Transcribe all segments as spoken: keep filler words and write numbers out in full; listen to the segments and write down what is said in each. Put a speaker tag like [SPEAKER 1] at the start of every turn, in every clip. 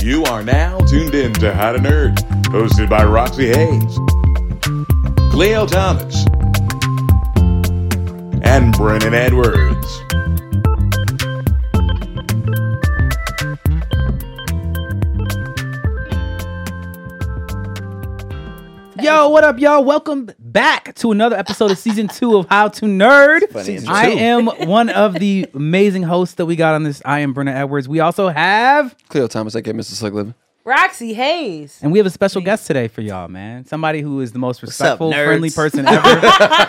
[SPEAKER 1] You are now tuned in to How to Nerd, hosted by Roxy Hayes, Cleo Thomas, and Brennan Edwards.
[SPEAKER 2] Yo, what up, y'all? Welcome back to another episode of season two of How to Nerd. I am one of the amazing hosts that we got on this. I am Brennan Edwards. We also have
[SPEAKER 3] Cleo Thomas, aka Mister Slick Living.
[SPEAKER 4] Roxy Hayes.
[SPEAKER 2] And we have a special guest today for y'all, man. Somebody who is the most respectful,
[SPEAKER 5] What's up, nerds?
[SPEAKER 2] friendly person ever.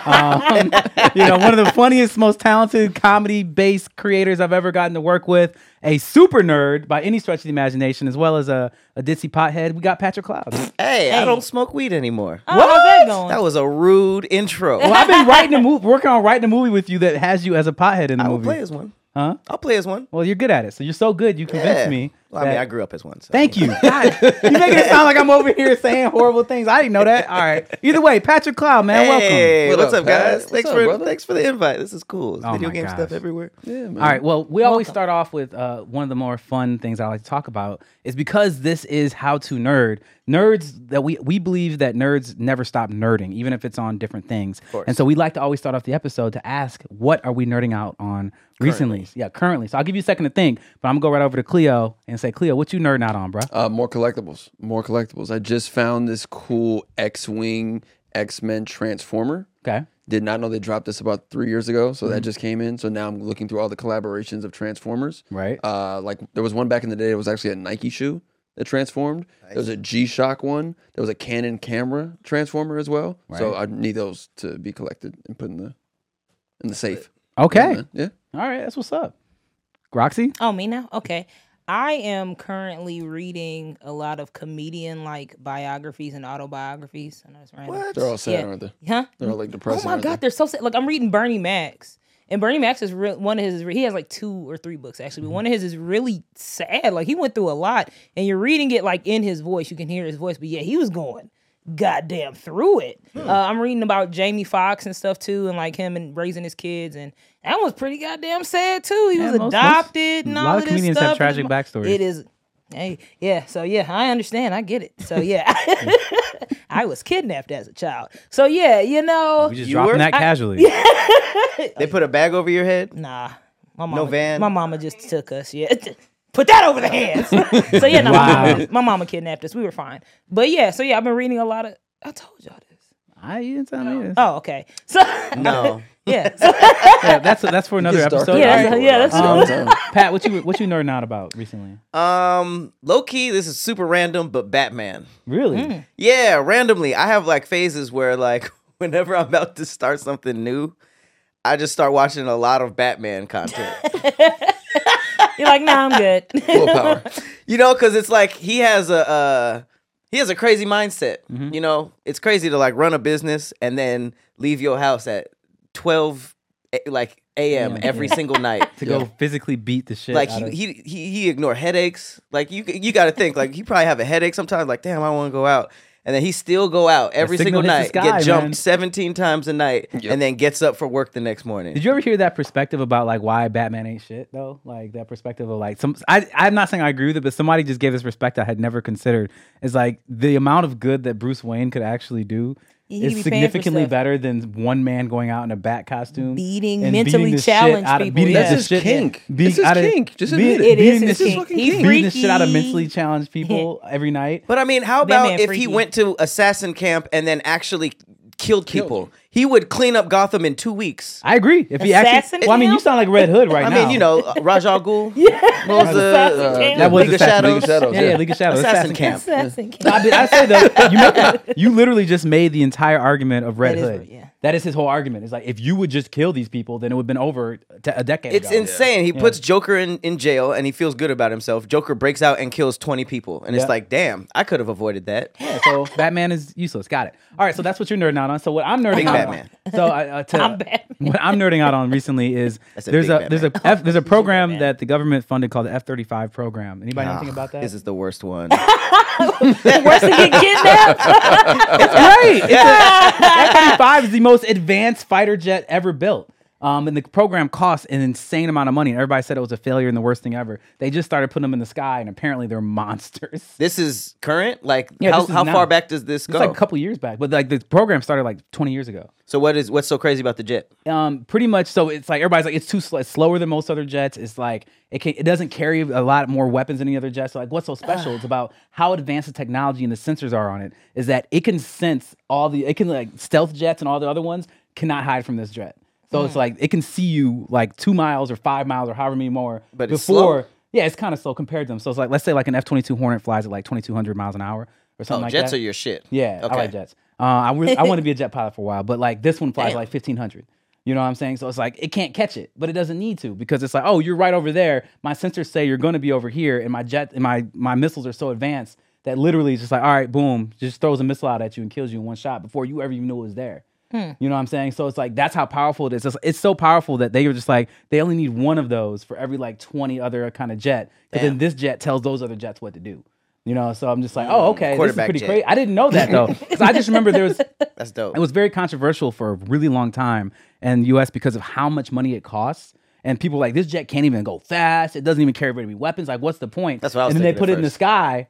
[SPEAKER 2] um, you know, one of the funniest, most talented comedy-based creators I've ever gotten to work with. A super nerd by any stretch of the imagination, as well as a, a ditzy pothead. We got Patrick Cloud.
[SPEAKER 5] Hey,
[SPEAKER 4] Hey.
[SPEAKER 5] I don't smoke weed anymore.
[SPEAKER 4] Oh, how's that going?
[SPEAKER 5] That was a rude intro.
[SPEAKER 2] Well, I've been writing a movie, working on writing a movie with you that has you as a pothead in the
[SPEAKER 5] I will
[SPEAKER 2] movie.
[SPEAKER 5] play as one.
[SPEAKER 2] Huh?
[SPEAKER 5] I'll play as one.
[SPEAKER 2] Well, you're good at it. So you're so good, you convinced
[SPEAKER 5] Yeah.
[SPEAKER 2] me.
[SPEAKER 5] Well, I mean,
[SPEAKER 2] that-
[SPEAKER 5] I grew up as one. So.
[SPEAKER 2] Thank you. God, you're making it sound like I'm over here saying horrible things. I didn't know that. All right. Either way, Patrick Cloud, man,
[SPEAKER 5] Hey,
[SPEAKER 3] What
[SPEAKER 5] what's
[SPEAKER 3] up,
[SPEAKER 5] up, guys?
[SPEAKER 3] Pat? What's
[SPEAKER 5] Thanks
[SPEAKER 3] up,
[SPEAKER 5] for
[SPEAKER 3] brother?
[SPEAKER 5] thanks for the invite. This is cool.
[SPEAKER 2] Oh
[SPEAKER 5] Video
[SPEAKER 2] my
[SPEAKER 5] game
[SPEAKER 2] gosh.
[SPEAKER 5] stuff everywhere.
[SPEAKER 3] Yeah, man.
[SPEAKER 2] welcome. All right. Well, we always
[SPEAKER 4] Welcome.
[SPEAKER 2] start off with uh, one of the more fun things I like to talk about is because this is How to Nerd. Nerds that we we believe that nerds never stop nerding, even if it's on different things.
[SPEAKER 5] course.
[SPEAKER 2] And so we like to always start off the episode to ask, what are we nerding out on recently? Yeah, currently. So I'll give you a second to think, but I'm gonna go right over to Cleo and say, Cleo, what you nerding out on, bro?
[SPEAKER 3] Uh, more collectibles. More collectibles. I just found this cool X-Wing X-Men Transformer.
[SPEAKER 2] Okay.
[SPEAKER 3] Did not know they dropped this about three years ago, so
[SPEAKER 2] Mm-hmm.
[SPEAKER 3] that just came in. So now I'm looking through all the collaborations of Transformers.
[SPEAKER 2] Right.
[SPEAKER 3] Uh, like there was one back in the day. It was actually a Nike shoe that transformed. There was a G-Shock one. There was a Canon camera transformer as well. So I need those to be collected and put in the in the safe.
[SPEAKER 2] Okay.
[SPEAKER 3] Yeah, man. Yeah.
[SPEAKER 2] All right. That's what's up. Roxy?
[SPEAKER 4] Oh, me now? Okay. I am currently reading a lot of comedian like biographies and autobiographies. I know it's random.
[SPEAKER 5] What?
[SPEAKER 3] They're all sad,
[SPEAKER 4] Yeah.
[SPEAKER 3] aren't they?
[SPEAKER 4] Huh?
[SPEAKER 3] They're all like
[SPEAKER 4] Oh
[SPEAKER 3] depressing.
[SPEAKER 4] my
[SPEAKER 3] aren't
[SPEAKER 4] God,
[SPEAKER 3] they?
[SPEAKER 4] they're so sad. Like I'm reading Bernie Max. And Bernie Max is re- one of his, he has like two or three books actually, but one of his is really sad. Like he went through a lot and you're reading it like in his voice. You can hear his voice, but yeah, he was going goddamn through it. Uh, I'm reading about Jamie Foxx and stuff too, and like him and raising his kids. And that was pretty goddamn sad too. He
[SPEAKER 2] Yeah,
[SPEAKER 4] was
[SPEAKER 2] most- most-
[SPEAKER 4] adopted and
[SPEAKER 2] a
[SPEAKER 4] all
[SPEAKER 2] lot
[SPEAKER 4] of
[SPEAKER 2] of
[SPEAKER 4] this
[SPEAKER 2] comedians
[SPEAKER 4] stuff.
[SPEAKER 2] have tragic backstories.
[SPEAKER 4] It is. Hey, yeah. So yeah, I understand. I get it. So yeah, I was kidnapped as a child. So yeah, you know,
[SPEAKER 2] We just
[SPEAKER 5] You
[SPEAKER 2] dropping
[SPEAKER 5] were?
[SPEAKER 2] that casually.
[SPEAKER 5] They put a bag over your head.
[SPEAKER 4] nah. My mama,
[SPEAKER 5] No van?
[SPEAKER 4] My mama just took us. Yeah. Put that over the hands. So yeah, no,
[SPEAKER 2] Wow.
[SPEAKER 4] my, mama, my mama kidnapped us. We were fine. But yeah, so yeah, I've been reading a lot of. I told y'all this.
[SPEAKER 2] I you didn't tell me this.
[SPEAKER 4] Oh, okay. So
[SPEAKER 5] No.
[SPEAKER 4] yeah, so,
[SPEAKER 2] Yeah, that's that's for another
[SPEAKER 3] gets darker.
[SPEAKER 2] episode.
[SPEAKER 4] Yeah,
[SPEAKER 2] All
[SPEAKER 4] that's-
[SPEAKER 2] right.
[SPEAKER 4] yeah, that's-
[SPEAKER 2] Um,
[SPEAKER 3] All the time.
[SPEAKER 2] Pat, what you what you nerding out about recently?
[SPEAKER 5] Um, low key, this is super random, but Batman.
[SPEAKER 2] Really?
[SPEAKER 4] Mm.
[SPEAKER 5] Yeah, randomly. I have like phases where like whenever I'm about to start something new, I just start watching a lot of Batman content.
[SPEAKER 4] you're like, nah, I'm good.
[SPEAKER 3] Full power.
[SPEAKER 5] You know, because it's like he has a uh, he has a crazy mindset. You know, it's crazy to like run a business and then leave your house at twelve a- like a m
[SPEAKER 2] Yeah.
[SPEAKER 5] every single night.
[SPEAKER 2] To go physically beat the shit
[SPEAKER 5] Like
[SPEAKER 2] out
[SPEAKER 5] he,
[SPEAKER 2] of
[SPEAKER 5] he he he ignore headaches. Like you you got to think like he probably have a headache sometimes. Like damn, I want to go out, and then he still go out every
[SPEAKER 2] signal
[SPEAKER 5] single
[SPEAKER 2] hits the
[SPEAKER 5] night,
[SPEAKER 2] sky,
[SPEAKER 5] get jumped
[SPEAKER 2] man.
[SPEAKER 5] seventeen times a night, and then gets up for work the next morning.
[SPEAKER 2] Did you ever hear that perspective about like why Batman ain't shit though? Like that perspective of like some I I'm not saying I agree with it, but somebody just gave this perspective I had never considered. Is like the amount of good that Bruce Wayne could actually do
[SPEAKER 4] He could
[SPEAKER 2] is
[SPEAKER 4] be paying for
[SPEAKER 2] significantly
[SPEAKER 4] stuff.
[SPEAKER 2] better than one man going out in a bat costume,
[SPEAKER 4] Beating
[SPEAKER 2] and
[SPEAKER 4] mentally
[SPEAKER 2] the shit
[SPEAKER 4] challenged
[SPEAKER 2] out of-
[SPEAKER 4] people,
[SPEAKER 2] beating
[SPEAKER 4] yeah.
[SPEAKER 2] the
[SPEAKER 3] That's his
[SPEAKER 2] shit-
[SPEAKER 3] kink.
[SPEAKER 2] beating
[SPEAKER 3] It's his
[SPEAKER 2] out of-
[SPEAKER 3] kink. Just
[SPEAKER 2] beating-
[SPEAKER 3] admit it.
[SPEAKER 4] It is
[SPEAKER 2] beating
[SPEAKER 4] his
[SPEAKER 2] the
[SPEAKER 4] kink.
[SPEAKER 2] shit-
[SPEAKER 4] He's
[SPEAKER 2] beating the shit out of
[SPEAKER 4] freaky.
[SPEAKER 2] mentally challenged people every night.
[SPEAKER 5] But I mean, how about
[SPEAKER 4] Batman
[SPEAKER 5] if
[SPEAKER 4] freaky.
[SPEAKER 5] he went to assassin camp and then actually killed people? He would clean up Gotham in two weeks.
[SPEAKER 2] I agree. If he
[SPEAKER 4] Assassin
[SPEAKER 2] actually, well, I mean, you
[SPEAKER 4] camp?
[SPEAKER 2] sound like Red Hood right
[SPEAKER 5] I
[SPEAKER 2] now.
[SPEAKER 5] mean, you know, uh, Raj Al Ghul. Yeah, what was the
[SPEAKER 4] Assassin
[SPEAKER 5] uh,
[SPEAKER 4] camp.
[SPEAKER 2] that was
[SPEAKER 5] League of
[SPEAKER 2] Assassin-
[SPEAKER 5] Shadows?
[SPEAKER 3] League of Shadows,
[SPEAKER 2] Yeah,
[SPEAKER 3] yeah.
[SPEAKER 2] yeah, League of Shadows,
[SPEAKER 5] Assassin camp.
[SPEAKER 4] Assassin camp.
[SPEAKER 2] I, I say that you, make, you literally just made the entire argument of Red
[SPEAKER 4] That is
[SPEAKER 2] Hood.
[SPEAKER 4] right, yeah.
[SPEAKER 2] That is his whole argument. It's like if you would just kill these people, then it would have been over t- a decade
[SPEAKER 5] It's
[SPEAKER 2] ago.
[SPEAKER 5] insane. He puts Joker in, in jail and he feels good about himself. Joker breaks out and kills twenty people. And
[SPEAKER 2] Yeah.
[SPEAKER 5] it's like, damn, I could have avoided that.
[SPEAKER 2] Yeah, so Batman is useless. Got it. All right, so that's what you're nerding out on. So what I'm nerding
[SPEAKER 5] Big
[SPEAKER 2] out
[SPEAKER 5] Batman.
[SPEAKER 2] on. So I, uh, to,
[SPEAKER 4] I'm Batman.
[SPEAKER 2] what I'm nerding out on recently is
[SPEAKER 5] That's a
[SPEAKER 2] there's
[SPEAKER 5] big
[SPEAKER 2] a there's a
[SPEAKER 5] Batman.
[SPEAKER 2] F, there's a program
[SPEAKER 4] Batman.
[SPEAKER 2] that the government funded called the F thirty-five program. Anybody know
[SPEAKER 5] Ah,
[SPEAKER 2] anything about that?
[SPEAKER 5] This is the worst one.
[SPEAKER 4] Worse than get kidnapped.
[SPEAKER 2] Right. It's a, F thirty-five is the most advanced fighter jet ever built. Um, and the program cost an insane amount of money. And everybody said it was a failure and the worst thing ever. They just started putting them in the sky, and apparently they're monsters.
[SPEAKER 5] This is current. Like,
[SPEAKER 2] Yeah,
[SPEAKER 5] how
[SPEAKER 2] this is
[SPEAKER 5] how
[SPEAKER 2] now.
[SPEAKER 5] far back does this
[SPEAKER 2] It's
[SPEAKER 5] go?
[SPEAKER 2] like a couple years back, but like the program started like twenty years ago.
[SPEAKER 5] So what is what's so crazy about the jet?
[SPEAKER 2] Um, pretty much. So it's like everybody's like it's too slow. It's slower than most other jets. It's like it can, it doesn't carry a lot more weapons than any other jet. So like, what's so special? It's about how advanced the technology and the sensors are on it. Is that it can sense all the it can like stealth jets and all the other ones cannot hide from this jet. So it's like it can see you like two miles or five miles or however many more
[SPEAKER 5] But it's
[SPEAKER 2] before.
[SPEAKER 5] slow.
[SPEAKER 2] Yeah, it's kind of slow compared to them. So it's like let's say like an F twenty-two Hornet flies at like twenty-two hundred miles an hour or something
[SPEAKER 5] Oh,
[SPEAKER 2] like
[SPEAKER 5] jets
[SPEAKER 2] that.
[SPEAKER 5] are your shit.
[SPEAKER 2] Yeah,
[SPEAKER 5] Okay.
[SPEAKER 2] I like jets. Uh, I re- I want to be a jet pilot for a while, but like this one flies
[SPEAKER 5] Damn.
[SPEAKER 2] like fifteen hundred. You know what I'm saying? So it's like it can't catch it, but it doesn't need to because it's like, oh, you're right over there. My sensors say you're going to be over here, and my jet and my my missiles are so advanced that literally it's just like, all right, boom, just throws a missile out at you and kills you in one shot before you ever even knew it was there. You know what I'm saying? So it's like that's how powerful it is. It's, it's so powerful that they were just like they only need one of those for every like twenty other kind of jet. Because then this jet tells those other jets what to do. You know, so I'm just like, oh, okay, this is
[SPEAKER 5] Quarterback
[SPEAKER 2] pretty
[SPEAKER 5] jet.
[SPEAKER 2] crazy. I didn't know that though, because I just remember there was
[SPEAKER 5] That's dope.
[SPEAKER 2] it was very controversial for a really long time in the U S because of how much money it costs. And people were like, this jet can't even go fast. It doesn't even carry very many weapons. Like, what's the point?
[SPEAKER 5] That's what I was
[SPEAKER 2] And then they
[SPEAKER 5] thinking
[SPEAKER 2] put
[SPEAKER 5] at
[SPEAKER 2] it in the
[SPEAKER 5] first.
[SPEAKER 2] sky.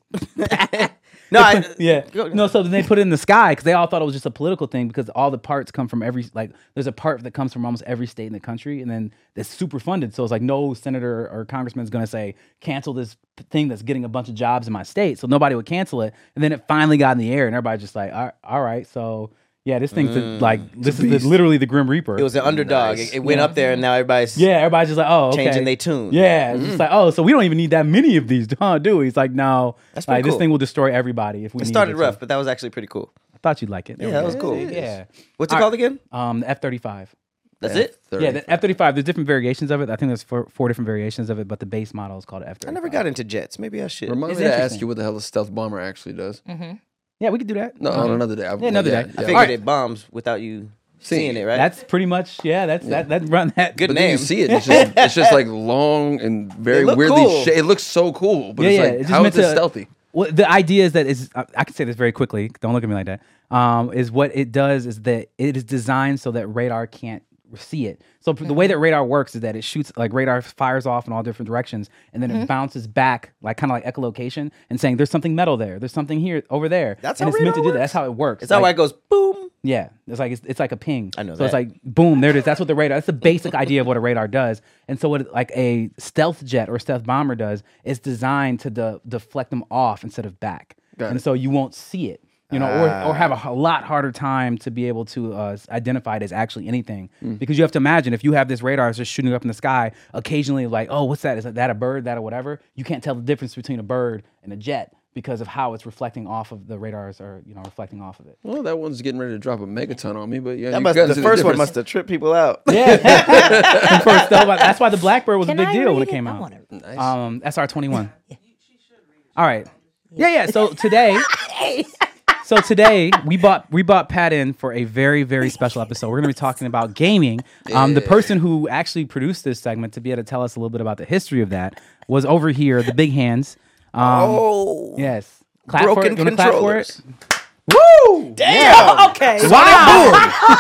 [SPEAKER 5] No, I,
[SPEAKER 2] Yeah.
[SPEAKER 5] Go-
[SPEAKER 2] No, so then they put it in the sky because they all thought it was just a political thing because all the parts come from every, like, there's a part that comes from almost every state in the country. And then it's super funded. So it's like no senator or congressman is going to say, cancel this p- thing that's getting a bunch of jobs in my state. So nobody would cancel it. And then it finally got in the air and everybody's just like, all all right. So yeah, this thing's a- like, this is the, literally the Grim Reaper.
[SPEAKER 5] it was an underdog.
[SPEAKER 3] Nice.
[SPEAKER 5] It, it went
[SPEAKER 2] Yeah.
[SPEAKER 5] up there, and now everybody's
[SPEAKER 2] yeah, everybody's just like, oh, okay.
[SPEAKER 5] changing their tune.
[SPEAKER 2] Yeah, it's just like, oh, so we don't even need that many of these, huh? Do we? He's like, no,
[SPEAKER 5] That's pretty
[SPEAKER 2] like this
[SPEAKER 5] cool.
[SPEAKER 2] thing will destroy everybody if we.
[SPEAKER 5] It
[SPEAKER 2] needed
[SPEAKER 5] started
[SPEAKER 2] to.
[SPEAKER 5] rough, but that was actually pretty cool.
[SPEAKER 2] I thought you'd like it.
[SPEAKER 5] Yeah, that was cool.
[SPEAKER 2] Yeah.
[SPEAKER 5] What's it
[SPEAKER 2] All
[SPEAKER 5] called again?
[SPEAKER 2] Um, the F thirty-five.
[SPEAKER 5] That's it.
[SPEAKER 2] Yeah, the F thirty-five. There's different variations of it. I think there's four, four different variations of it, but the base model is called F
[SPEAKER 5] I
[SPEAKER 2] thirty-five.
[SPEAKER 5] never got into jets. Maybe I should.
[SPEAKER 3] Remind
[SPEAKER 2] It's
[SPEAKER 3] me to ask
[SPEAKER 2] interesting.
[SPEAKER 3] you what the hell a stealth bomber actually does.
[SPEAKER 2] Yeah, we could do that.
[SPEAKER 3] No, on another day. I,
[SPEAKER 2] Yeah, another day.
[SPEAKER 5] I
[SPEAKER 2] Yeah.
[SPEAKER 5] figured
[SPEAKER 2] Alright.
[SPEAKER 5] it bombs without you
[SPEAKER 3] Seeing
[SPEAKER 5] seeing
[SPEAKER 3] it.
[SPEAKER 5] it, right?
[SPEAKER 2] That's pretty much. Yeah, that's that. That run that.
[SPEAKER 5] Good
[SPEAKER 3] But then you
[SPEAKER 5] name.
[SPEAKER 3] see it. It's just, it's just like long and very
[SPEAKER 5] look
[SPEAKER 3] weirdly
[SPEAKER 5] cool.
[SPEAKER 3] shaped. It looks so cool, but
[SPEAKER 2] Yeah,
[SPEAKER 3] it's
[SPEAKER 2] yeah.
[SPEAKER 3] like,
[SPEAKER 2] It's just
[SPEAKER 3] how
[SPEAKER 2] meant
[SPEAKER 3] is this
[SPEAKER 2] to-
[SPEAKER 3] stealthy?
[SPEAKER 2] Well, the idea is that is I I can say this very quickly. Don't look at me like that. Um, is what it does is that it is designed so that radar can't see it. So the way that radar works is that it shoots like radar fires off in all different directions, and then it bounces back like kind of like echolocation and saying there's something metal there, there's something here over there.
[SPEAKER 5] That's
[SPEAKER 2] and
[SPEAKER 5] how
[SPEAKER 2] it's meant to
[SPEAKER 5] radar
[SPEAKER 2] do that. That's how it works.
[SPEAKER 5] Is that why
[SPEAKER 2] Like-
[SPEAKER 5] it goes boom?
[SPEAKER 2] Yeah, it's like it's, it's like a ping.
[SPEAKER 5] I know
[SPEAKER 2] So it's
[SPEAKER 5] that.
[SPEAKER 2] like boom, there it is. That's what the radar. That's the basic idea of what a radar does. And so what like a stealth jet or stealth bomber does is designed to de- deflect them off instead of back.
[SPEAKER 3] Got
[SPEAKER 2] and
[SPEAKER 3] it.
[SPEAKER 2] so you won't see it. You know, or, or have a, h- lot harder time to be able to uh, s- identify it as actually anything. Because you have to imagine if you have this radar that's just shooting up in the sky, occasionally like, oh, what's that? Is that a bird, that or whatever? You can't tell the difference between a bird and a jet because of how it's reflecting off of the radars or, you know, reflecting off of it.
[SPEAKER 3] Well, that one's getting ready to drop a megaton on me, but yeah,
[SPEAKER 5] That
[SPEAKER 3] you
[SPEAKER 5] must,
[SPEAKER 3] gotta
[SPEAKER 5] the
[SPEAKER 3] see
[SPEAKER 5] first one
[SPEAKER 3] difference.
[SPEAKER 5] must have tripped people out.
[SPEAKER 2] Yeah. For stealth, that's why the Blackbird was
[SPEAKER 4] Can
[SPEAKER 2] a big
[SPEAKER 4] I
[SPEAKER 2] deal when
[SPEAKER 4] read
[SPEAKER 2] it came
[SPEAKER 4] I
[SPEAKER 2] out.
[SPEAKER 4] wanna-
[SPEAKER 3] Nice.
[SPEAKER 2] Um, S R twenty-one. All right. Yeah, yeah. So today, so today we bought we bought Pat in for a very very special episode. We're going to be talking about gaming. Um, the person who actually produced this segment to be able to tell us a little bit about the history of that was over here, the big hands. Um,
[SPEAKER 5] Oh,
[SPEAKER 2] yes. Clap for
[SPEAKER 5] broken
[SPEAKER 2] it. You wanna clap for it?
[SPEAKER 5] controllers.
[SPEAKER 2] Woo!
[SPEAKER 5] Damn.
[SPEAKER 4] Okay.
[SPEAKER 2] Wow.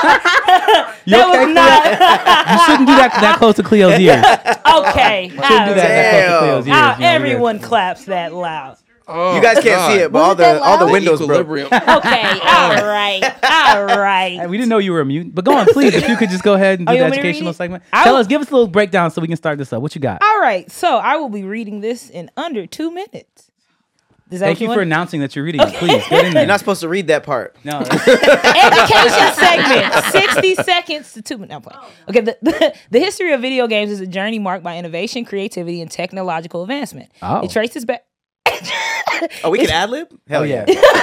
[SPEAKER 2] You
[SPEAKER 4] That
[SPEAKER 2] okay,
[SPEAKER 4] was not
[SPEAKER 2] Cleo? You shouldn't do that that close to Cleo's ears.
[SPEAKER 4] okay.
[SPEAKER 2] Shouldn't do that that close to Cleo's ears.
[SPEAKER 4] How
[SPEAKER 2] you know, we're-
[SPEAKER 4] everyone claps that loud.
[SPEAKER 3] Oh,
[SPEAKER 5] You guys can't see
[SPEAKER 3] God.
[SPEAKER 5] it, but all
[SPEAKER 4] Was it that
[SPEAKER 5] the all the
[SPEAKER 4] loud?
[SPEAKER 5] windows broke.
[SPEAKER 3] Equilibrium.
[SPEAKER 4] Okay. All right. All right.
[SPEAKER 2] Hey, we didn't know you were a mutant, but go on, please. If you could just go ahead and
[SPEAKER 4] Oh,
[SPEAKER 2] do
[SPEAKER 4] you
[SPEAKER 2] the
[SPEAKER 4] want me to read
[SPEAKER 2] educational
[SPEAKER 4] it?
[SPEAKER 2] segment.
[SPEAKER 4] I
[SPEAKER 2] Tell
[SPEAKER 4] will-
[SPEAKER 2] us, give us a little breakdown so we can start this up. What you got?
[SPEAKER 4] All right. So I will be reading this in under two minutes. Is that
[SPEAKER 2] Thank
[SPEAKER 4] what
[SPEAKER 2] you
[SPEAKER 4] you
[SPEAKER 2] for
[SPEAKER 4] want?
[SPEAKER 2] announcing that you're reading it. Please, get in there.
[SPEAKER 5] You're not supposed to read that part.
[SPEAKER 2] no,
[SPEAKER 4] Education segment, sixty seconds to two minutes. No, I'm playing. Okay, the, the, the history of video games is a journey marked by innovation, creativity, and technological advancement.
[SPEAKER 2] Oh.
[SPEAKER 4] It traces back.
[SPEAKER 5] Oh, we can ad lib? Hell
[SPEAKER 2] oh yeah.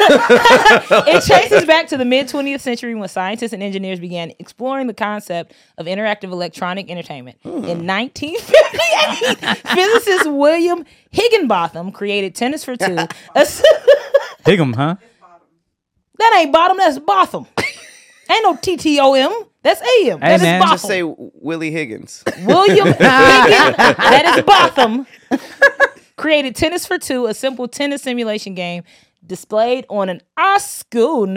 [SPEAKER 4] It traces back to the mid twentieth century when scientists and engineers began exploring the concept of interactive electronic entertainment. In nineteen fifty-eight, physicist William Higginbotham created Tennis for Two. a s-
[SPEAKER 2] Higgum, huh?
[SPEAKER 4] that ain't bottom, that's Botham. Ain't no T T O M. That's A M.
[SPEAKER 2] Hey,
[SPEAKER 4] That is
[SPEAKER 2] man.
[SPEAKER 4] Botham.
[SPEAKER 5] Just say Willie Higgins.
[SPEAKER 4] William Higgins, that is Botham, created Tennis for Two, a simple tennis simulation game displayed on an Osco, nope,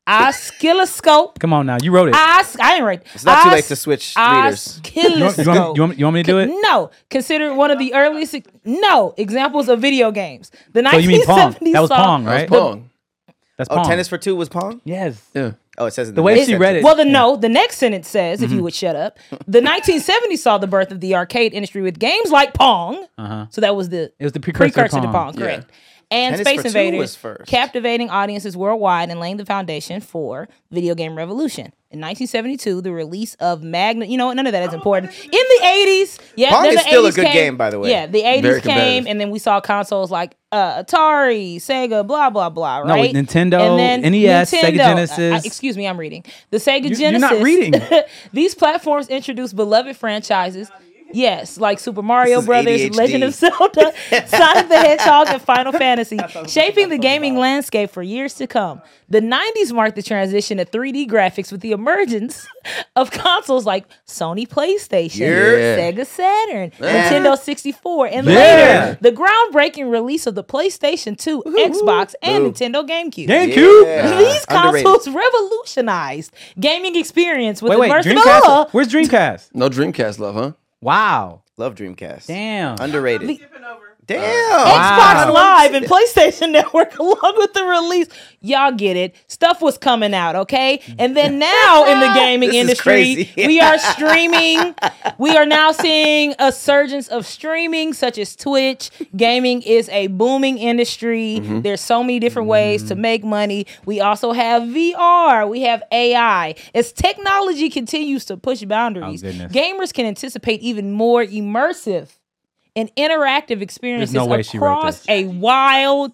[SPEAKER 4] Oscilloscope.
[SPEAKER 2] Come on now, you wrote it.
[SPEAKER 4] Os- I ain't right.
[SPEAKER 5] It's not too late to switch readers.
[SPEAKER 2] You want, you, want, you, want, you want me to do it?
[SPEAKER 4] No, considered one of the earliest no examples of video games. The
[SPEAKER 2] So you mean Pong?
[SPEAKER 4] nineteen seventies
[SPEAKER 2] That was
[SPEAKER 4] saw-
[SPEAKER 2] Pong,
[SPEAKER 3] That was
[SPEAKER 2] right?
[SPEAKER 3] Pong.
[SPEAKER 2] That's
[SPEAKER 5] Oh,
[SPEAKER 2] Pong.
[SPEAKER 5] tennis for two was Pong?
[SPEAKER 2] Yes.
[SPEAKER 3] Yeah.
[SPEAKER 5] Oh, it says in
[SPEAKER 2] The
[SPEAKER 5] the,
[SPEAKER 2] way
[SPEAKER 5] next
[SPEAKER 2] she read
[SPEAKER 5] sentence.
[SPEAKER 2] it.
[SPEAKER 4] Well, the no, the next sentence says, if you would shut up, the nineteen seventies saw the birth of the arcade industry with games like Pong.
[SPEAKER 2] Uh-huh.
[SPEAKER 4] So that was the
[SPEAKER 2] It was the precursor,
[SPEAKER 4] precursor
[SPEAKER 2] to
[SPEAKER 4] to
[SPEAKER 2] Pong.
[SPEAKER 4] Pong, correct. And
[SPEAKER 5] Tennis
[SPEAKER 4] Space
[SPEAKER 5] for Two
[SPEAKER 4] Invaders,
[SPEAKER 5] was first.
[SPEAKER 4] captivating audiences worldwide and laying the foundation for video game revolution. In nineteen seventy-two, the release of Magna, you know, none of that is important. In the eighties, yeah,
[SPEAKER 5] Pong
[SPEAKER 4] then
[SPEAKER 5] is
[SPEAKER 4] the
[SPEAKER 5] still a
[SPEAKER 4] eighties
[SPEAKER 5] good
[SPEAKER 4] came-
[SPEAKER 5] game, by the way.
[SPEAKER 4] Yeah, the eighties
[SPEAKER 3] Very
[SPEAKER 4] came,
[SPEAKER 3] competitive.
[SPEAKER 4] and then we saw consoles like uh, Atari, Sega, blah blah blah.
[SPEAKER 2] No,
[SPEAKER 4] Right?
[SPEAKER 2] Nintendo,
[SPEAKER 4] And then
[SPEAKER 2] N E S, Sega
[SPEAKER 4] Nintendo-
[SPEAKER 2] Genesis.
[SPEAKER 4] uh, uh, excuse me, I'm reading the Sega
[SPEAKER 2] You-
[SPEAKER 4] Genesis.
[SPEAKER 2] you're not reading.
[SPEAKER 4] These platforms introduced beloved franchises. Yes, like Super Mario
[SPEAKER 5] This is
[SPEAKER 4] Brothers,
[SPEAKER 5] A D H D.
[SPEAKER 4] Legend of Zelda, Sonic the Hedgehog, and Final Fantasy, shaping the gaming landscape for years to come. The nineties marked the transition to three D graphics with the emergence of consoles like Sony PlayStation,
[SPEAKER 3] Yeah.
[SPEAKER 4] Sega Saturn, Nintendo sixty-four, and
[SPEAKER 2] Yeah.
[SPEAKER 4] later the groundbreaking release of the PlayStation two, Xbox, and Nintendo GameCube.
[SPEAKER 2] GameCube.
[SPEAKER 5] Yeah.
[SPEAKER 4] These
[SPEAKER 5] Underrated.
[SPEAKER 4] consoles revolutionized gaming experience with
[SPEAKER 2] Wait, wait.
[SPEAKER 4] immersive.
[SPEAKER 2] Dreamcast?
[SPEAKER 4] Oh,
[SPEAKER 2] Where's Dreamcast?
[SPEAKER 3] No Dreamcast love, huh?
[SPEAKER 2] Wow.
[SPEAKER 5] Love Dreamcast.
[SPEAKER 2] Damn.
[SPEAKER 5] Underrated. Damn.
[SPEAKER 4] Xbox
[SPEAKER 2] Wow.
[SPEAKER 4] Live and PlayStation Network, along with the release, y'all get it. Stuff was coming out, okay? And then now in the gaming
[SPEAKER 5] This is
[SPEAKER 4] industry,
[SPEAKER 5] crazy.
[SPEAKER 4] we are streaming. We are now seeing a surgence of streaming, such as Twitch. Gaming is a booming industry. There's so many different ways to make money. We also have V R. We have A I. As technology continues to push boundaries,
[SPEAKER 2] Oh, goodness.
[SPEAKER 4] gamers can anticipate even more immersive and interactive experiences
[SPEAKER 2] no way she wrote
[SPEAKER 4] across
[SPEAKER 2] this.
[SPEAKER 4] a wild.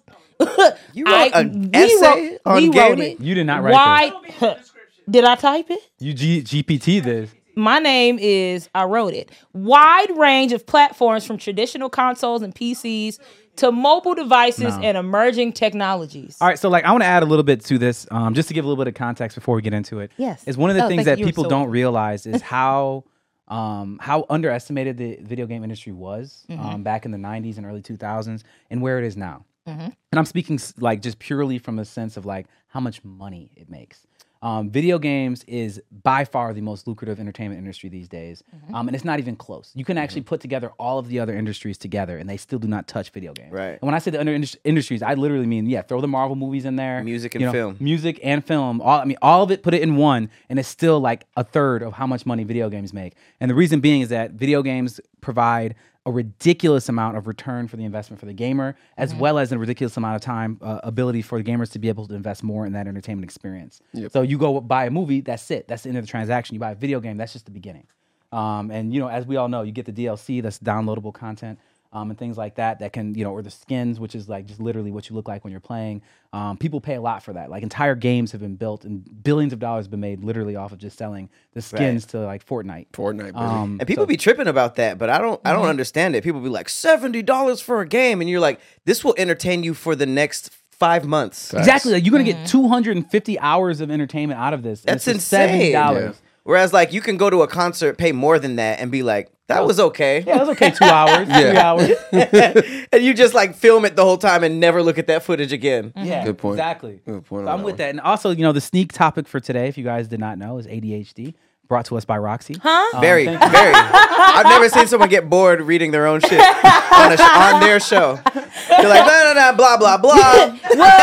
[SPEAKER 5] You wrote an essay on
[SPEAKER 4] we wrote
[SPEAKER 5] gaming?
[SPEAKER 4] it.
[SPEAKER 2] You did not write
[SPEAKER 4] Wide, Did I type it?
[SPEAKER 2] You G- GPT this.
[SPEAKER 4] My name is, I wrote it. Wide range of platforms from traditional consoles and P Cs to mobile devices
[SPEAKER 2] No.
[SPEAKER 4] and emerging technologies.
[SPEAKER 2] All right, so like I want to add a little bit to this, um, just to give a little bit of context before we get into it.
[SPEAKER 4] Yes.
[SPEAKER 2] Is one of the
[SPEAKER 4] Oh,
[SPEAKER 2] things
[SPEAKER 4] thank
[SPEAKER 2] that
[SPEAKER 4] you. You were
[SPEAKER 2] people
[SPEAKER 4] so
[SPEAKER 2] don't
[SPEAKER 4] welcome.
[SPEAKER 2] realize is how um, how underestimated the video game industry was
[SPEAKER 4] Mm-hmm.
[SPEAKER 2] um, back in the nineties and early two thousands, and where it is now.
[SPEAKER 4] Mm-hmm.
[SPEAKER 2] And I'm speaking s- like just purely from a sense of like how much money it makes. Um, video games is by far the most lucrative entertainment industry these days,
[SPEAKER 4] Mm-hmm.
[SPEAKER 2] um, and it's not even close. You can actually put together all of the other industries together, and they still do not touch video games.
[SPEAKER 5] Right.
[SPEAKER 2] And when I say the under indus- industries, I literally mean yeah, throw the Marvel movies in there,
[SPEAKER 5] Music
[SPEAKER 2] you
[SPEAKER 5] and film.
[SPEAKER 2] music and film. All I mean, all of it, put it in one, and it's still like a third of how much money video games make. And the reason being is that video games provide a ridiculous amount of return for the investment for the gamer, as
[SPEAKER 5] Mm-hmm.
[SPEAKER 2] well as a ridiculous amount of time uh, ability for the gamers to be able to invest more in that entertainment experience. So you go buy a movie, that's it. That's the end of the transaction. You buy a video game, that's just the beginning. Um, and you know, as we all know, you get the D L C, that's downloadable content. Um, and things like that that can, you know, or the skins, which is like just literally what you look like when you're playing. Um, people pay a lot for that. Like entire games have been built and billions of dollars have been made literally off of just selling the skins to like Fortnite.
[SPEAKER 3] Fortnite, baby.
[SPEAKER 2] Um,
[SPEAKER 5] And people
[SPEAKER 2] so-
[SPEAKER 5] be tripping about that, but I don't I
[SPEAKER 4] Mm-hmm.
[SPEAKER 5] don't understand it. People be like seventy dollars for a game, and you're like, this will entertain you for the next five months.
[SPEAKER 2] exactly. Like you're gonna
[SPEAKER 4] Mm-hmm.
[SPEAKER 2] get two hundred fifty hours of entertainment out of this. and
[SPEAKER 5] That's
[SPEAKER 2] it's for seventy
[SPEAKER 5] insane.
[SPEAKER 2] dollars.
[SPEAKER 5] Whereas like you can go to a concert, pay more than that, and be like, that was okay.
[SPEAKER 2] Yeah, that's okay. Two hours, three
[SPEAKER 3] Yeah.
[SPEAKER 2] hours.
[SPEAKER 5] And you just like film it the whole time and never look at that footage again.
[SPEAKER 2] Yeah,
[SPEAKER 3] Good point.
[SPEAKER 2] Exactly.
[SPEAKER 3] Good point
[SPEAKER 2] So
[SPEAKER 3] on
[SPEAKER 2] I'm
[SPEAKER 3] that
[SPEAKER 2] with
[SPEAKER 3] one.
[SPEAKER 2] that. And also, you know, the sneak topic for today, if you guys did not know, is A D H D, brought to us by Roxy.
[SPEAKER 4] Huh?
[SPEAKER 5] Very,
[SPEAKER 2] thank
[SPEAKER 5] very. I've never seen someone get bored reading their own shit on, a sh- on their show. They're like, no, no, no, blah, blah, blah.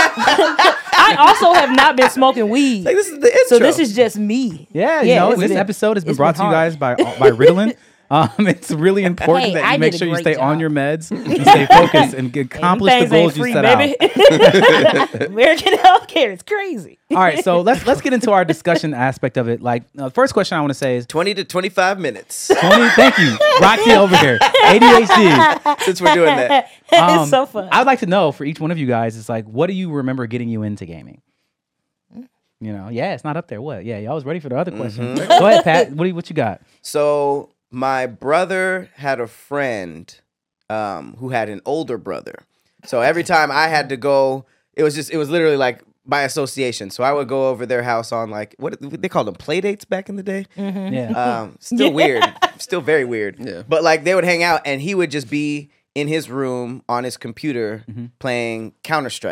[SPEAKER 4] I also have not been smoking weed.
[SPEAKER 5] Like, this is the intro.
[SPEAKER 4] So this is just me.
[SPEAKER 2] Yeah, you know,
[SPEAKER 4] it's
[SPEAKER 2] this
[SPEAKER 4] been-
[SPEAKER 2] episode has been
[SPEAKER 4] it's
[SPEAKER 2] brought to you
[SPEAKER 4] hard.
[SPEAKER 2] guys by by Ritalin. Um, it's really important
[SPEAKER 4] Hey,
[SPEAKER 2] that
[SPEAKER 4] I
[SPEAKER 2] you make
[SPEAKER 4] did a
[SPEAKER 2] sure you
[SPEAKER 4] great
[SPEAKER 2] stay on
[SPEAKER 4] job.
[SPEAKER 2] your meds, you stay focused, and
[SPEAKER 4] Them
[SPEAKER 2] accomplish the
[SPEAKER 4] things ain't
[SPEAKER 2] goals you
[SPEAKER 4] free,
[SPEAKER 2] set
[SPEAKER 4] baby.
[SPEAKER 2] out.
[SPEAKER 4] American healthcare is crazy.
[SPEAKER 2] All right, so let's let's get into our discussion aspect of it. Like, uh, the first question I want to say is,
[SPEAKER 5] twenty to twenty-five minutes
[SPEAKER 2] Tony, thank you, Roxy over here, A D H D.
[SPEAKER 5] since we're doing that.
[SPEAKER 2] Um,
[SPEAKER 4] it's so fun.
[SPEAKER 2] I'd like to know for each one of you guys, it's like, what do you remember getting you into gaming? You know, yeah, it's not up there. What? Yeah, y'all was ready for the other question.
[SPEAKER 5] Mm-hmm.
[SPEAKER 2] Go ahead, Pat. What do you, what you got?
[SPEAKER 5] So my brother had a friend um, who had an older brother. So every time I had to go, it was just it was literally like by association. So I would go over their house on like what they called them play dates back in the day.
[SPEAKER 2] Yeah.
[SPEAKER 5] Um, still weird, still very weird.
[SPEAKER 3] Yeah.
[SPEAKER 5] But like they would hang out, and he would just be in his room on his computer playing Counter Strike.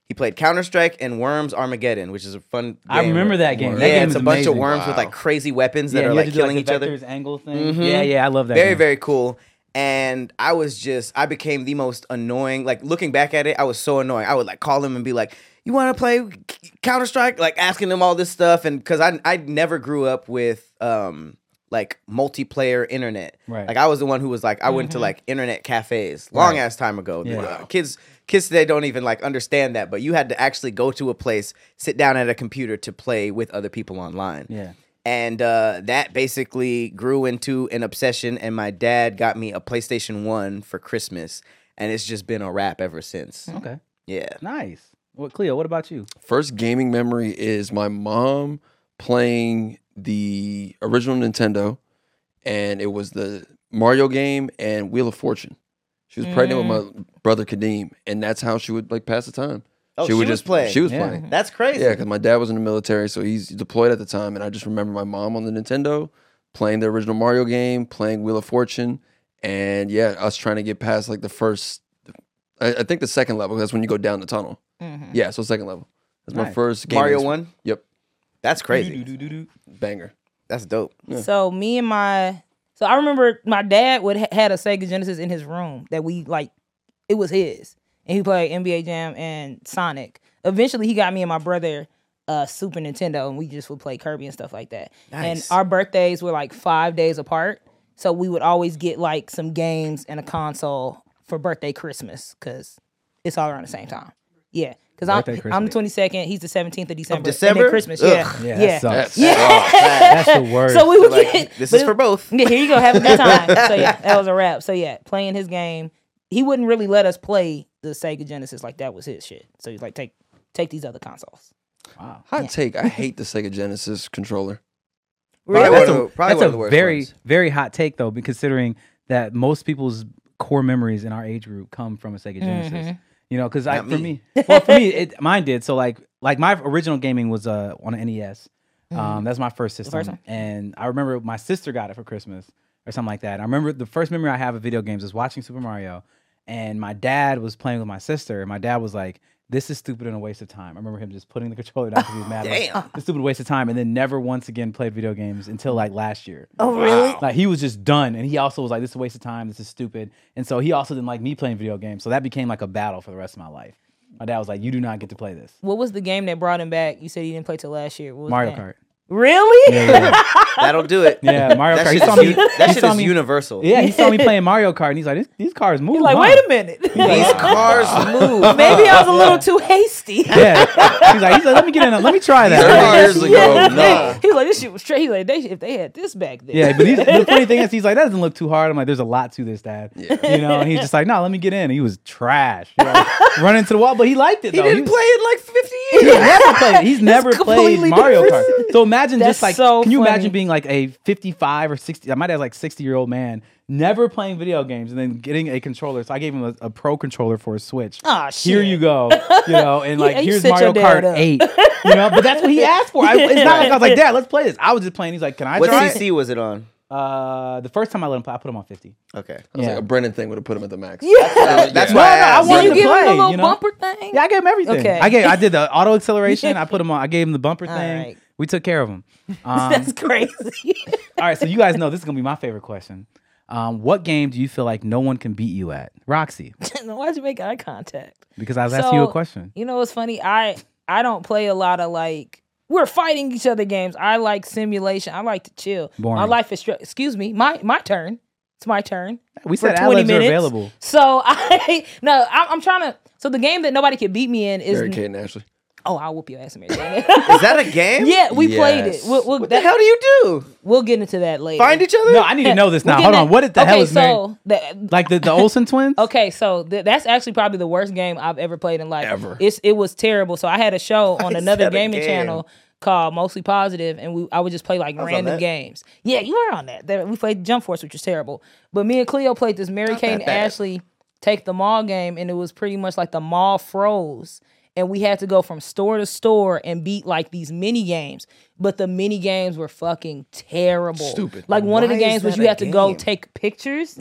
[SPEAKER 5] He played Counter Strike and Worms Armageddon, which is a fun game.
[SPEAKER 2] I remember that game.
[SPEAKER 3] Worms.
[SPEAKER 2] That
[SPEAKER 5] yeah,
[SPEAKER 2] game
[SPEAKER 5] it's
[SPEAKER 2] is
[SPEAKER 5] a bunch of
[SPEAKER 2] amazing.
[SPEAKER 5] worms
[SPEAKER 3] Wow.
[SPEAKER 5] with like crazy weapons that
[SPEAKER 2] Yeah,
[SPEAKER 5] are
[SPEAKER 2] you had
[SPEAKER 5] like
[SPEAKER 2] to do,
[SPEAKER 5] killing
[SPEAKER 2] the
[SPEAKER 5] each other.
[SPEAKER 2] vectors angle thing.
[SPEAKER 5] Mhm.
[SPEAKER 2] Yeah, yeah, I love that.
[SPEAKER 5] Very,
[SPEAKER 2] game.
[SPEAKER 5] very cool. And I was just, I became the most annoying. Like looking back at it, I was so annoying. I would like call him and be like, "You want to play Counter Strike?" Like asking him all this stuff, and because I I never grew up with um like multiplayer internet.
[SPEAKER 2] Right.
[SPEAKER 5] Like I was the one who was like, I went to like internet cafes long
[SPEAKER 2] Right.
[SPEAKER 5] ass time ago.
[SPEAKER 2] Yeah.
[SPEAKER 5] Uh, Kids. Kids today don't even like understand that, but you had to actually go to a place, sit down at a computer to play with other people online.
[SPEAKER 2] Yeah.
[SPEAKER 5] And uh, that basically grew into an obsession. And my dad got me a PlayStation one for Christmas, and it's just been a wrap ever since.
[SPEAKER 2] Okay.
[SPEAKER 5] Yeah.
[SPEAKER 2] Nice. What, Cleo? What about you?
[SPEAKER 3] First gaming memory is my mom playing the original Nintendo, and it was the Mario game and Wheel of Fortune. She was pregnant with my brother Kadeem, and that's how she would like pass the time.
[SPEAKER 5] Oh, she was playing.
[SPEAKER 3] She was
[SPEAKER 2] Yeah.
[SPEAKER 3] playing.
[SPEAKER 5] That's crazy.
[SPEAKER 3] Yeah, because my dad was in the military, so he's deployed at the time, and I just remember my mom on the Nintendo playing the original Mario game, playing Wheel of Fortune, and yeah, us trying to get past like the first, I, I think the second level. That's when you go down the tunnel. Yeah, so second level. That's my
[SPEAKER 2] Nice.
[SPEAKER 3] first game.
[SPEAKER 5] Mario
[SPEAKER 3] exp-
[SPEAKER 5] one?
[SPEAKER 3] Yep,
[SPEAKER 5] That's crazy.
[SPEAKER 3] banger.
[SPEAKER 5] That's dope.
[SPEAKER 4] So me and my, so I remember my dad would ha- had a Sega Genesis in his room that we like, it was his, and he played N B A Jam and Sonic. Eventually, he got me and my brother uh, Super Nintendo, and we just would play Kirby and stuff like that. And
[SPEAKER 5] Nice.
[SPEAKER 4] our birthdays were like five days apart, so we would always get like some games and a console for birthday, Christmas, because it's all around the same time. Yeah. Because I'm,
[SPEAKER 2] Birthday,
[SPEAKER 4] I'm the
[SPEAKER 2] Christmas.
[SPEAKER 4] twenty-second, he's the seventeenth of December. And
[SPEAKER 5] December?
[SPEAKER 4] then Christmas,
[SPEAKER 5] Ugh.
[SPEAKER 4] yeah.
[SPEAKER 2] Yeah,
[SPEAKER 4] Yeah.
[SPEAKER 2] that sucks.
[SPEAKER 3] That's
[SPEAKER 4] Yeah.
[SPEAKER 2] That's the worst.
[SPEAKER 4] So we would
[SPEAKER 5] Like,
[SPEAKER 4] get
[SPEAKER 5] this
[SPEAKER 4] but
[SPEAKER 5] is
[SPEAKER 4] it-
[SPEAKER 5] for both.
[SPEAKER 4] Yeah, here you go, have a good time. So yeah, that was a wrap. So yeah, playing his game, he wouldn't really let us play the Sega Genesis, like that was his shit. So he's like, take take these other consoles.
[SPEAKER 2] Wow.
[SPEAKER 3] Hot take. I hate the Sega Genesis controller.
[SPEAKER 5] Probably
[SPEAKER 2] That's
[SPEAKER 5] one
[SPEAKER 2] a,
[SPEAKER 5] of the- probably
[SPEAKER 2] that's
[SPEAKER 5] one
[SPEAKER 2] a
[SPEAKER 5] of the worst
[SPEAKER 2] very,
[SPEAKER 5] ones.
[SPEAKER 2] very hot take though, be- considering that most people's core memories in our age group come from a Sega Genesis.
[SPEAKER 4] Mm-hmm.
[SPEAKER 2] You know, because I
[SPEAKER 5] Not
[SPEAKER 2] for
[SPEAKER 5] me.
[SPEAKER 2] me, well, for me, it, mine did. So like, like my original gaming was uh on an N E S. Um, that's my first system,
[SPEAKER 4] first one?
[SPEAKER 2] and I remember my sister got it for Christmas or something like that. I remember the first memory I have of video games is watching Super Mario, and my dad was playing with my sister, and my dad was like, "This is stupid and a waste of time." I remember him just putting the controller down because he was mad. Like,
[SPEAKER 5] Damn.
[SPEAKER 2] "This is stupid waste of time," and then never once again played video games until like last year.
[SPEAKER 4] Oh really?
[SPEAKER 2] Like he was just done, and he also was like, "This is a waste of time. This is stupid." And so he also didn't like me playing video games. So that became like a battle for the rest of my life. My dad was like, "You do not get to play this."
[SPEAKER 4] What was the game that brought him back? You said he didn't play till last year. What was the
[SPEAKER 2] Mario
[SPEAKER 4] game?
[SPEAKER 2] Kart.
[SPEAKER 4] Really?
[SPEAKER 2] Yeah, yeah,
[SPEAKER 5] That'll do it.
[SPEAKER 2] yeah. Mario
[SPEAKER 5] That
[SPEAKER 2] Kart. He
[SPEAKER 5] shit
[SPEAKER 2] saw
[SPEAKER 5] is,
[SPEAKER 2] me.
[SPEAKER 5] u- that
[SPEAKER 2] he
[SPEAKER 5] shit
[SPEAKER 2] saw
[SPEAKER 5] is
[SPEAKER 2] me.
[SPEAKER 5] universal.
[SPEAKER 2] Yeah, he saw me playing Mario Kart, and he's like, this, "These cars move."
[SPEAKER 4] He's like,
[SPEAKER 2] huh?"
[SPEAKER 4] wait a minute.
[SPEAKER 5] These cars move.
[SPEAKER 4] Maybe I was a little too hasty.
[SPEAKER 2] Yeah, he's like, he's like, "Let me get in. Let me try that."
[SPEAKER 3] Thirty years ago,
[SPEAKER 4] Yeah.
[SPEAKER 3] no.
[SPEAKER 4] He's like, this shit was straight. He's like, they, if they had this back then.
[SPEAKER 2] Yeah, but he's, the funny thing is, he's like, that doesn't look too hard. I'm like, there's a lot to this, Dad. You know, and he's just like, no, let me get in. And he was trash, you know, running to the wall, but he liked it.
[SPEAKER 5] He
[SPEAKER 2] though.
[SPEAKER 5] didn't
[SPEAKER 2] was-
[SPEAKER 5] play in like fifty
[SPEAKER 2] He's
[SPEAKER 5] years.
[SPEAKER 2] never played. He's never played
[SPEAKER 4] completely
[SPEAKER 2] Mario
[SPEAKER 4] different.
[SPEAKER 2] Kart. So imagine
[SPEAKER 4] That's
[SPEAKER 2] just like,
[SPEAKER 4] so
[SPEAKER 2] can you
[SPEAKER 4] funny.
[SPEAKER 2] imagine being like a fifty-five or sixty? My dad's like sixty year old man, never playing video games, and then getting a controller. So I gave him a, a pro controller for a Switch.
[SPEAKER 4] Aw,
[SPEAKER 2] Here
[SPEAKER 4] shit.
[SPEAKER 2] you go. You know, and like
[SPEAKER 4] Yeah, you
[SPEAKER 2] here's
[SPEAKER 4] set
[SPEAKER 2] Mario
[SPEAKER 4] your dad
[SPEAKER 2] Kart
[SPEAKER 4] up.
[SPEAKER 2] eight. You know, but that's what he asked for. I, it's not like I was like, Dad, let's play this. I was just playing. He's like, can I
[SPEAKER 5] What
[SPEAKER 2] try
[SPEAKER 5] C C was it on?
[SPEAKER 2] it? Uh, the first time I let him play, I put him on fifty.
[SPEAKER 5] Okay.
[SPEAKER 3] I was
[SPEAKER 2] Yeah.
[SPEAKER 3] like, a Brennan thing would have put him at the max.
[SPEAKER 5] That's, that's
[SPEAKER 2] No,
[SPEAKER 5] why
[SPEAKER 2] no,
[SPEAKER 5] I
[SPEAKER 2] I
[SPEAKER 5] asked.
[SPEAKER 2] wanted
[SPEAKER 4] Did you
[SPEAKER 2] to
[SPEAKER 4] give him
[SPEAKER 2] play,
[SPEAKER 4] the little
[SPEAKER 2] you know?
[SPEAKER 4] bumper thing?
[SPEAKER 2] Yeah, I gave him everything.
[SPEAKER 4] Okay.
[SPEAKER 2] I gave I did the auto acceleration. I put him on. I gave him the bumper
[SPEAKER 4] All
[SPEAKER 2] thing.
[SPEAKER 4] right.
[SPEAKER 2] We took care of him. Um,
[SPEAKER 4] That's crazy.
[SPEAKER 2] all right, so you guys know this is gonna be my favorite question. Um, what game do you feel like no one can beat you at, Roxy?
[SPEAKER 4] Why'd you make eye contact?
[SPEAKER 2] Because I was asking you a
[SPEAKER 4] So,
[SPEAKER 2] question.
[SPEAKER 4] You know what's funny? I I don't play a lot of like we're fighting each other games. I like simulation. I like to chill.
[SPEAKER 2] Boring.
[SPEAKER 4] My life is str- excuse me. My my turn. It's my turn.
[SPEAKER 2] We
[SPEAKER 4] for
[SPEAKER 2] said
[SPEAKER 4] twenty
[SPEAKER 2] ad-libs are
[SPEAKER 4] minutes.
[SPEAKER 2] available.
[SPEAKER 4] So I no, I'm, I'm trying to. So the game that nobody can beat me in is
[SPEAKER 3] Mary Kate and Ashley.
[SPEAKER 4] oh, I'll whoop your ass, Mary Jane.
[SPEAKER 5] Is that a game?
[SPEAKER 4] Yeah, we played it.
[SPEAKER 3] Yes.
[SPEAKER 4] We'll, we'll,
[SPEAKER 5] What
[SPEAKER 4] that-
[SPEAKER 5] the hell do you do?
[SPEAKER 4] we'll get into that later.
[SPEAKER 5] Find each other?
[SPEAKER 2] No, I need to know this
[SPEAKER 4] We'll
[SPEAKER 2] now.
[SPEAKER 4] get
[SPEAKER 2] Hold
[SPEAKER 4] into-
[SPEAKER 2] on. What the
[SPEAKER 4] okay,
[SPEAKER 2] hell is Mary?
[SPEAKER 4] so the,
[SPEAKER 2] Like the, the Olsen twins?
[SPEAKER 4] Okay, so th- that's actually probably the worst game I've ever played in life.
[SPEAKER 3] Ever.
[SPEAKER 4] It's it was terrible. So I had a show on
[SPEAKER 5] Why is
[SPEAKER 4] another
[SPEAKER 5] that a
[SPEAKER 4] gaming
[SPEAKER 5] game?
[SPEAKER 4] channel called Mostly Positive, and we I would just play like
[SPEAKER 5] was on
[SPEAKER 4] random
[SPEAKER 5] that.
[SPEAKER 4] games. Yeah, you were on that. There- We played Jump Force, which was terrible. But me and Cleo played this Mary Kate and
[SPEAKER 5] bad.
[SPEAKER 4] Ashley Take the Mall game, and it was pretty much like the mall froze. And we had to go from store to store and beat like these mini games. But the mini games were fucking terrible.
[SPEAKER 3] Stupid.
[SPEAKER 4] Like one of the
[SPEAKER 5] Why is
[SPEAKER 4] games was
[SPEAKER 5] that
[SPEAKER 4] you
[SPEAKER 5] a
[SPEAKER 4] had to go
[SPEAKER 5] game?
[SPEAKER 4] take pictures.
[SPEAKER 3] Yep.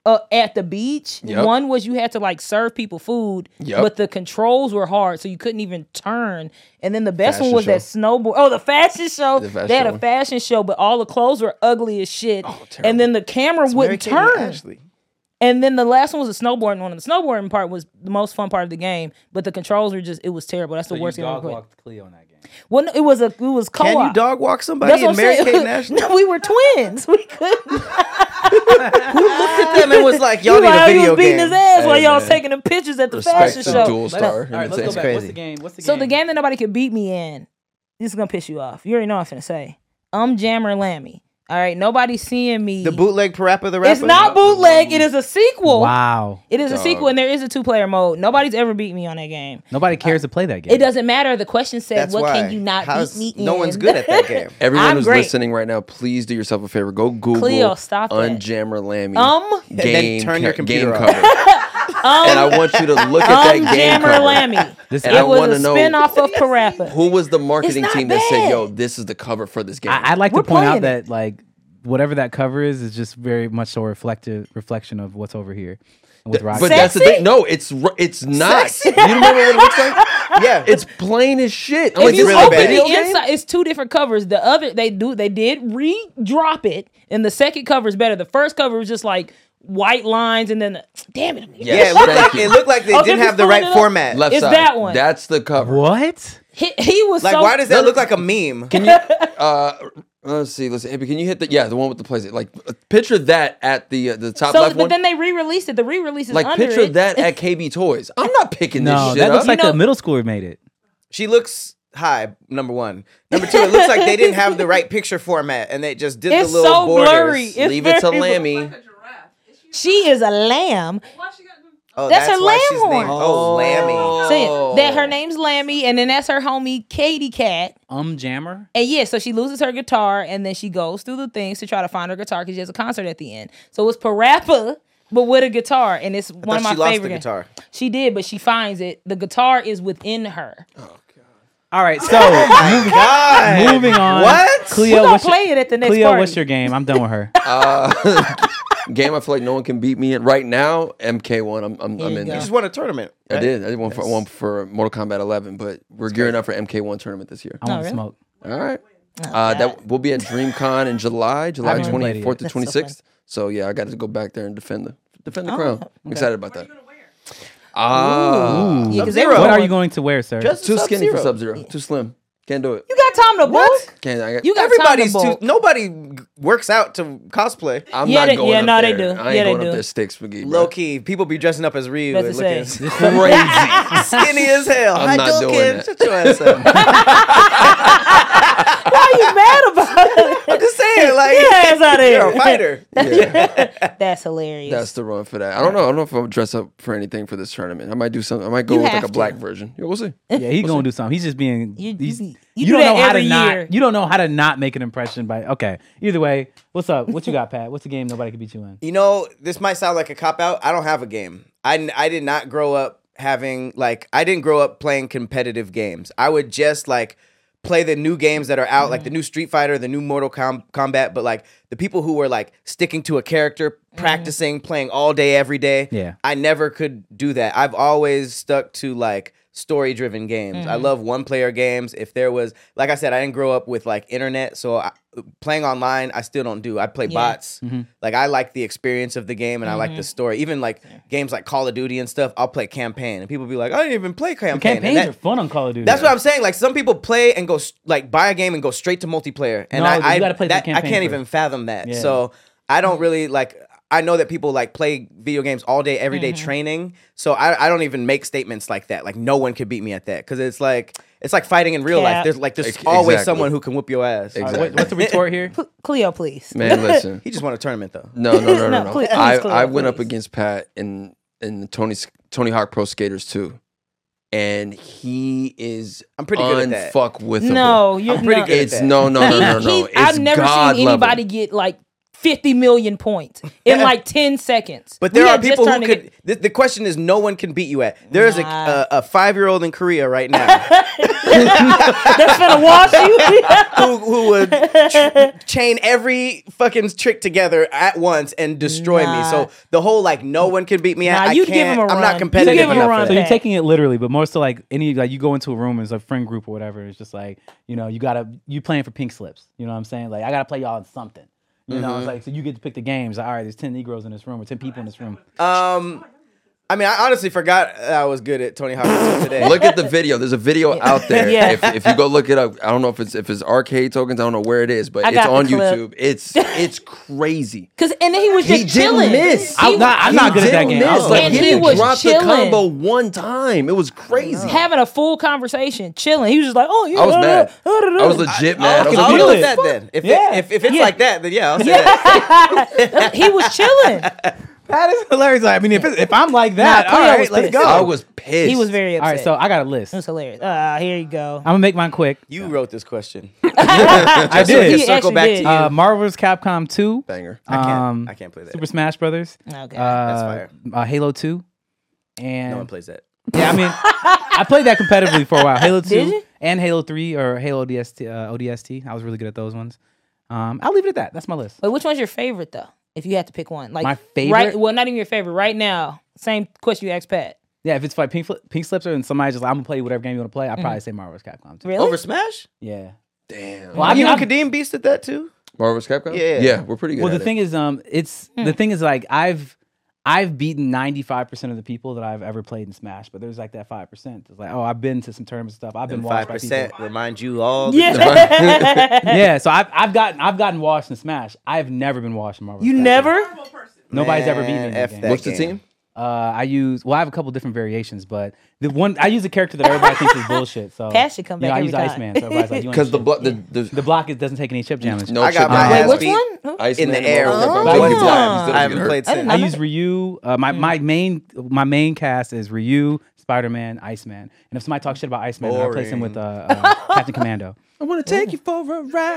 [SPEAKER 4] uh, at the beach.
[SPEAKER 3] Yep.
[SPEAKER 4] One was you had to like serve people food,
[SPEAKER 3] Yep.
[SPEAKER 4] but the controls were hard, so you couldn't even turn. And then the best
[SPEAKER 3] Fashion
[SPEAKER 4] one was
[SPEAKER 3] show.
[SPEAKER 4] that snowboard. Oh, the fashion show.
[SPEAKER 3] The fashion
[SPEAKER 4] they had a
[SPEAKER 3] one.
[SPEAKER 4] fashion show, but all the clothes were ugly as shit.
[SPEAKER 3] Oh, terrible.
[SPEAKER 4] And then the camera
[SPEAKER 5] Mary
[SPEAKER 4] wouldn't
[SPEAKER 5] Kate and
[SPEAKER 4] turn.
[SPEAKER 5] Ashley.
[SPEAKER 4] And then the last one was the snowboarding one. And the snowboarding part was the most fun part of the game, but the controls were just, it was terrible. That's
[SPEAKER 2] So
[SPEAKER 4] the
[SPEAKER 2] you
[SPEAKER 4] worst game I
[SPEAKER 2] dog
[SPEAKER 4] ever played.
[SPEAKER 2] walked Cleo in that game.
[SPEAKER 4] Well, no, it was a it was co-op.
[SPEAKER 5] Can you dog walk somebody
[SPEAKER 4] That's what
[SPEAKER 5] in
[SPEAKER 4] I'm
[SPEAKER 5] Mary
[SPEAKER 4] saying.
[SPEAKER 5] Kate and Ashley?
[SPEAKER 4] No, we were twins. We couldn't.
[SPEAKER 5] Them and was like, y'all need
[SPEAKER 4] While
[SPEAKER 5] a
[SPEAKER 4] he
[SPEAKER 5] video
[SPEAKER 4] was beating
[SPEAKER 5] game.
[SPEAKER 4] his ass while
[SPEAKER 3] Hey,
[SPEAKER 4] y'all was
[SPEAKER 3] man.
[SPEAKER 4] taking the pictures at the
[SPEAKER 3] Respect
[SPEAKER 4] fashion
[SPEAKER 3] to
[SPEAKER 4] show.
[SPEAKER 3] Dual
[SPEAKER 2] Let's-
[SPEAKER 3] Star.
[SPEAKER 2] All right,
[SPEAKER 3] You know
[SPEAKER 2] let's
[SPEAKER 3] what
[SPEAKER 2] go
[SPEAKER 3] I'm
[SPEAKER 2] back.
[SPEAKER 3] saying?
[SPEAKER 2] What's the game? What's the
[SPEAKER 4] So
[SPEAKER 2] game?
[SPEAKER 4] the game that nobody could beat me in, this is gonna piss you off. You already know what I'm finna say. Um, Jammer Lammy. All right, nobody's seeing me.
[SPEAKER 5] The bootleg Parappa the Rapper.
[SPEAKER 4] It's not bootleg. It is a sequel.
[SPEAKER 2] Wow.
[SPEAKER 4] It is a
[SPEAKER 3] Dog.
[SPEAKER 4] sequel, and there is a two-player mode. Nobody's ever beat me on that game.
[SPEAKER 2] Nobody cares to play that game.
[SPEAKER 4] It doesn't matter. The question said,
[SPEAKER 5] That's
[SPEAKER 4] "What
[SPEAKER 5] why.
[SPEAKER 4] can you not
[SPEAKER 5] How's-
[SPEAKER 4] beat me
[SPEAKER 5] No
[SPEAKER 4] in?"
[SPEAKER 5] one's good at that game.
[SPEAKER 3] Everyone
[SPEAKER 4] I'm
[SPEAKER 3] who's
[SPEAKER 4] great.
[SPEAKER 3] listening right now, please do yourself a favor. Go Google
[SPEAKER 4] Cleo, stop that.
[SPEAKER 3] Unjammer Lammy.
[SPEAKER 4] Um,
[SPEAKER 5] then
[SPEAKER 3] game,
[SPEAKER 5] turn your
[SPEAKER 3] ca-
[SPEAKER 5] computer
[SPEAKER 3] game
[SPEAKER 5] off.
[SPEAKER 3] cover. and I want you to look at that
[SPEAKER 4] um,
[SPEAKER 3] game
[SPEAKER 4] Jammer
[SPEAKER 3] cover.
[SPEAKER 4] Lammy.
[SPEAKER 2] This-
[SPEAKER 3] And I
[SPEAKER 4] It was
[SPEAKER 3] wanna
[SPEAKER 4] a
[SPEAKER 3] know-
[SPEAKER 4] spin-off of Parappa.
[SPEAKER 3] Who was the marketing
[SPEAKER 4] It's not
[SPEAKER 3] team that said,
[SPEAKER 4] bad.
[SPEAKER 3] "Yo, this is the cover for this game"?
[SPEAKER 2] I, I'd like
[SPEAKER 4] We're
[SPEAKER 2] to point out
[SPEAKER 4] playing it.
[SPEAKER 2] that like whatever that cover is is just very much so a reflective reflection of what's over here with Rocky.
[SPEAKER 3] but that's the
[SPEAKER 4] Sexy?
[SPEAKER 3] thing. No, it's r- it's not.
[SPEAKER 5] Sexy?
[SPEAKER 3] You remember what it looks like?
[SPEAKER 5] Yeah.
[SPEAKER 3] It's plain as shit. I'm
[SPEAKER 4] If
[SPEAKER 3] like,
[SPEAKER 4] you
[SPEAKER 3] this is
[SPEAKER 5] really
[SPEAKER 3] a
[SPEAKER 4] open
[SPEAKER 5] bad.
[SPEAKER 3] video
[SPEAKER 4] the
[SPEAKER 3] game?
[SPEAKER 4] inside, it's two different covers. The other they do they did re-drop it, and the second cover is better. The first cover was just like white lines, and then the, damn it,
[SPEAKER 3] Yes,
[SPEAKER 5] yeah, it looked,
[SPEAKER 3] thank
[SPEAKER 5] like,
[SPEAKER 3] you.
[SPEAKER 5] it looked like they
[SPEAKER 4] Oh,
[SPEAKER 5] didn't
[SPEAKER 4] this
[SPEAKER 5] have
[SPEAKER 4] is
[SPEAKER 5] the right
[SPEAKER 4] pulling it up.
[SPEAKER 5] format.
[SPEAKER 3] Left
[SPEAKER 4] It's
[SPEAKER 3] side.
[SPEAKER 4] that one.
[SPEAKER 3] That's the cover.
[SPEAKER 2] What?
[SPEAKER 4] he, he was
[SPEAKER 5] Like,
[SPEAKER 4] so.
[SPEAKER 5] why does that look like a meme?
[SPEAKER 3] Can you? Uh, let's see. Let's see. Can you hit the? Yeah, the one with the place. Like, picture that at the uh, the top
[SPEAKER 4] so?
[SPEAKER 3] left
[SPEAKER 4] But
[SPEAKER 3] one.
[SPEAKER 4] then they re-released it. The re-release is
[SPEAKER 3] Like,
[SPEAKER 4] under
[SPEAKER 3] picture
[SPEAKER 4] it.
[SPEAKER 3] that at K B Toys. I'm not picking this
[SPEAKER 2] No,
[SPEAKER 3] shit
[SPEAKER 2] that
[SPEAKER 3] up.
[SPEAKER 2] looks like
[SPEAKER 4] You know-
[SPEAKER 2] a middle schooler made it.
[SPEAKER 5] She looks high, number one. Number two, it looks like they didn't have the right picture format and they just did
[SPEAKER 4] It's
[SPEAKER 5] the little
[SPEAKER 4] so
[SPEAKER 5] borders.
[SPEAKER 4] blurry. It's
[SPEAKER 3] Leave it to
[SPEAKER 4] very-
[SPEAKER 3] Lammy.
[SPEAKER 4] She is a lamb.
[SPEAKER 5] Oh,
[SPEAKER 4] That's her
[SPEAKER 5] why
[SPEAKER 4] lamb
[SPEAKER 5] she's named-
[SPEAKER 4] horn.
[SPEAKER 5] Oh, Lammy.
[SPEAKER 4] Saying that her name's Lammy, and then that's her homie Katie Cat.
[SPEAKER 2] Um Jammer.
[SPEAKER 4] And yeah, so she loses her guitar, and then she goes through the things to try to find her guitar because she has a concert at the end. So it's Parappa, but with a guitar, and it's one of my
[SPEAKER 5] she lost
[SPEAKER 4] favorite
[SPEAKER 5] the
[SPEAKER 4] games.
[SPEAKER 5] guitar.
[SPEAKER 4] She did, but she finds it. The guitar is within her.
[SPEAKER 2] All right, so
[SPEAKER 5] God.
[SPEAKER 2] moving on.
[SPEAKER 5] What?
[SPEAKER 2] Cleo,
[SPEAKER 4] We're gonna
[SPEAKER 2] what's your-
[SPEAKER 4] play it at the next
[SPEAKER 2] Cleo,
[SPEAKER 4] party.
[SPEAKER 2] what's your game? I'm done with her.
[SPEAKER 3] Uh, game I feel like no one can beat me in right now. M K one. I'm I'm,
[SPEAKER 4] Here
[SPEAKER 3] I'm
[SPEAKER 4] you
[SPEAKER 3] in
[SPEAKER 4] go.
[SPEAKER 5] You
[SPEAKER 3] there.
[SPEAKER 5] just won a tournament.
[SPEAKER 3] I
[SPEAKER 5] right?
[SPEAKER 3] did. I did one for one for Mortal Kombat eleven, but we're gearing up for M K one tournament this year.
[SPEAKER 2] I want
[SPEAKER 4] Oh,
[SPEAKER 2] to
[SPEAKER 4] really?
[SPEAKER 2] smoke.
[SPEAKER 3] All right.
[SPEAKER 4] Oh,
[SPEAKER 3] Uh,
[SPEAKER 4] God.
[SPEAKER 3] that will be at DreamCon in July, July
[SPEAKER 2] haven't even played it
[SPEAKER 3] twenty-fourth to
[SPEAKER 4] yet. That's so
[SPEAKER 3] twenty-sixth. So yeah, I got to go back there and defend the defend the
[SPEAKER 4] Oh,
[SPEAKER 3] crown.
[SPEAKER 4] okay.
[SPEAKER 3] I'm excited about that. Ah,
[SPEAKER 4] Yeah, 'cause
[SPEAKER 5] Sub-Zero.
[SPEAKER 4] they
[SPEAKER 2] What
[SPEAKER 4] were
[SPEAKER 2] are
[SPEAKER 4] going-
[SPEAKER 2] you going to wear, sir?
[SPEAKER 5] Just
[SPEAKER 3] too skinny for
[SPEAKER 5] Sub-Zero.
[SPEAKER 3] Sub Zero. Too slim. Can't do it.
[SPEAKER 4] You got time to book?
[SPEAKER 3] Can't. I got,
[SPEAKER 4] You got
[SPEAKER 5] Everybody's
[SPEAKER 4] time to
[SPEAKER 5] too.
[SPEAKER 4] book.
[SPEAKER 5] Nobody works out to cosplay.
[SPEAKER 3] I'm
[SPEAKER 4] Yeah,
[SPEAKER 3] not
[SPEAKER 4] they-
[SPEAKER 3] going
[SPEAKER 4] yeah,
[SPEAKER 3] up
[SPEAKER 4] no, they
[SPEAKER 3] there.
[SPEAKER 4] do.
[SPEAKER 3] I ain't
[SPEAKER 4] Yeah, they
[SPEAKER 3] going
[SPEAKER 4] do.
[SPEAKER 3] up there stick spaghetti.
[SPEAKER 5] Low
[SPEAKER 3] Bro.
[SPEAKER 5] key, people be dressing up as Ryu
[SPEAKER 4] That's
[SPEAKER 5] and
[SPEAKER 4] the
[SPEAKER 5] looking
[SPEAKER 4] same.
[SPEAKER 3] Crazy.
[SPEAKER 5] skinny as hell.
[SPEAKER 3] I'm
[SPEAKER 5] Hi,
[SPEAKER 3] not doing
[SPEAKER 5] Duncan.
[SPEAKER 3] that.
[SPEAKER 5] Shut your ass up.
[SPEAKER 4] Why are you mad about it?
[SPEAKER 5] I'm just saying, like,
[SPEAKER 4] Get your ass out of here.
[SPEAKER 5] you're a fighter.
[SPEAKER 3] Yeah,
[SPEAKER 4] That's hilarious.
[SPEAKER 3] that's the run for that. I don't know. I don't know if I'll dress up for anything for this tournament. I might do something. I might go
[SPEAKER 4] You
[SPEAKER 3] with like
[SPEAKER 4] have
[SPEAKER 3] a
[SPEAKER 4] to.
[SPEAKER 3] black version. Yeah, we'll see.
[SPEAKER 2] Yeah, he's gonna do something. He's just being.
[SPEAKER 4] You- you
[SPEAKER 2] he's,
[SPEAKER 4] be-
[SPEAKER 2] you,
[SPEAKER 4] you do
[SPEAKER 2] don't
[SPEAKER 4] that
[SPEAKER 2] know how to
[SPEAKER 4] every
[SPEAKER 2] not.
[SPEAKER 4] year.
[SPEAKER 2] You don't know how to not make an impression by. Okay. Either way, what's up? What you got, Pat? What's the game nobody can beat you in?
[SPEAKER 5] You know, this might sound like a cop out. I don't have a game. I, I did not grow up having, like, I didn't grow up playing competitive games. I would just, like, play the new games that are out, like the new Street Fighter, the new Mortal Com- Kombat, but, like, the people who were, like, sticking to a character, practicing, playing all day, every day.
[SPEAKER 2] Yeah.
[SPEAKER 5] I never could do that. I've always stuck to, like, story driven games. I love one player games. If there was, like I said, I didn't grow up with like internet, so I, playing online, I still don't do. I play
[SPEAKER 4] Yeah.
[SPEAKER 5] bots. Like I like the experience of the game and I like the story. Even like games like Call of Duty and stuff, I'll play campaign. And people be like, I didn't even play campaign. And
[SPEAKER 2] Campaigns
[SPEAKER 5] that-
[SPEAKER 2] are fun on Call of Duty.
[SPEAKER 5] that's what I'm saying. Like some people play and go s- like buy a game and go straight to multiplayer, and
[SPEAKER 2] No,
[SPEAKER 5] I
[SPEAKER 2] you
[SPEAKER 5] I,
[SPEAKER 2] gotta play the
[SPEAKER 5] that, I
[SPEAKER 2] campaign
[SPEAKER 5] can't
[SPEAKER 2] first.
[SPEAKER 5] even fathom that.
[SPEAKER 2] Yeah.
[SPEAKER 5] So I don't really like. I know that people like play video games all day, every day training. So I, I don't even make statements like that. Like no one could beat me at that because it's like it's like fighting in real
[SPEAKER 4] Cap.
[SPEAKER 5] life. There's like there's
[SPEAKER 3] Ex-
[SPEAKER 5] always
[SPEAKER 3] exactly.
[SPEAKER 5] someone who can whoop your ass.
[SPEAKER 2] All right,
[SPEAKER 3] Exactly.
[SPEAKER 2] what- what's the retort here?
[SPEAKER 4] Cl- Cleo, please.
[SPEAKER 3] Man, listen.
[SPEAKER 5] He just won a tournament though.
[SPEAKER 3] No, no, no, no,
[SPEAKER 4] No,
[SPEAKER 3] no.
[SPEAKER 4] please,
[SPEAKER 3] I,
[SPEAKER 4] please,
[SPEAKER 3] I went up
[SPEAKER 4] please.
[SPEAKER 3] against Pat in in the Tony Tony Hawk Pro Skaters two, and he is
[SPEAKER 5] I'm pretty good at that.
[SPEAKER 3] unfuck with
[SPEAKER 4] No, you're
[SPEAKER 5] I'm pretty
[SPEAKER 4] no.
[SPEAKER 5] good at
[SPEAKER 3] It's
[SPEAKER 5] that.
[SPEAKER 3] no, no, no, no,
[SPEAKER 4] He-
[SPEAKER 3] no.
[SPEAKER 4] he-
[SPEAKER 3] It's
[SPEAKER 4] I've never
[SPEAKER 3] God
[SPEAKER 4] seen
[SPEAKER 3] level.
[SPEAKER 4] anybody get like fifty million points in like ten seconds.
[SPEAKER 5] But there
[SPEAKER 4] We
[SPEAKER 5] are
[SPEAKER 4] had just
[SPEAKER 5] people who
[SPEAKER 4] turned to
[SPEAKER 5] could.
[SPEAKER 4] get-
[SPEAKER 5] The, the question is, no one can beat you at. There is
[SPEAKER 4] Nah.
[SPEAKER 5] a, a a five year old in Korea right now
[SPEAKER 4] That's gonna wash you.
[SPEAKER 5] who who would tr- chain every fucking trick together at once and destroy
[SPEAKER 4] Nah.
[SPEAKER 5] me. So the whole like no one can beat me at.
[SPEAKER 4] Nah,
[SPEAKER 5] I
[SPEAKER 4] you'd
[SPEAKER 5] can't.
[SPEAKER 4] give him a
[SPEAKER 5] I'm
[SPEAKER 4] run.
[SPEAKER 5] not
[SPEAKER 4] You'd
[SPEAKER 5] competitive
[SPEAKER 4] give him a
[SPEAKER 5] enough.
[SPEAKER 4] run
[SPEAKER 5] For
[SPEAKER 2] So
[SPEAKER 5] that.
[SPEAKER 2] you're taking it literally, but more so like any like you go into a room as a friend group or whatever. It's just like you know you gotta you playing for pink slips. You know what I'm saying? Like I gotta play y'all in something. You know, it's like so you get to pick the games. Like, all right, there's ten Negroes in this room or ten people in this room.
[SPEAKER 5] Um, I mean, I honestly forgot I was good at Tony Hawk until today.
[SPEAKER 3] Look at the video. There's a video out there.
[SPEAKER 4] Yeah.
[SPEAKER 3] If, if you go look it up, I don't know if it's if it's arcade tokens. I don't know where it is, but
[SPEAKER 4] I
[SPEAKER 3] it's
[SPEAKER 4] got the
[SPEAKER 3] on
[SPEAKER 4] clip.
[SPEAKER 3] YouTube. It's it's crazy.
[SPEAKER 4] Cause and then he was just
[SPEAKER 3] He
[SPEAKER 4] chilling.
[SPEAKER 3] didn't miss.
[SPEAKER 4] He
[SPEAKER 2] I'm not- I'm not good at that
[SPEAKER 3] Didn't
[SPEAKER 2] game.
[SPEAKER 3] miss.
[SPEAKER 2] Oh.
[SPEAKER 3] Like,
[SPEAKER 4] And
[SPEAKER 3] he
[SPEAKER 4] he
[SPEAKER 3] didn't
[SPEAKER 4] was
[SPEAKER 3] drop the
[SPEAKER 4] chilling.
[SPEAKER 3] combo one time. It was crazy.
[SPEAKER 4] having a full conversation, chilling. He was just like, "Oh yeah."
[SPEAKER 3] I was
[SPEAKER 4] uh,
[SPEAKER 3] mad.
[SPEAKER 4] uh, uh,
[SPEAKER 3] I was legit mad. I was
[SPEAKER 5] I'll
[SPEAKER 3] like,
[SPEAKER 2] feel
[SPEAKER 5] go
[SPEAKER 2] it.
[SPEAKER 5] with that then. If,
[SPEAKER 2] Yeah.
[SPEAKER 5] it, if, if it's
[SPEAKER 4] Yeah.
[SPEAKER 5] like that, then yeah, I'll say that.
[SPEAKER 4] He was chilling.
[SPEAKER 2] That is hilarious. I mean, if it's, if I'm like that,
[SPEAKER 4] Nah,
[SPEAKER 2] all
[SPEAKER 4] Cleo
[SPEAKER 2] right,
[SPEAKER 4] was
[SPEAKER 2] let's
[SPEAKER 4] pissed.
[SPEAKER 2] go.
[SPEAKER 3] I was pissed.
[SPEAKER 4] He was very
[SPEAKER 2] all
[SPEAKER 4] upset.
[SPEAKER 2] right, so I got a list.
[SPEAKER 4] it
[SPEAKER 2] I'm
[SPEAKER 4] was hilarious. Uh, here you go.
[SPEAKER 2] gonna make mine quick.
[SPEAKER 5] You wrote this question.
[SPEAKER 2] I
[SPEAKER 5] So we can
[SPEAKER 2] did.
[SPEAKER 4] He
[SPEAKER 5] circle
[SPEAKER 4] actually
[SPEAKER 5] back
[SPEAKER 4] did.
[SPEAKER 5] to you.
[SPEAKER 2] Uh, Marvel versus. Capcom two.
[SPEAKER 3] banger.
[SPEAKER 5] I can't.
[SPEAKER 2] um,
[SPEAKER 5] I can't play that.
[SPEAKER 2] Super Smash Brothers.
[SPEAKER 4] Okay.
[SPEAKER 2] Uh,
[SPEAKER 5] fire.
[SPEAKER 2] Uh, Halo two. And
[SPEAKER 5] No one plays that.
[SPEAKER 2] yeah, I mean, I played that competitively for a while. Halo two
[SPEAKER 4] Did you?
[SPEAKER 2] and Halo three or Halo O D S T. Uh, O D S T. I was really good at those ones. Um, I'll leave it at that. That's my list.
[SPEAKER 4] Wait, which one's your favorite though? If you had to pick one, like
[SPEAKER 2] My favorite?
[SPEAKER 4] right? Well, not even your favorite. Right now, same question you asked Pat.
[SPEAKER 2] Yeah, if it's like pink, Fli- pink slips and somebody's just like, I'm gonna play whatever game you want to play, I'd probably say Marvel versus. Capcom two.
[SPEAKER 4] Really?
[SPEAKER 5] Over Smash?
[SPEAKER 2] Yeah.
[SPEAKER 3] Damn.
[SPEAKER 2] Well, I mean,
[SPEAKER 5] you and
[SPEAKER 2] I'm-
[SPEAKER 5] Kadeem beasted that too?
[SPEAKER 3] Marvel versus. Capcom.
[SPEAKER 5] Yeah.
[SPEAKER 3] yeah, we're pretty good.
[SPEAKER 2] Well,
[SPEAKER 3] at
[SPEAKER 2] the
[SPEAKER 3] it.
[SPEAKER 2] thing is, um, it's
[SPEAKER 4] Hmm.
[SPEAKER 2] the thing is like I've I've beaten ninety-five percent of the people that I've ever played in Smash, but there's like that five percent. It's like, oh, I've been to some tournaments and stuff. I've been
[SPEAKER 5] And
[SPEAKER 2] watched
[SPEAKER 5] five
[SPEAKER 2] by
[SPEAKER 5] percent
[SPEAKER 2] people.
[SPEAKER 5] remind you all. The
[SPEAKER 4] Yeah.
[SPEAKER 2] Yeah, so I've I've gotten I've gotten washed in Smash. I've never been washed in Marvel.
[SPEAKER 4] You
[SPEAKER 2] versus.
[SPEAKER 4] never?
[SPEAKER 2] Nobody's ever beaten me.
[SPEAKER 5] Man,
[SPEAKER 2] in that
[SPEAKER 5] F
[SPEAKER 2] game.
[SPEAKER 5] that
[SPEAKER 3] What's the
[SPEAKER 5] game.
[SPEAKER 3] team?
[SPEAKER 2] Uh, I use well, I have a couple different variations, but the one I use a character that everybody thinks is bullshit. So
[SPEAKER 4] Pat should come
[SPEAKER 2] you know,
[SPEAKER 4] back
[SPEAKER 2] I
[SPEAKER 4] every
[SPEAKER 2] use
[SPEAKER 4] time.
[SPEAKER 2] Iceman. So everybody's like, you
[SPEAKER 3] Because the,
[SPEAKER 2] ain't
[SPEAKER 3] blo-
[SPEAKER 2] shit.
[SPEAKER 3] the the
[SPEAKER 2] the block it doesn't take any chip damage.
[SPEAKER 3] no
[SPEAKER 5] I got
[SPEAKER 3] chip
[SPEAKER 5] my
[SPEAKER 3] damage.
[SPEAKER 4] Wait,
[SPEAKER 5] ass
[SPEAKER 4] which
[SPEAKER 5] beat
[SPEAKER 4] one?
[SPEAKER 3] Iceman
[SPEAKER 5] in the
[SPEAKER 3] and
[SPEAKER 5] air
[SPEAKER 3] Marvel
[SPEAKER 4] Oh.
[SPEAKER 3] Capcom.
[SPEAKER 5] one
[SPEAKER 3] Two
[SPEAKER 5] time.
[SPEAKER 3] times. Still
[SPEAKER 5] I haven't
[SPEAKER 3] get hurt.
[SPEAKER 5] played
[SPEAKER 4] I didn't
[SPEAKER 5] since.
[SPEAKER 4] know
[SPEAKER 2] I
[SPEAKER 4] that.
[SPEAKER 2] use Ryu. Uh, my my main my main cast is Ryu, Spider Man, Iceman. And if somebody talks shit about Iceman, then I replace him with uh, uh, Captain Commando.
[SPEAKER 3] I want to take you for a ride.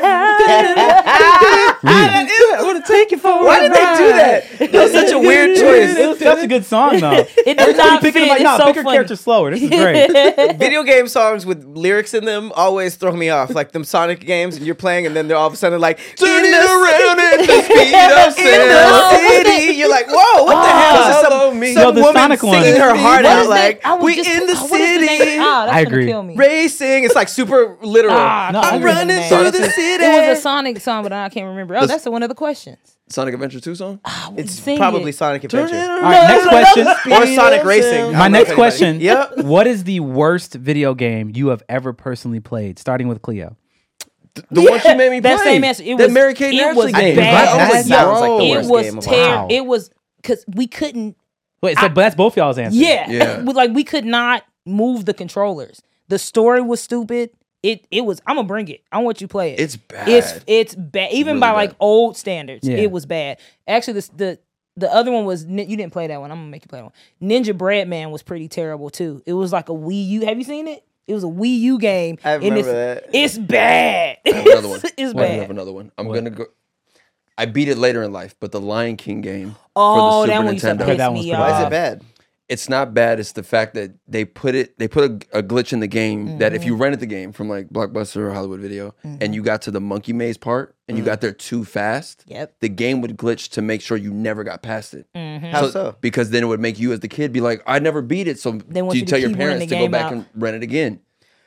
[SPEAKER 2] I want to take you for a
[SPEAKER 5] Why did they do that? That was such a weird choice.
[SPEAKER 2] It was such a good song though.
[SPEAKER 4] It does not fit.
[SPEAKER 2] Picking like,
[SPEAKER 4] It's
[SPEAKER 2] no,
[SPEAKER 4] so
[SPEAKER 2] pick your
[SPEAKER 4] funny.
[SPEAKER 2] character slower. This is great.
[SPEAKER 5] Video game songs with lyrics in them always throw me off. Like them Sonic games, and you're playing, and then they're all of a sudden like
[SPEAKER 3] Turn
[SPEAKER 5] in
[SPEAKER 3] it
[SPEAKER 5] the
[SPEAKER 3] around at the speed of
[SPEAKER 5] in the
[SPEAKER 3] sound.
[SPEAKER 5] city. You're like, whoa, what the hell? Is
[SPEAKER 3] follow
[SPEAKER 5] some
[SPEAKER 3] me.
[SPEAKER 5] some
[SPEAKER 2] Yo, the
[SPEAKER 5] woman
[SPEAKER 2] Sonic one.
[SPEAKER 5] singing her heart
[SPEAKER 4] What
[SPEAKER 5] out
[SPEAKER 4] is
[SPEAKER 5] like,
[SPEAKER 4] that? I was
[SPEAKER 5] we
[SPEAKER 4] just-
[SPEAKER 5] in the
[SPEAKER 4] oh, what is the name?
[SPEAKER 5] city.
[SPEAKER 4] Ah, that's
[SPEAKER 2] I
[SPEAKER 4] gonna
[SPEAKER 2] agree.
[SPEAKER 4] kill me.
[SPEAKER 5] Racing. It's like super literal.
[SPEAKER 4] Ah,
[SPEAKER 2] No,
[SPEAKER 4] I
[SPEAKER 2] I
[SPEAKER 4] can't
[SPEAKER 2] agree.
[SPEAKER 5] I'm
[SPEAKER 4] remember
[SPEAKER 5] running
[SPEAKER 4] the name.
[SPEAKER 5] through the city.
[SPEAKER 4] It was a Sonic song, but I can't remember. Oh,
[SPEAKER 3] The-
[SPEAKER 4] that's one of the questions.
[SPEAKER 3] Sonic Adventure two song?
[SPEAKER 5] It's
[SPEAKER 4] Sing
[SPEAKER 5] probably
[SPEAKER 4] it.
[SPEAKER 5] Sonic Adventure.
[SPEAKER 2] All right, next question.
[SPEAKER 5] Or Sonic Racing. I don't
[SPEAKER 2] My
[SPEAKER 5] know
[SPEAKER 2] next
[SPEAKER 5] if anybody-
[SPEAKER 2] question.
[SPEAKER 5] Yep.
[SPEAKER 2] What is the worst video game you have ever personally played? Starting with Cleo.
[SPEAKER 3] The one she made me
[SPEAKER 4] That
[SPEAKER 3] play.
[SPEAKER 4] same answer. It
[SPEAKER 3] that
[SPEAKER 4] was-
[SPEAKER 3] Mary Kate
[SPEAKER 4] it
[SPEAKER 3] and
[SPEAKER 4] was
[SPEAKER 3] Ashley game.
[SPEAKER 4] bad.
[SPEAKER 3] I was like,
[SPEAKER 5] That sounds like the
[SPEAKER 3] bro.
[SPEAKER 5] worst
[SPEAKER 4] It was
[SPEAKER 5] game of all
[SPEAKER 4] terrible.
[SPEAKER 2] time.
[SPEAKER 4] It was because we couldn't.
[SPEAKER 2] Wait, so but that's both y'all's answers.
[SPEAKER 4] Yeah,
[SPEAKER 3] Yeah.
[SPEAKER 4] We- like we could not move the controllers. The story was stupid. It it was. I'm gonna bring it. I want you to play it.
[SPEAKER 3] It's bad.
[SPEAKER 4] It's it's bad. Even
[SPEAKER 3] Really
[SPEAKER 4] by
[SPEAKER 3] bad.
[SPEAKER 4] like old standards,
[SPEAKER 2] Yeah.
[SPEAKER 4] it was bad. Actually, this the. The other one was Nin- you didn't play that one. I'm gonna make you play that one. Ninja Breadman was pretty terrible too. It was like a Wii U. Have you seen it? It was a Wii U game.
[SPEAKER 5] I
[SPEAKER 4] and
[SPEAKER 5] remember
[SPEAKER 4] it's,
[SPEAKER 5] that.
[SPEAKER 4] It's bad.
[SPEAKER 3] I have another one.
[SPEAKER 4] It's
[SPEAKER 3] I have
[SPEAKER 4] bad.
[SPEAKER 3] another one. I'm gonna go. I beat it later in life, but the Lion King game
[SPEAKER 4] Oh,
[SPEAKER 3] for the
[SPEAKER 4] that
[SPEAKER 3] Super
[SPEAKER 4] one used to
[SPEAKER 3] Nintendo.
[SPEAKER 4] piss
[SPEAKER 2] That one's
[SPEAKER 4] me
[SPEAKER 2] pretty
[SPEAKER 5] Why is
[SPEAKER 4] off.
[SPEAKER 5] it bad?
[SPEAKER 3] It's not bad. It's the fact that they put it. They put a, a glitch in the game that if you rented the game from like Blockbuster or Hollywood Video, and you got to the monkey maze part and you got there too fast,
[SPEAKER 4] Yep.
[SPEAKER 3] the game would glitch to make sure you never got past it.
[SPEAKER 5] How so?
[SPEAKER 3] Because then it would make you as the kid be like, I never beat it. So
[SPEAKER 4] They want
[SPEAKER 3] do
[SPEAKER 4] you
[SPEAKER 3] you
[SPEAKER 4] to
[SPEAKER 3] tell your
[SPEAKER 4] keep running
[SPEAKER 3] parents
[SPEAKER 4] the
[SPEAKER 3] to go
[SPEAKER 4] game
[SPEAKER 3] back
[SPEAKER 4] out.
[SPEAKER 3] and rent it again?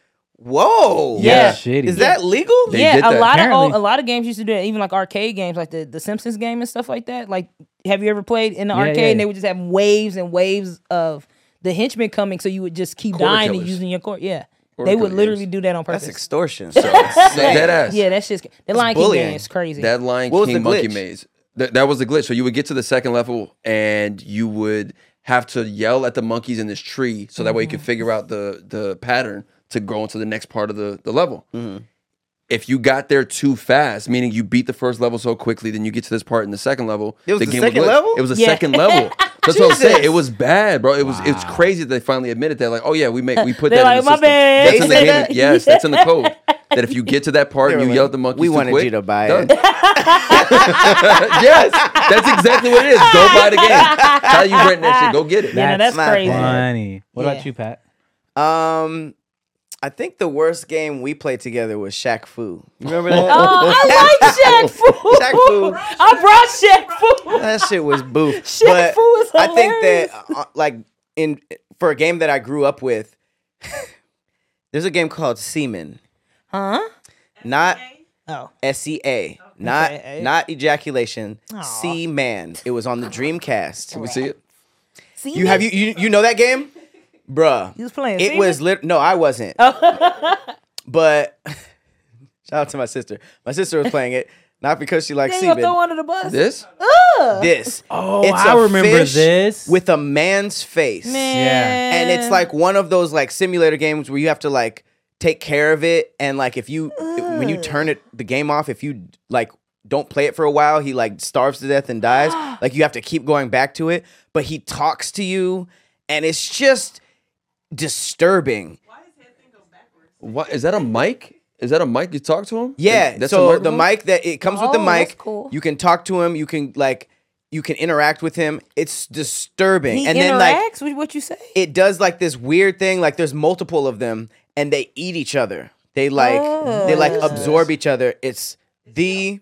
[SPEAKER 5] Whoa.
[SPEAKER 4] Yeah.
[SPEAKER 2] Shitty.
[SPEAKER 5] Is that legal?
[SPEAKER 3] They
[SPEAKER 4] yeah,
[SPEAKER 3] did
[SPEAKER 4] a
[SPEAKER 3] that.
[SPEAKER 4] lot
[SPEAKER 2] Apparently.
[SPEAKER 4] of old, a lot of games used to do that. Even like arcade games, like the, the Simpsons game and stuff like that. Like, have you ever played in the
[SPEAKER 2] Yeah,
[SPEAKER 4] arcade?
[SPEAKER 2] yeah.
[SPEAKER 4] And they would just have waves and waves of the henchmen coming, so you would just keep
[SPEAKER 3] Quarter
[SPEAKER 4] dying and
[SPEAKER 3] killers.
[SPEAKER 4] using your core. Yeah,
[SPEAKER 3] Quarter
[SPEAKER 4] they would
[SPEAKER 3] killer
[SPEAKER 4] literally
[SPEAKER 3] games.
[SPEAKER 4] do that on purpose.
[SPEAKER 5] That's extortion.
[SPEAKER 3] So dead ass.
[SPEAKER 4] yeah, that's just the Lion King
[SPEAKER 5] bullying.
[SPEAKER 4] game is crazy.
[SPEAKER 3] That Lion
[SPEAKER 5] What was
[SPEAKER 3] King
[SPEAKER 5] the
[SPEAKER 3] monkey
[SPEAKER 5] glitch?
[SPEAKER 3] maze. Th- that was the glitch. So you would get to the second level and you would have to yell at the monkeys in this tree so that way you could figure out the the pattern to go into the next part of the, the level. If you got there too fast, meaning you beat the first level so quickly, then you get to this part in the second level.
[SPEAKER 5] It was the
[SPEAKER 3] game
[SPEAKER 5] second
[SPEAKER 3] would glitch.
[SPEAKER 5] level?
[SPEAKER 3] It was a
[SPEAKER 4] Yeah.
[SPEAKER 3] second level. That's what I'm saying.
[SPEAKER 5] Jesus.
[SPEAKER 3] It was bad, bro. It was it's crazy that they finally admitted that. Like, oh yeah, we make we put
[SPEAKER 4] They're
[SPEAKER 3] that in
[SPEAKER 4] like,
[SPEAKER 3] the
[SPEAKER 4] "My
[SPEAKER 3] system.
[SPEAKER 4] bad."
[SPEAKER 3] That's in the
[SPEAKER 5] They said
[SPEAKER 3] game.
[SPEAKER 5] that?
[SPEAKER 3] Yes, that's in the code. that if you get to that part
[SPEAKER 5] They
[SPEAKER 3] and
[SPEAKER 5] were
[SPEAKER 3] you
[SPEAKER 5] like,
[SPEAKER 3] yell at the monkeys
[SPEAKER 5] we
[SPEAKER 3] too
[SPEAKER 5] wanted
[SPEAKER 3] quick,
[SPEAKER 5] you to buy
[SPEAKER 3] done.
[SPEAKER 5] it.
[SPEAKER 3] Yes, that's exactly what it is. Go buy the game. Tell you renting that shit. Go get it.
[SPEAKER 4] Yeah, that's
[SPEAKER 5] not
[SPEAKER 4] crazy.
[SPEAKER 2] Funny. What
[SPEAKER 4] Yeah.
[SPEAKER 2] about you, Pat?
[SPEAKER 5] Um, I think the worst game we played together was Shaq Fu. You remember that?
[SPEAKER 4] Oh, I like Shaq Fu.
[SPEAKER 5] Shaq Fu.
[SPEAKER 4] I brought Shaq Fu.
[SPEAKER 5] That shit was boof.
[SPEAKER 4] Shaq
[SPEAKER 5] But
[SPEAKER 4] Fu is
[SPEAKER 5] I think
[SPEAKER 4] hilarious.
[SPEAKER 5] that uh, like in for a game that I grew up with, there's a game called Seaman.
[SPEAKER 4] Huh?
[SPEAKER 5] Not
[SPEAKER 4] Oh.
[SPEAKER 5] S E A. Not
[SPEAKER 4] Okay.
[SPEAKER 5] not ejaculation.
[SPEAKER 4] Aw.
[SPEAKER 5] Seaman. It was on the Dreamcast.
[SPEAKER 3] Can we see it?
[SPEAKER 4] See
[SPEAKER 5] You have you you, you know that game? Bruh.
[SPEAKER 4] You was playing
[SPEAKER 5] It
[SPEAKER 4] Seaman?
[SPEAKER 5] was lit no, I wasn't. But shout out to my sister. My sister was playing it, not because she likes
[SPEAKER 4] Then you gonna throw
[SPEAKER 5] semen.
[SPEAKER 4] under the bus.
[SPEAKER 3] This?
[SPEAKER 5] This.
[SPEAKER 2] Oh,
[SPEAKER 5] It's
[SPEAKER 2] I
[SPEAKER 5] a
[SPEAKER 2] remember
[SPEAKER 5] fish
[SPEAKER 2] this.
[SPEAKER 5] with a man's face.
[SPEAKER 4] Man.
[SPEAKER 5] And it's like one of those like simulator games where you have to like take care of it, and like if you when you turn it the game off, if you like don't play it for a while, he like starves to death and dies. Like you have to keep going back to it, but he talks to you, and it's just disturbing.
[SPEAKER 3] What is that? A mic? Is that a mic? You talk to him?
[SPEAKER 5] Yeah.
[SPEAKER 3] That's a
[SPEAKER 5] so the
[SPEAKER 3] microphone?
[SPEAKER 5] mic that it comes with the
[SPEAKER 4] Oh, that's
[SPEAKER 5] mic.
[SPEAKER 4] cool.
[SPEAKER 5] You can talk to him. You can like you can interact with him. It's disturbing.
[SPEAKER 4] he
[SPEAKER 5] and
[SPEAKER 4] interacts
[SPEAKER 5] then like
[SPEAKER 4] with what you say?
[SPEAKER 5] it does like this weird thing. Like there's multiple of them, and they eat each other. They like they like
[SPEAKER 4] Oh.
[SPEAKER 5] absorb each other. It's the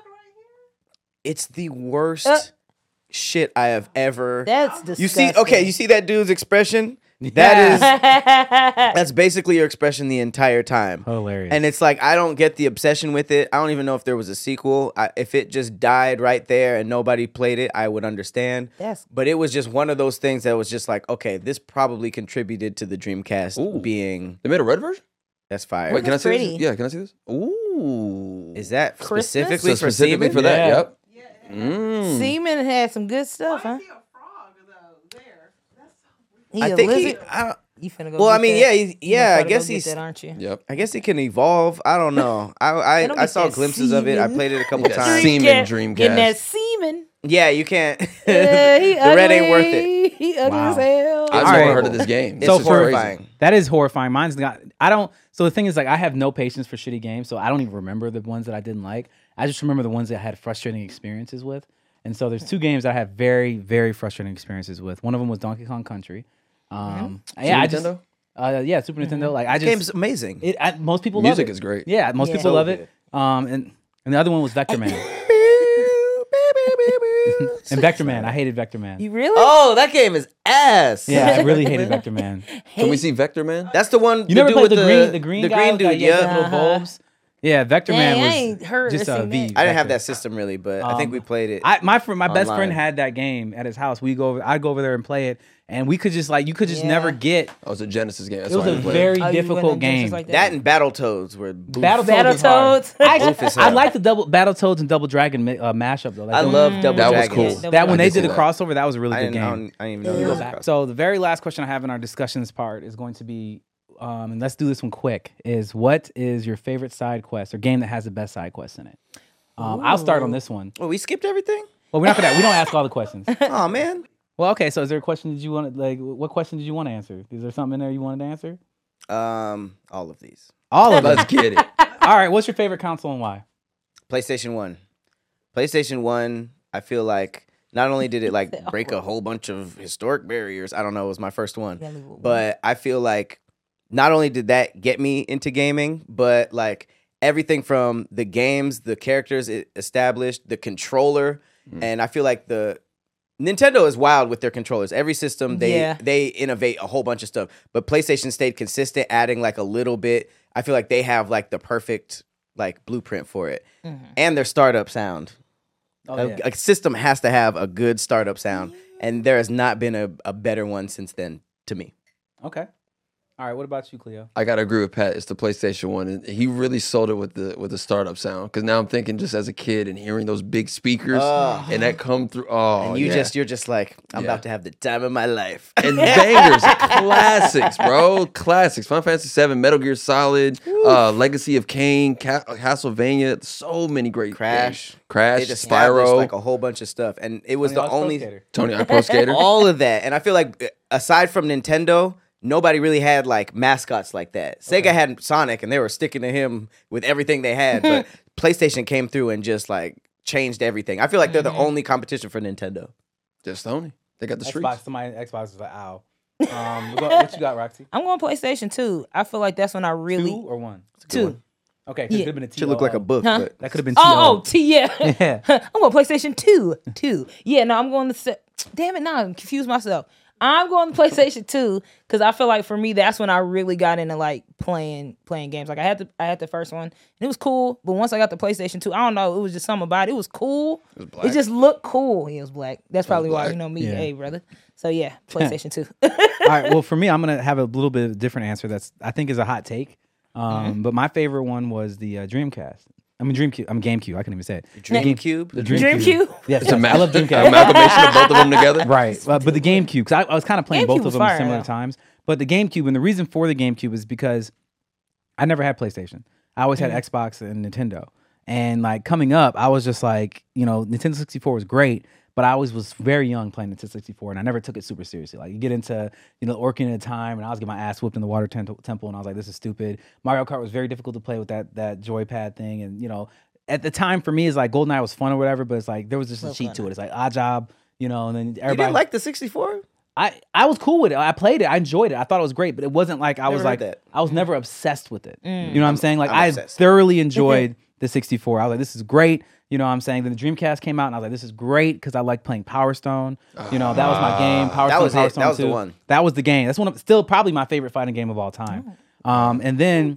[SPEAKER 5] it's the worst
[SPEAKER 4] Uh.
[SPEAKER 5] shit I have ever.
[SPEAKER 4] That's disgusting.
[SPEAKER 5] You see? Okay, you see that dude's expression? That is that's basically your expression the entire time.
[SPEAKER 2] Hilarious.
[SPEAKER 5] And it's like I don't get the obsession with it. I don't even know if there was a sequel. I, if it just died right there and nobody played it, I would understand.
[SPEAKER 4] That's-
[SPEAKER 5] But it was just one of those things that was just like, okay, this probably contributed to the Dreamcast
[SPEAKER 3] Ooh.
[SPEAKER 5] being
[SPEAKER 3] They made a red version?
[SPEAKER 5] that's fire.
[SPEAKER 3] Wait, can I see
[SPEAKER 4] pretty.
[SPEAKER 3] this? Yeah, can I see this? Ooh.
[SPEAKER 5] Is that
[SPEAKER 4] Christmas?
[SPEAKER 5] specifically
[SPEAKER 3] So
[SPEAKER 5] for
[SPEAKER 3] specifically
[SPEAKER 5] semen?
[SPEAKER 3] for that?
[SPEAKER 2] Yeah.
[SPEAKER 3] Yep. Mm.
[SPEAKER 4] Seaman had some good stuff, huh? He
[SPEAKER 5] I
[SPEAKER 4] a
[SPEAKER 5] think he.
[SPEAKER 4] lizard?
[SPEAKER 5] I don't,
[SPEAKER 4] You finna go
[SPEAKER 5] well, I
[SPEAKER 4] get
[SPEAKER 5] mean,
[SPEAKER 4] that?
[SPEAKER 5] yeah, he's,
[SPEAKER 4] You
[SPEAKER 5] yeah.
[SPEAKER 4] gonna
[SPEAKER 5] I
[SPEAKER 4] try to
[SPEAKER 5] guess
[SPEAKER 4] go get
[SPEAKER 5] he's.
[SPEAKER 4] that, aren't you?
[SPEAKER 3] Yep.
[SPEAKER 5] I guess he can evolve. I don't know. I I,
[SPEAKER 4] don't
[SPEAKER 5] I
[SPEAKER 4] get
[SPEAKER 5] saw
[SPEAKER 4] that
[SPEAKER 5] glimpses of it. I
[SPEAKER 4] semen.
[SPEAKER 5] played it a couple
[SPEAKER 3] Yeah,
[SPEAKER 5] times.
[SPEAKER 3] semen
[SPEAKER 4] Get-
[SPEAKER 3] Dreamcast.
[SPEAKER 4] Getting that semen.
[SPEAKER 5] Yeah, you can't.
[SPEAKER 4] Yeah, he
[SPEAKER 5] the red ain't worth it.
[SPEAKER 4] ugly. He ugly
[SPEAKER 2] Wow.
[SPEAKER 4] as hell.
[SPEAKER 3] I've
[SPEAKER 2] All
[SPEAKER 3] never
[SPEAKER 2] right.
[SPEAKER 3] heard of this game.
[SPEAKER 5] It's
[SPEAKER 2] So
[SPEAKER 3] This is
[SPEAKER 2] for-
[SPEAKER 3] crazy.
[SPEAKER 5] horrifying.
[SPEAKER 2] That is horrifying. Mine's got. I don't. So the thing is, like, I have no patience for shitty games, so I don't even remember the ones that I didn't like. I just remember the ones that I had frustrating experiences with. And so there's two games that I have very, very frustrating experiences with. One of them was Donkey Kong Country. Um, yeah, I just,
[SPEAKER 3] Nintendo?
[SPEAKER 2] uh, yeah, Super Nintendo. Like I
[SPEAKER 5] This game's
[SPEAKER 2] just,
[SPEAKER 5] amazing.
[SPEAKER 2] it, I, most people
[SPEAKER 3] Music
[SPEAKER 2] love it.
[SPEAKER 3] is great.
[SPEAKER 2] Yeah, most
[SPEAKER 4] Yeah.
[SPEAKER 2] people
[SPEAKER 5] So
[SPEAKER 2] love
[SPEAKER 5] good.
[SPEAKER 2] it. Um, and and the other one was Vector Man. And Vector Man, I hated Vector Man.
[SPEAKER 4] You really?
[SPEAKER 5] Oh, that game is ass.
[SPEAKER 2] Yeah, I really hated Vector Man.
[SPEAKER 3] Can we see Vector Man?
[SPEAKER 5] That's the one.
[SPEAKER 2] You never
[SPEAKER 5] dude
[SPEAKER 2] played
[SPEAKER 5] with
[SPEAKER 2] the, green, the green,
[SPEAKER 5] the
[SPEAKER 2] guy
[SPEAKER 5] green
[SPEAKER 2] with,
[SPEAKER 5] dude.
[SPEAKER 2] like, yeah,
[SPEAKER 5] Yeah,
[SPEAKER 2] little bulbs. Yeah, Vector
[SPEAKER 4] Dang,
[SPEAKER 2] Man
[SPEAKER 4] I
[SPEAKER 2] was
[SPEAKER 4] ain't heard
[SPEAKER 2] just
[SPEAKER 4] or
[SPEAKER 2] a
[SPEAKER 4] seen
[SPEAKER 2] V.
[SPEAKER 4] that.
[SPEAKER 5] I didn't have
[SPEAKER 2] Vector.
[SPEAKER 5] that system really, but I think
[SPEAKER 2] Um,
[SPEAKER 5] we played it.
[SPEAKER 2] I my friend, my best friend
[SPEAKER 5] online.
[SPEAKER 2] had that game at his house. We go, over, I'd go over there and play it, and we could just like you could just
[SPEAKER 4] Yeah.
[SPEAKER 2] never get.
[SPEAKER 3] Oh, it's a Genesis game. That's
[SPEAKER 2] It was
[SPEAKER 3] why I
[SPEAKER 2] a
[SPEAKER 3] didn't play
[SPEAKER 2] very
[SPEAKER 4] Oh, you
[SPEAKER 2] difficult
[SPEAKER 4] went into
[SPEAKER 2] game.
[SPEAKER 4] just like
[SPEAKER 5] that and Battletoads were boof.
[SPEAKER 2] Battletoads. was hard.
[SPEAKER 4] Battletoads.
[SPEAKER 2] I,
[SPEAKER 5] Boof as
[SPEAKER 2] I
[SPEAKER 5] hell.
[SPEAKER 2] like the double Battletoads and Double Dragon mi- uh, mashup though. Like,
[SPEAKER 5] I
[SPEAKER 2] those-
[SPEAKER 5] love Double
[SPEAKER 3] That was
[SPEAKER 5] Dragon.
[SPEAKER 3] cool.
[SPEAKER 4] Yeah,
[SPEAKER 2] that when
[SPEAKER 3] I
[SPEAKER 2] they
[SPEAKER 3] did see
[SPEAKER 2] did the
[SPEAKER 3] that.
[SPEAKER 2] crossover. That was a really
[SPEAKER 5] I
[SPEAKER 2] good
[SPEAKER 5] didn't, I
[SPEAKER 2] game.
[SPEAKER 5] don't, I didn't even know
[SPEAKER 2] Go
[SPEAKER 5] there was a
[SPEAKER 2] back.
[SPEAKER 5] cross-
[SPEAKER 2] So the very last question I have in our discussions part is going to be, um, and let's do this one quick. Is what is your favorite side quest or game that has the best side quest in it? Um, I'll start on this one.
[SPEAKER 5] Well, we skipped everything.
[SPEAKER 2] Well, we're not gonna. We don't ask all the questions.
[SPEAKER 5] Oh man.
[SPEAKER 2] Well, okay. So, is there a question did you want to like? What question did you want to answer? Is there something in there you wanted to answer?
[SPEAKER 5] Um, all of these.
[SPEAKER 2] All of them.
[SPEAKER 3] Let's get it.
[SPEAKER 2] All right. What's your favorite console and why?
[SPEAKER 5] PlayStation One. PlayStation One. I feel like not only did it like break a whole bunch of historic barriers. I don't know. It was my first one,
[SPEAKER 4] Yeah, leave it alone.
[SPEAKER 5] but I feel like not only did that get me into gaming, but like everything from the games, the characters it established, the controller, and I feel like the Nintendo is wild with their controllers. Every system they
[SPEAKER 4] Yeah.
[SPEAKER 5] they innovate a whole bunch of stuff, but PlayStation stayed consistent, adding like a little bit. I feel like they have like the perfect like blueprint for it, and their startup sound.
[SPEAKER 2] Oh,
[SPEAKER 5] a,
[SPEAKER 2] yeah.
[SPEAKER 5] a system has to have a good startup sound, and there has not been a, a better one since then to me.
[SPEAKER 2] Okay. All right. What about you, Cleo?
[SPEAKER 3] I gotta agree with Pat. It's the PlayStation One, and he really sold it with the with the startup sound. Because now I'm thinking, just as a kid and hearing those big speakers
[SPEAKER 5] Oh.
[SPEAKER 3] and that come through. Oh,
[SPEAKER 5] and you
[SPEAKER 3] yeah.
[SPEAKER 5] just you're just like I'm
[SPEAKER 3] Yeah.
[SPEAKER 5] about to have the time of my life.
[SPEAKER 3] and bangers, classics, bro, classics. Final Fantasy seven, Metal Gear Solid, uh, Legacy of Kain, Ca- Castlevania. So many great
[SPEAKER 5] Crash.
[SPEAKER 3] games. Crash,
[SPEAKER 5] It established
[SPEAKER 3] Spyro,
[SPEAKER 5] like a whole bunch of stuff, and it was
[SPEAKER 2] Tony
[SPEAKER 5] the
[SPEAKER 2] Hawk's Pro
[SPEAKER 5] only
[SPEAKER 2] Skater.
[SPEAKER 3] Tony Hawk Pro Skater.
[SPEAKER 5] all of that. And I feel like aside from Nintendo, nobody really had like mascots like that. Sega had Sonic, and they were sticking to him with everything they had. But PlayStation came through and just like changed everything. I feel like they're the only competition for Nintendo.
[SPEAKER 3] Just Sony. They got the streets.
[SPEAKER 2] Xbox, somebody Xbox was like, ow. Um, what, what you got, Roxy?
[SPEAKER 4] I'm going PlayStation two. I feel like that's when I really
[SPEAKER 2] Two or one?
[SPEAKER 4] two.
[SPEAKER 2] Okay, 'cause it
[SPEAKER 4] Yeah.
[SPEAKER 2] could have been a T.
[SPEAKER 5] Should look like a book.
[SPEAKER 4] Huh?
[SPEAKER 5] But
[SPEAKER 2] That could have been T.
[SPEAKER 4] Oh, oh, T, yeah.
[SPEAKER 2] Yeah.
[SPEAKER 4] I'm going PlayStation two. Two. Yeah, no, I'm going to se- damn it, now I'm confused myself. I'm going to PlayStation two because I feel like for me that's when I really got into like playing playing games. Like I had the I had the first one and it was cool, but once I got the PlayStation two, I don't know, it was just something about it. It was cool.
[SPEAKER 3] It was black.
[SPEAKER 4] It just looked cool. It was black. That's probably why
[SPEAKER 3] black.
[SPEAKER 4] you know me,
[SPEAKER 2] Yeah.
[SPEAKER 4] hey brother. So yeah, PlayStation two.
[SPEAKER 2] All right. Well, for me, I'm gonna have a little bit of a different answer. That's I think is a hot take. Um, but my favorite one was the uh, Dreamcast. I mean Dreamcube. I'm GameCube. I couldn't even say it.
[SPEAKER 5] GameCube.
[SPEAKER 2] The
[SPEAKER 4] Dreamcube?
[SPEAKER 2] Yes,
[SPEAKER 3] It's a
[SPEAKER 2] yes,
[SPEAKER 3] ma-
[SPEAKER 2] I love Dreamcast.
[SPEAKER 3] amalgamation of both of them together.
[SPEAKER 2] Right, uh, but the GameCube, because I, I was kind of playing
[SPEAKER 4] GameCube
[SPEAKER 2] both of
[SPEAKER 4] was
[SPEAKER 2] them
[SPEAKER 4] fire,
[SPEAKER 2] at similar
[SPEAKER 4] yeah.
[SPEAKER 2] times. But the GameCube, and the reason for the GameCube is because I never had PlayStation. I always had Xbox and Nintendo. And like coming up, I was just like, you know, Nintendo sixty-four was great, but I always was very young playing Nintendo sixty-four, and I never took it super seriously. Like you get into, you know, Orkin at a time, and I was getting my ass whipped in the water temple, temple, and I was like, this is stupid. Mario Kart was very difficult to play with that that joypad thing, and you know, at the time for me, it's like GoldenEye was fun or whatever, but it's like there was just a cheat to it. It's like odd job, you know, and then everybody.
[SPEAKER 5] You didn't like the sixty-four?
[SPEAKER 2] I, I was cool with it. I played it. I enjoyed it. I thought it was great, but it wasn't like I was
[SPEAKER 5] Never heard
[SPEAKER 2] like
[SPEAKER 5] that.
[SPEAKER 2] I was never obsessed with it. You know what I'm saying? Like
[SPEAKER 5] I'm
[SPEAKER 2] I
[SPEAKER 5] obsessed.
[SPEAKER 2] thoroughly enjoyed the sixty-four. I was like, this is great. You know what I'm saying? Then the Dreamcast came out, and I was like, this is great because I like playing Power Stone. You know, that was my game. Power
[SPEAKER 5] That
[SPEAKER 2] Stone,
[SPEAKER 5] was
[SPEAKER 2] Power
[SPEAKER 5] it.
[SPEAKER 2] Stone
[SPEAKER 5] That was the
[SPEAKER 2] two.
[SPEAKER 5] one.
[SPEAKER 2] That was the game. That's one of still probably my favorite fighting game of all time. Um, and then.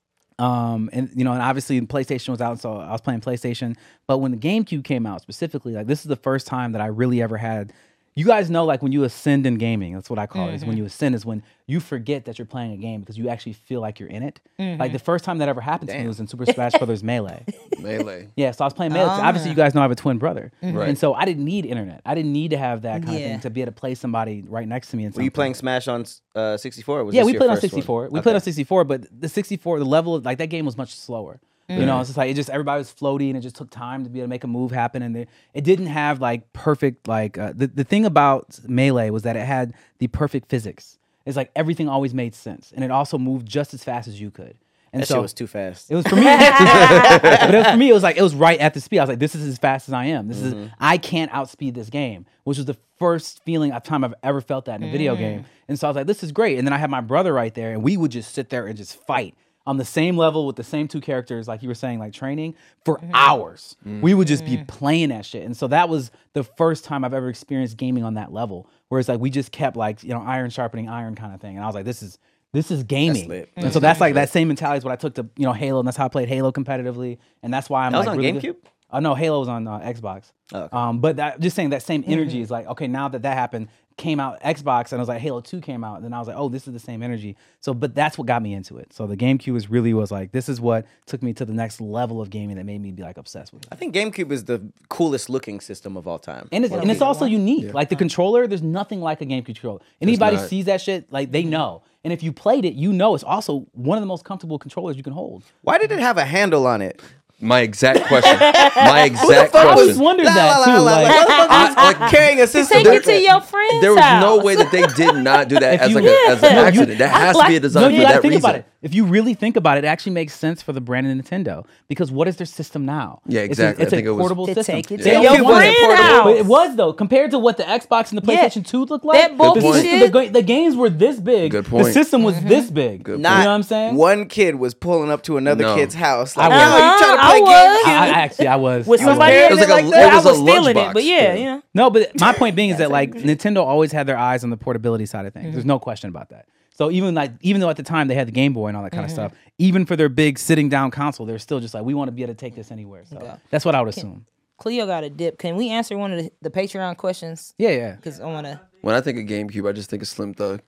[SPEAKER 2] Um and you know and obviously PlayStation was out, so I was playing PlayStation. But when the GameCube came out specifically, like this is the first time that I really ever had. You guys know, like when you ascend in gaming, that's what I call it. Is when you ascend is when you forget that you're playing a game because you actually feel like you're in it. Like the first time that ever happened to me was in Super Smash Brothers Melee.
[SPEAKER 3] Melee.
[SPEAKER 2] Yeah, so I was playing Melee. 'cause obviously, you guys know I have a twin brother,
[SPEAKER 3] Right.
[SPEAKER 2] and so I didn't need internet. I didn't need to have that kind of
[SPEAKER 4] Yeah.
[SPEAKER 2] thing to be able to play somebody right next to me. And
[SPEAKER 5] Were you playing Smash on uh, sixty-four? Or was
[SPEAKER 2] yeah,
[SPEAKER 5] this
[SPEAKER 2] we
[SPEAKER 5] your
[SPEAKER 2] played on
[SPEAKER 5] first one?
[SPEAKER 2] sixty-four. We
[SPEAKER 5] Okay.
[SPEAKER 2] played on sixty-four, but the sixty-four, the level of, like that game was much slower. You know, it's just like it just everybody was floaty, and it just took time to be able to make a move happen, and it, it didn't have like perfect like uh, the the thing about Melee was that it had the perfect physics. It's like everything always made sense, and it also moved just as fast as you could. And
[SPEAKER 5] That
[SPEAKER 2] so
[SPEAKER 5] shit was too fast.
[SPEAKER 2] it was for me, but it was for me. It was like it was right at the speed. I was like, "This is as fast as I am. This
[SPEAKER 5] Mm-hmm.
[SPEAKER 2] is I can't outspeed this game," which was the first feeling of time I've ever felt that in a video game. And so I was like, "This is great." And then I had my brother right there, and we would just sit there and just fight on the same level with the same two characters, like you were saying, like training for hours. We would just be playing that shit, and so that was the first time I've ever experienced gaming on that level, where it's like we just kept like you know iron sharpening iron kind of thing, and I was like, "This is." This is gaming,
[SPEAKER 5] lit.
[SPEAKER 2] and so that's like that same mentality is what I took to you know Halo, and that's how I played Halo competitively, and that's why I'm
[SPEAKER 5] That was
[SPEAKER 2] like
[SPEAKER 5] on
[SPEAKER 2] really
[SPEAKER 5] GameCube?
[SPEAKER 2] good- Oh no, Halo was on uh, Xbox.
[SPEAKER 5] Oh, okay.
[SPEAKER 2] Um, but that, just saying that same energy is like okay, now that that happened, came out Xbox, and I was like Halo two came out, and then I was like, oh, this is the same energy. So, but that's what got me into it. So the GameCube is really was like this is what took me to the next level of gaming that made me be like obsessed with it.
[SPEAKER 5] I think GameCube is the coolest looking system of all time.
[SPEAKER 2] And it's and it's also unique. Like the controller, there's nothing like a GameCube controller. Anybody
[SPEAKER 3] not.
[SPEAKER 2] sees that shit, like they know. And if you played it, you know it's also one of the most comfortable controllers you can hold.
[SPEAKER 5] Why did it have a handle on it?
[SPEAKER 3] My exact question. My exact
[SPEAKER 2] I always
[SPEAKER 3] question.
[SPEAKER 2] wondered
[SPEAKER 5] La,
[SPEAKER 2] that
[SPEAKER 5] la,
[SPEAKER 2] too.
[SPEAKER 5] la, la,
[SPEAKER 2] like-
[SPEAKER 5] like, motherfuckers
[SPEAKER 3] I-
[SPEAKER 5] carrying a system.
[SPEAKER 4] Take it to your friend's
[SPEAKER 3] There was no
[SPEAKER 4] house.
[SPEAKER 3] way that they did not do that
[SPEAKER 2] If
[SPEAKER 3] as
[SPEAKER 2] you-
[SPEAKER 3] like a, as an
[SPEAKER 2] No, you-
[SPEAKER 3] accident. That has to be a
[SPEAKER 2] No,
[SPEAKER 3] design
[SPEAKER 2] you
[SPEAKER 3] for
[SPEAKER 2] gotta
[SPEAKER 3] that
[SPEAKER 2] think
[SPEAKER 3] reason.
[SPEAKER 2] about it. If you really think about it, it actually makes sense for the brand of Nintendo because what is their system now?
[SPEAKER 3] Yeah,
[SPEAKER 2] It's
[SPEAKER 3] exactly.
[SPEAKER 2] a, it's
[SPEAKER 3] I think
[SPEAKER 2] a
[SPEAKER 3] it was-
[SPEAKER 2] portable
[SPEAKER 4] To
[SPEAKER 2] system.
[SPEAKER 4] take it
[SPEAKER 2] They
[SPEAKER 4] to
[SPEAKER 2] don't
[SPEAKER 4] your
[SPEAKER 2] give one-
[SPEAKER 4] friend's
[SPEAKER 2] But
[SPEAKER 4] house.
[SPEAKER 2] it was though compared to what the Xbox and the
[SPEAKER 4] Yeah.
[SPEAKER 2] PlayStation two looked like.
[SPEAKER 4] That bulky
[SPEAKER 2] the, system-
[SPEAKER 4] shit.
[SPEAKER 2] the, ga- the games were this big.
[SPEAKER 3] Good
[SPEAKER 2] The
[SPEAKER 3] point.
[SPEAKER 2] system was this big.
[SPEAKER 3] Good
[SPEAKER 2] You
[SPEAKER 5] Not
[SPEAKER 2] know what I'm saying?
[SPEAKER 5] one kid was pulling up to another
[SPEAKER 3] No.
[SPEAKER 5] kid's house.
[SPEAKER 2] I
[SPEAKER 5] Like,
[SPEAKER 2] was.
[SPEAKER 5] yo, you trying to
[SPEAKER 4] Uh-huh,
[SPEAKER 5] play
[SPEAKER 4] I was.
[SPEAKER 5] GameCube?
[SPEAKER 2] I, I actually I was.
[SPEAKER 4] With
[SPEAKER 2] I was.
[SPEAKER 4] somebody
[SPEAKER 5] carrying
[SPEAKER 4] else
[SPEAKER 5] it
[SPEAKER 4] like
[SPEAKER 5] like
[SPEAKER 4] that,
[SPEAKER 3] that?
[SPEAKER 4] I
[SPEAKER 3] It was a
[SPEAKER 4] was stealing it.
[SPEAKER 3] lunchbox,
[SPEAKER 4] But yeah,
[SPEAKER 3] yeah.
[SPEAKER 4] yeah.
[SPEAKER 2] No, but my point being is that like Nintendo always had their eyes on the portability side of things.
[SPEAKER 4] Mm-hmm.
[SPEAKER 2] There's no question about that. So even like even though at the time they had the Game Boy and all that kind
[SPEAKER 4] Mm-hmm.
[SPEAKER 2] of stuff, even for their big sitting down console, they're still just like we want to be able to take this anywhere. So that's what I would assume.
[SPEAKER 4] Cleo got a dip. Can we answer one of the, the Patreon questions?
[SPEAKER 2] Yeah, yeah.
[SPEAKER 4] Because I want to.
[SPEAKER 3] When I think of GameCube, I just think of Slim Thug.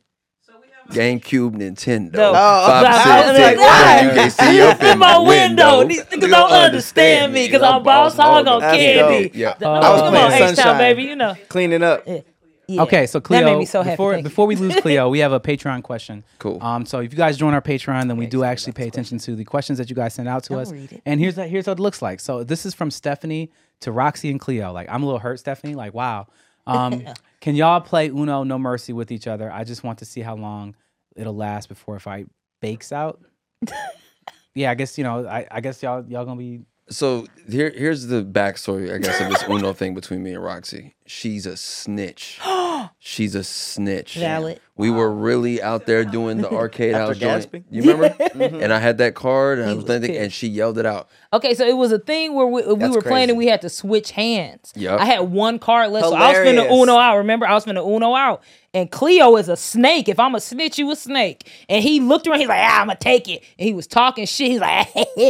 [SPEAKER 3] GameCube, Nintendo.
[SPEAKER 4] No.
[SPEAKER 5] Oh,
[SPEAKER 3] Five,
[SPEAKER 5] I
[SPEAKER 3] six,
[SPEAKER 5] was
[SPEAKER 3] six,
[SPEAKER 5] like,
[SPEAKER 3] one, you can't see up in my window.
[SPEAKER 4] These niggas don't understand me because I'm boss hog on
[SPEAKER 5] That's
[SPEAKER 4] candy.
[SPEAKER 5] dope.
[SPEAKER 3] Yeah.
[SPEAKER 2] Uh,
[SPEAKER 5] I was
[SPEAKER 4] Come
[SPEAKER 5] playing
[SPEAKER 4] on, H-Town,
[SPEAKER 5] Sunshine.
[SPEAKER 4] baby. You know.
[SPEAKER 5] Cleaning up.
[SPEAKER 4] Yeah.
[SPEAKER 2] Okay, so Cleo,
[SPEAKER 4] that made me so happy.
[SPEAKER 2] before
[SPEAKER 4] Thank you.
[SPEAKER 2] before we lose Cleo, we have a Patreon question.
[SPEAKER 3] Cool.
[SPEAKER 2] Um, so if you guys join our Patreon, then we do actually pay attention to the questions that you guys send out to
[SPEAKER 4] I'll
[SPEAKER 2] us.
[SPEAKER 4] read it.
[SPEAKER 2] And here's that here's what it looks like. So this is from Stephanie to Roxy and Cleo. Like I'm a little hurt, Stephanie. Like wow. Um, can y'all play Uno No Mercy with each other? I just want to see how long it'll last before a fight bakes out. Yeah, I guess you know. I, I guess y'all y'all gonna be.
[SPEAKER 3] So here, here's the backstory, I guess, of this Uno thing between me and Roxy. She's a snitch. She's a snitch.
[SPEAKER 4] Valid.
[SPEAKER 3] We were really out there doing the arcade
[SPEAKER 5] After
[SPEAKER 3] house joint.
[SPEAKER 5] gasping?
[SPEAKER 3] You remember? And I had that card, and I
[SPEAKER 4] He
[SPEAKER 3] was
[SPEAKER 4] was
[SPEAKER 3] thinking, and
[SPEAKER 4] pissed.
[SPEAKER 3] she yelled it out.
[SPEAKER 4] Okay, so it was a thing where we, we
[SPEAKER 5] That's
[SPEAKER 4] were playing and
[SPEAKER 5] crazy.
[SPEAKER 4] we had to switch hands.
[SPEAKER 3] Yup.
[SPEAKER 4] I had one card left, so I was
[SPEAKER 5] Hilarious.
[SPEAKER 4] finna Uno out. Remember, I was finna Uno out. And Cleo is a snake. If I'm a snitch, you a snake. And he looked around, he's like, ah, I'm gonna take it. And he was talking shit. He's like,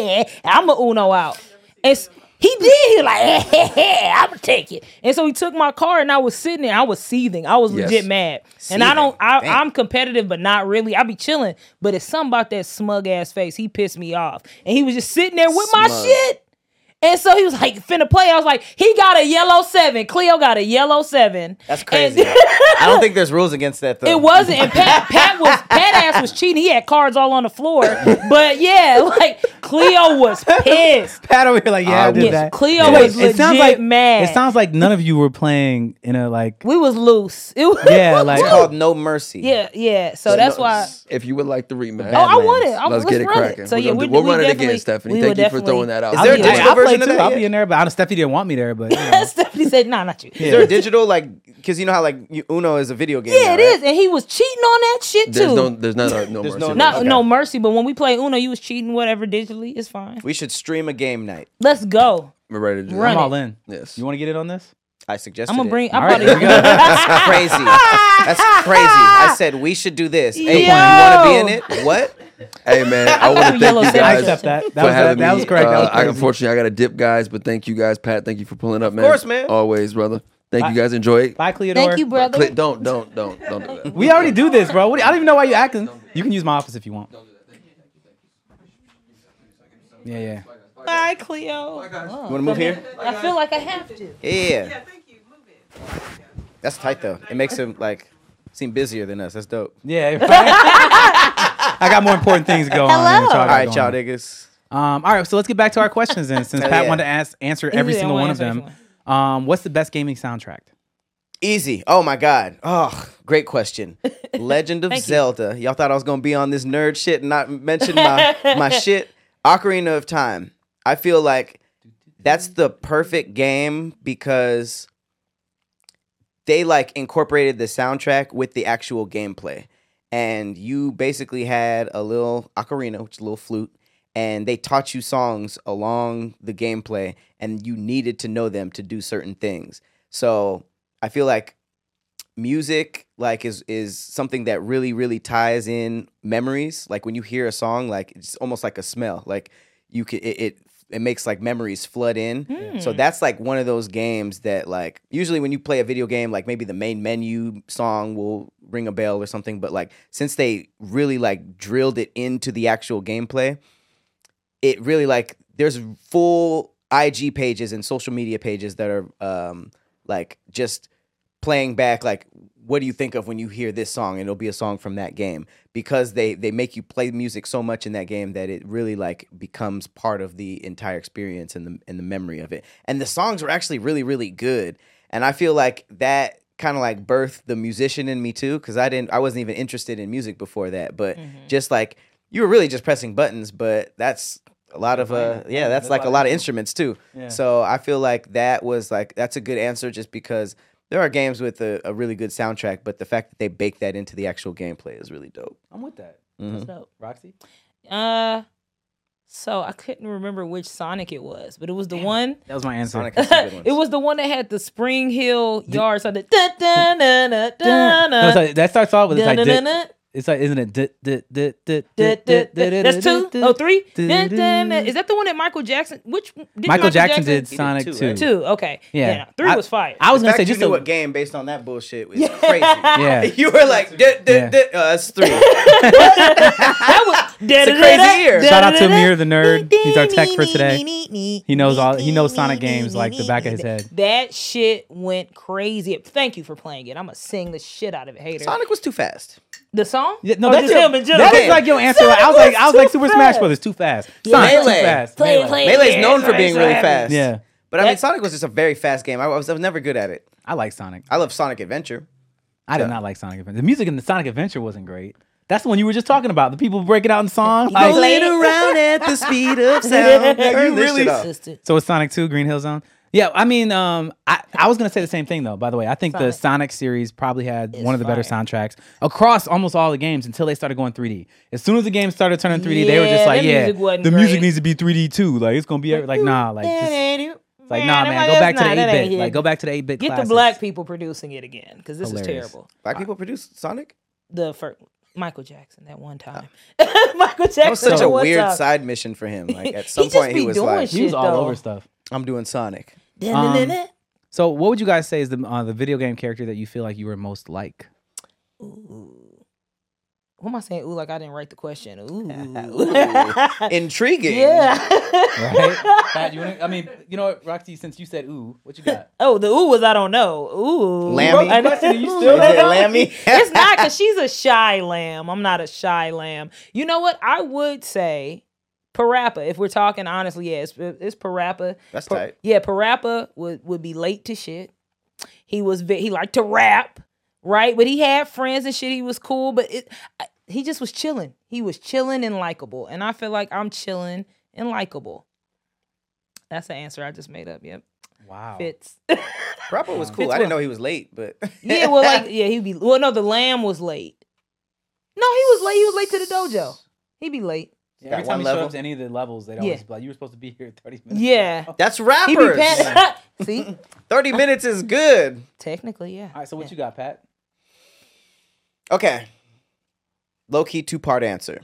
[SPEAKER 4] I'm gonna Uno out. And s- he did. He was like, I'm gonna take it. And so he took my card, and I was sitting there. I was seething. I was
[SPEAKER 3] Yes.
[SPEAKER 4] legit mad. And I don't.
[SPEAKER 5] Seething.
[SPEAKER 4] I,
[SPEAKER 5] Damn.
[SPEAKER 4] I'm competitive, but not really. I be chilling. But it's something about that smug ass face. He pissed me off, and he was just sitting there with my
[SPEAKER 5] Smug.
[SPEAKER 4] shit. And so he was like, finna play. I was like, he got a yellow seven. Cleo got a yellow seven.
[SPEAKER 5] That's
[SPEAKER 4] And-
[SPEAKER 5] crazy. I don't think there's rules against that though.
[SPEAKER 4] It wasn't, and Pat, Pat was Pat ass was cheating. He had cards all on the floor, but yeah, like Cleo was pissed.
[SPEAKER 2] Pat over here like, yeah, I,
[SPEAKER 3] I
[SPEAKER 2] did
[SPEAKER 3] was-
[SPEAKER 2] that.
[SPEAKER 4] Cleo
[SPEAKER 2] So wait,
[SPEAKER 4] was legit
[SPEAKER 2] it sounds like
[SPEAKER 4] mad.
[SPEAKER 2] It sounds like none of you were playing in a like.
[SPEAKER 4] We was loose. It was,
[SPEAKER 2] Yeah, like
[SPEAKER 5] It's called No Mercy.
[SPEAKER 4] yeah, yeah. So that's
[SPEAKER 3] no,
[SPEAKER 4] why.
[SPEAKER 3] If you would like the rematch,
[SPEAKER 4] Oh, I want it. I,
[SPEAKER 3] let's
[SPEAKER 4] let's
[SPEAKER 3] get it
[SPEAKER 4] run
[SPEAKER 3] cracking.
[SPEAKER 4] it. So
[SPEAKER 3] We're
[SPEAKER 4] yeah,
[SPEAKER 3] gonna
[SPEAKER 4] we,
[SPEAKER 3] do- we'll
[SPEAKER 4] we
[SPEAKER 3] run it again,
[SPEAKER 4] definitely-
[SPEAKER 3] Stephanie.
[SPEAKER 4] we
[SPEAKER 3] Thank
[SPEAKER 4] will
[SPEAKER 3] you for
[SPEAKER 4] definitely-
[SPEAKER 3] throwing that out.
[SPEAKER 5] Is
[SPEAKER 2] I'll
[SPEAKER 5] there a
[SPEAKER 2] be-
[SPEAKER 5] digital
[SPEAKER 2] I'll play
[SPEAKER 5] version of
[SPEAKER 2] too.
[SPEAKER 5] that
[SPEAKER 2] I'll
[SPEAKER 5] yet?
[SPEAKER 2] be in there, but I know Stephanie didn't want me there. But you know.
[SPEAKER 4] Stephanie said, "Nah, not you."
[SPEAKER 5] Is there a digital like? Because you know how like you, Uno is a video game.
[SPEAKER 4] Yeah,
[SPEAKER 5] now,
[SPEAKER 4] it
[SPEAKER 5] right?
[SPEAKER 4] is, and he was cheating on that shit
[SPEAKER 3] There's
[SPEAKER 4] too.
[SPEAKER 3] no, there's not, uh, no
[SPEAKER 5] There's
[SPEAKER 3] mercy.
[SPEAKER 5] no-
[SPEAKER 4] Not
[SPEAKER 5] Okay.
[SPEAKER 4] no mercy, but when we play Uno, you was cheating, whatever, digitally. It's fine.
[SPEAKER 5] We should stream a game night.
[SPEAKER 4] Let's go.
[SPEAKER 3] We're ready to do
[SPEAKER 4] Run
[SPEAKER 2] I'm
[SPEAKER 3] it.
[SPEAKER 2] all
[SPEAKER 4] it.
[SPEAKER 2] in.
[SPEAKER 3] Yes.
[SPEAKER 2] You want to get it on this?
[SPEAKER 5] I suggested.
[SPEAKER 4] I'm gonna
[SPEAKER 5] it.
[SPEAKER 4] bring.
[SPEAKER 2] All
[SPEAKER 4] I'm
[SPEAKER 2] right,
[SPEAKER 4] about
[SPEAKER 2] there we go.
[SPEAKER 5] That's crazy. That's crazy. I said we should do this. Hey, you
[SPEAKER 4] Yo.
[SPEAKER 5] want to be in it? What?
[SPEAKER 3] Hey man, I want to thank
[SPEAKER 4] Yellow
[SPEAKER 3] you
[SPEAKER 4] sandwich.
[SPEAKER 2] I
[SPEAKER 3] guys
[SPEAKER 2] accept that. That
[SPEAKER 3] for
[SPEAKER 2] was
[SPEAKER 3] having
[SPEAKER 2] that, that
[SPEAKER 3] me.
[SPEAKER 2] was correct. That was
[SPEAKER 3] Uh, I,
[SPEAKER 2] crazy.
[SPEAKER 3] unfortunately, I got to dip, guys, but thank you guys, Pat. Thank you for pulling up, man.
[SPEAKER 5] course, man.
[SPEAKER 3] Always, brother. Thank
[SPEAKER 2] Bye.
[SPEAKER 3] you guys. Enjoy it.
[SPEAKER 2] Bye, Cleodor.
[SPEAKER 4] Thank you, brother.
[SPEAKER 3] Click, don't, don't, don't, don't do that.
[SPEAKER 2] We already do this, bro. What do you- I don't even know why you're acting. You can use my office if you want. Yeah, yeah.
[SPEAKER 4] Bye, Cleo.
[SPEAKER 5] You want to move here?
[SPEAKER 4] I feel like I have to.
[SPEAKER 5] Yeah. Yeah. Thank you. Move it. That's tight though. It makes him like seem busier than us. That's dope.
[SPEAKER 2] Yeah. I got more important things to go on. than what
[SPEAKER 4] Hello.
[SPEAKER 2] y'all got
[SPEAKER 5] All right,
[SPEAKER 2] going
[SPEAKER 5] y'all
[SPEAKER 2] on.
[SPEAKER 5] niggas.
[SPEAKER 2] Um, all right, so let's get back to our questions then. Since
[SPEAKER 5] Hell
[SPEAKER 2] Pat
[SPEAKER 5] yeah.
[SPEAKER 2] wanted to ask, answer every
[SPEAKER 4] Yeah, I
[SPEAKER 2] single
[SPEAKER 4] wanna
[SPEAKER 2] one of
[SPEAKER 4] answer
[SPEAKER 2] them.
[SPEAKER 4] every
[SPEAKER 2] Um, what's the best gaming soundtrack?
[SPEAKER 5] Easy. Oh my God. Oh, great question. Legend of
[SPEAKER 4] Thank you.
[SPEAKER 5] Zelda. Y'all thought I was gonna be on this nerd shit and not mention my my shit. Ocarina of Time. I feel like that's the perfect game because they like incorporated the soundtrack with the actual gameplay. And you basically had a little ocarina, which is a little flute, and they taught you songs along the gameplay, and you needed to know them to do certain things. So I feel like music like is is something that really really ties in memories. Like when you hear a song, like it's almost like a smell. Like you could it it, it makes like memories flood in. So that's like one of those games that like usually when you play a video game, like maybe the main menu song will ring a bell or something. But like since they really like drilled it into the actual gameplay, it really like there's full I G pages and social media pages that are um like just playing back like what do you think of when you hear this song, and it'll be a song from that game because they they make you play music so much in that game that it really like becomes part of the entire experience and the and the memory of it. And the songs were actually really really good, and I feel like that kind of like birthed the musician in me too, because I didn't I wasn't even interested in music before that, but just like you were really just pressing buttons, but that's a lot of uh yeah that's like a lot of instruments too.
[SPEAKER 2] Yeah.
[SPEAKER 5] So I feel like that was like that's a good answer just because there are games with a, a really good soundtrack, but the fact that they bake that into the actual gameplay is really dope.
[SPEAKER 2] I'm with that.
[SPEAKER 5] Mhm.
[SPEAKER 4] So,
[SPEAKER 2] Roxy?
[SPEAKER 4] uh, so I couldn't remember which Sonic it was, but it was the one.
[SPEAKER 2] That was my answer.
[SPEAKER 5] Sonic has some good ones.
[SPEAKER 4] It was the one that had the Spring Hill yard. So the da da da da da
[SPEAKER 2] No, so that starts off with it's
[SPEAKER 4] da
[SPEAKER 2] like
[SPEAKER 4] da
[SPEAKER 2] di-
[SPEAKER 4] da.
[SPEAKER 2] it's like isn't it? di- di- di- di-
[SPEAKER 4] Da,
[SPEAKER 2] di-
[SPEAKER 4] da,
[SPEAKER 2] di-
[SPEAKER 4] da. That's two. Oh, three.
[SPEAKER 2] du-
[SPEAKER 4] Da,
[SPEAKER 2] du-
[SPEAKER 4] da, da. Is that the one that Michael Jackson? Which did
[SPEAKER 2] Michael Jackson did
[SPEAKER 5] He did
[SPEAKER 2] Sonic
[SPEAKER 5] two,
[SPEAKER 2] two.
[SPEAKER 5] right?
[SPEAKER 4] two? Okay.
[SPEAKER 2] Yeah.
[SPEAKER 4] Yeah. Three
[SPEAKER 2] I-
[SPEAKER 4] was fire.
[SPEAKER 2] I was
[SPEAKER 5] The
[SPEAKER 2] gonna
[SPEAKER 5] fact
[SPEAKER 2] say
[SPEAKER 5] you
[SPEAKER 2] just
[SPEAKER 5] knew
[SPEAKER 2] a,
[SPEAKER 5] what game based on that bullshit is crazy.
[SPEAKER 2] Yeah.
[SPEAKER 5] You were like, duh, duh,
[SPEAKER 2] Yeah.
[SPEAKER 5] duh. Oh, that's three.
[SPEAKER 4] that was
[SPEAKER 5] It's a crazy year.
[SPEAKER 2] Shout out to Amir, the nerd. He's our tech for today. He knows all. He knows Sonic games like the back of his head.
[SPEAKER 4] That shit went crazy. Thank you for playing it. I'm gonna sing the shit out of it, hater.
[SPEAKER 5] Sonic was too fast.
[SPEAKER 4] The song?
[SPEAKER 2] Yeah, no,
[SPEAKER 4] Or
[SPEAKER 2] that's
[SPEAKER 4] just
[SPEAKER 2] your,
[SPEAKER 4] him in general?
[SPEAKER 2] that is
[SPEAKER 5] Game.
[SPEAKER 2] like your answer. I was like, I was like Super Smash Brothers, too fast. Sonic, too
[SPEAKER 5] Melee.
[SPEAKER 2] fast.
[SPEAKER 4] Play it,
[SPEAKER 2] Melee.
[SPEAKER 4] play it.
[SPEAKER 5] Melee's
[SPEAKER 4] Yeah,
[SPEAKER 5] known
[SPEAKER 4] that's
[SPEAKER 5] for
[SPEAKER 4] right,
[SPEAKER 5] being
[SPEAKER 4] that's
[SPEAKER 5] really
[SPEAKER 4] right.
[SPEAKER 5] fast.
[SPEAKER 2] Yeah,
[SPEAKER 5] But I mean,
[SPEAKER 4] That-
[SPEAKER 5] Sonic was just a very fast game. I was, I was never good at it.
[SPEAKER 2] I like Sonic.
[SPEAKER 5] I love Sonic Adventure.
[SPEAKER 2] I did
[SPEAKER 5] Yeah.
[SPEAKER 2] not like Sonic Adventure. The music in the Sonic Adventure wasn't great. That's the one you were just talking about. The people breaking out in songs.
[SPEAKER 4] Like-
[SPEAKER 5] Rolling around at the speed of sound. Turn this
[SPEAKER 2] really
[SPEAKER 5] shit up.
[SPEAKER 4] Sister.
[SPEAKER 2] So it's Sonic two, Green Hill Zone. Yeah, I mean, um, I, I was gonna say the same thing though. By the way, I think the
[SPEAKER 4] Sonic.
[SPEAKER 2] Sonic series probably had
[SPEAKER 4] It's
[SPEAKER 2] one of the better
[SPEAKER 4] fire.
[SPEAKER 2] soundtracks across almost all the games until they started going three D. As soon as the games started turning three D, they were
[SPEAKER 4] Yeah,
[SPEAKER 2] just like,
[SPEAKER 4] that
[SPEAKER 2] yeah,
[SPEAKER 4] music wasn't
[SPEAKER 2] the music
[SPEAKER 4] great.
[SPEAKER 2] needs to be three D too. Like it's gonna be every- like nah, like just,
[SPEAKER 4] It's
[SPEAKER 2] like nah, man, go back to the eight bit. Like go back to the eight bit.
[SPEAKER 4] Get the black people producing it again because this
[SPEAKER 2] Hilarious.
[SPEAKER 4] is terrible.
[SPEAKER 5] Black people produce Sonic?
[SPEAKER 4] The first Michael Jackson that one time. Michael Jackson.
[SPEAKER 5] That was such
[SPEAKER 4] that
[SPEAKER 5] a
[SPEAKER 4] one
[SPEAKER 5] weird
[SPEAKER 4] time.
[SPEAKER 5] side mission for him. Like at
[SPEAKER 4] He
[SPEAKER 5] some
[SPEAKER 4] just
[SPEAKER 5] point
[SPEAKER 4] be
[SPEAKER 5] he was
[SPEAKER 4] doing
[SPEAKER 5] like,
[SPEAKER 4] shit.
[SPEAKER 2] He was all
[SPEAKER 4] though.
[SPEAKER 2] over stuff.
[SPEAKER 5] I'm doing Sonic.
[SPEAKER 2] Um, So what would you guys say is the uh, the video game character that you feel like you were most like?
[SPEAKER 4] What am I saying? Ooh, like I didn't write the question. Ooh.
[SPEAKER 5] Intriguing.
[SPEAKER 4] Yeah.
[SPEAKER 2] Right? Pat, you wanna, I mean, you know what, Roxy, since you said ooh, what you got?
[SPEAKER 4] Oh, the ooh was I don't know. Ooh.
[SPEAKER 5] Lammy?
[SPEAKER 4] I know-
[SPEAKER 2] You still
[SPEAKER 5] Is it Lammy?
[SPEAKER 4] It's not because she's a shy lamb. I'm not a shy lamb. You know what? I would say Parappa. If we're talking honestly, yeah, it's, it's Parappa.
[SPEAKER 5] That's
[SPEAKER 4] Pa-
[SPEAKER 5] tight.
[SPEAKER 4] Yeah, Parappa would, would be late to shit. He was ve- he liked to rap, right? But he had friends and shit. He was cool, but it, I, he just was chilling. He was chilling and likable, and I feel like I'm chilling and likable. That's the answer I just made up. Yep,
[SPEAKER 2] Wow.
[SPEAKER 4] fits.
[SPEAKER 5] Parappa was cool.
[SPEAKER 4] Fits
[SPEAKER 5] I didn't
[SPEAKER 4] well.
[SPEAKER 5] know he was late, but
[SPEAKER 4] Yeah, well, like yeah, he'd be. Well, no, the lamb was late. No, he was late. He was late to the dojo. He'd be late.
[SPEAKER 2] Yeah, every
[SPEAKER 5] That
[SPEAKER 2] time
[SPEAKER 5] one
[SPEAKER 2] he showed
[SPEAKER 5] level?
[SPEAKER 2] up to any of the levels, they'd
[SPEAKER 4] Yeah.
[SPEAKER 2] always be like, you were supposed to be here thirty minutes
[SPEAKER 4] Yeah.
[SPEAKER 2] ago.
[SPEAKER 5] that's
[SPEAKER 4] He'd
[SPEAKER 5] rappers.
[SPEAKER 4] be pan- See,
[SPEAKER 5] thirty minutes is good.
[SPEAKER 4] technically, yeah.
[SPEAKER 2] All right, so what you got, Pat?
[SPEAKER 5] Okay. Low key two part answer.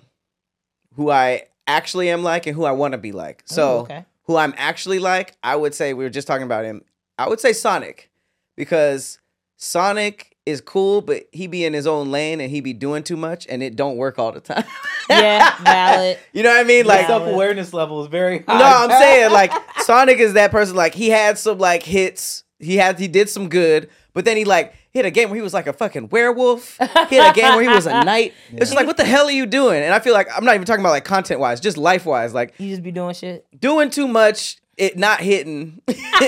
[SPEAKER 5] Who I actually am like and who I want to be like. So
[SPEAKER 4] Ooh, okay.
[SPEAKER 5] who I'm actually like, I would say we were just talking about him. I would say Sonic because Sonic is cool, but he be in his own lane and he be doing too much and it don't work all the time.
[SPEAKER 4] Yeah, valid.
[SPEAKER 5] You know what I mean?
[SPEAKER 2] Like
[SPEAKER 5] Like,
[SPEAKER 4] Valid.
[SPEAKER 2] self-awareness level is very high.
[SPEAKER 5] no, I'm saying like Sonic is that person. Like he had some like hits. He had he did some good, but then he like hit a game where he was like a fucking werewolf. Hit a game where he was a knight. It's just like, what the hell are you doing? And I feel like I'm not even talking about like content wise, just life wise. Like
[SPEAKER 4] You just be doing shit.
[SPEAKER 5] doing too much, it not hitting,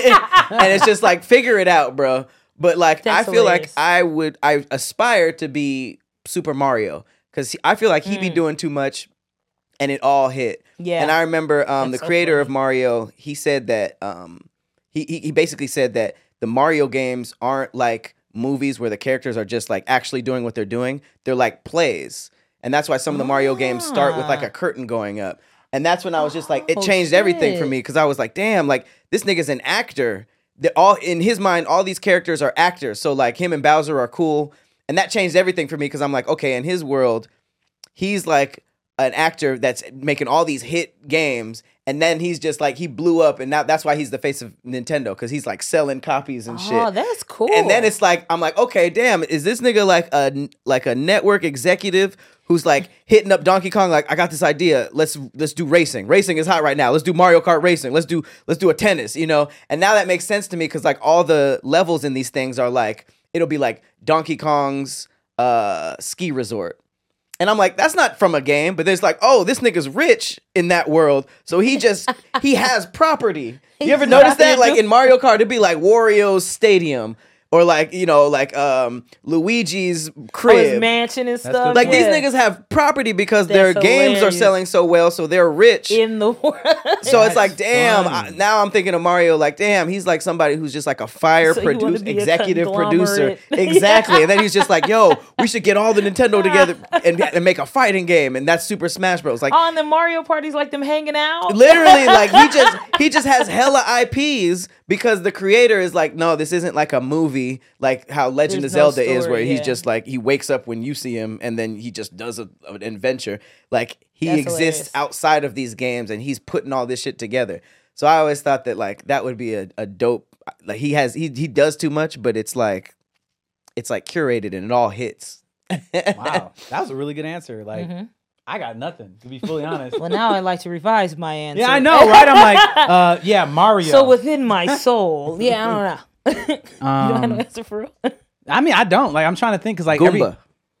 [SPEAKER 5] and it's just like figure it out, bro. But like
[SPEAKER 4] That's
[SPEAKER 5] I feel
[SPEAKER 4] hilarious.
[SPEAKER 5] like I would I aspire to be Super Mario because I feel like he be doing too much, and it all hit.
[SPEAKER 4] Yeah.
[SPEAKER 5] And I remember um, the
[SPEAKER 4] That's so
[SPEAKER 5] creator
[SPEAKER 4] funny.
[SPEAKER 5] of Mario, he said that um, he, he he basically said that the Mario games aren't like movies where the characters are just like actually doing what they're doing. They're like plays. And that's why some of the Mario games start with like a curtain going up. And that's when I was just like, it
[SPEAKER 4] Oh,
[SPEAKER 5] changed everything for
[SPEAKER 4] shit.
[SPEAKER 5] me because I was like, damn, like this nigga's an actor. They're all in his mind, all these characters are actors. So like him and Bowser are cool. And that changed everything for me because I'm like, okay, in his world, he's like an actor that's making all these hit games. And then he's just like, he blew up. And now that's why he's the face of Nintendo because he's like selling copies and shit.
[SPEAKER 4] Oh, that's cool.
[SPEAKER 5] And then it's like, I'm like, okay, damn, is this nigga like a like a network executive who's like hitting up Donkey Kong? Like, I got this idea. Let's let's do racing. Racing is hot right now. Let's do Mario Kart racing. Let's do let's do a tennis. You know. And now that makes sense to me because like all the levels in these things are like it'll be like Donkey Kong's uh, ski resort. And I'm like, that's not from a game, but there's like, oh, this nigga's rich in that world. So he just, he has property. You ever notice that? Like in Mario Kart, it'd be like Wario's Stadium or like, you know, like um, Luigi's
[SPEAKER 4] Oh, his
[SPEAKER 5] crib.
[SPEAKER 4] mansion and
[SPEAKER 2] That's
[SPEAKER 4] stuff.
[SPEAKER 2] good.
[SPEAKER 5] Like these
[SPEAKER 4] yeah.
[SPEAKER 5] niggas have property because their
[SPEAKER 4] That's
[SPEAKER 5] games are
[SPEAKER 4] hilarious.
[SPEAKER 5] selling so well, so they're rich.
[SPEAKER 4] in the world.
[SPEAKER 5] So it's like,
[SPEAKER 2] That's
[SPEAKER 5] damn.
[SPEAKER 2] fun.
[SPEAKER 5] I, now I'm thinking of Mario. Like, damn, he's like somebody who's just like a fire
[SPEAKER 4] So you wanna
[SPEAKER 5] producer,
[SPEAKER 4] be a
[SPEAKER 5] executive producer.
[SPEAKER 4] conglomerate.
[SPEAKER 5] Exactly. And then he's just like, yo, we should get all the Nintendo together and, and make a fighting game, and that's Super Smash Bros. Like,
[SPEAKER 4] Oh, and the Mario parties like them hanging out.
[SPEAKER 5] literally, like he just he just has hella I Ps because the creator is like, no, this isn't like a movie like how Legend
[SPEAKER 4] There's
[SPEAKER 5] of
[SPEAKER 4] no
[SPEAKER 5] Zelda is,
[SPEAKER 4] story,
[SPEAKER 5] where he's
[SPEAKER 4] yeah.
[SPEAKER 5] just like he wakes up when you see him and then he just does a, an adventure. Like he
[SPEAKER 4] That's
[SPEAKER 5] exists
[SPEAKER 4] hilarious.
[SPEAKER 5] outside of these games and he's putting all this shit together. So I always thought that like that would be a, a dope. Like he has he he does too much, but it's like it's like curated and it all hits.
[SPEAKER 2] Wow, that was a really good answer. Like,
[SPEAKER 4] Mhm.
[SPEAKER 2] I got nothing to be fully honest.
[SPEAKER 4] Well, now I'd like to revise my answer.
[SPEAKER 2] Yeah, I know, right? I'm like, uh, yeah, Mario.
[SPEAKER 4] So within my soul, yeah, I don't know. you don't have no
[SPEAKER 2] Um,
[SPEAKER 4] answer for real.
[SPEAKER 2] I mean, I don't like. I'm trying to think because like every
[SPEAKER 5] Goomba,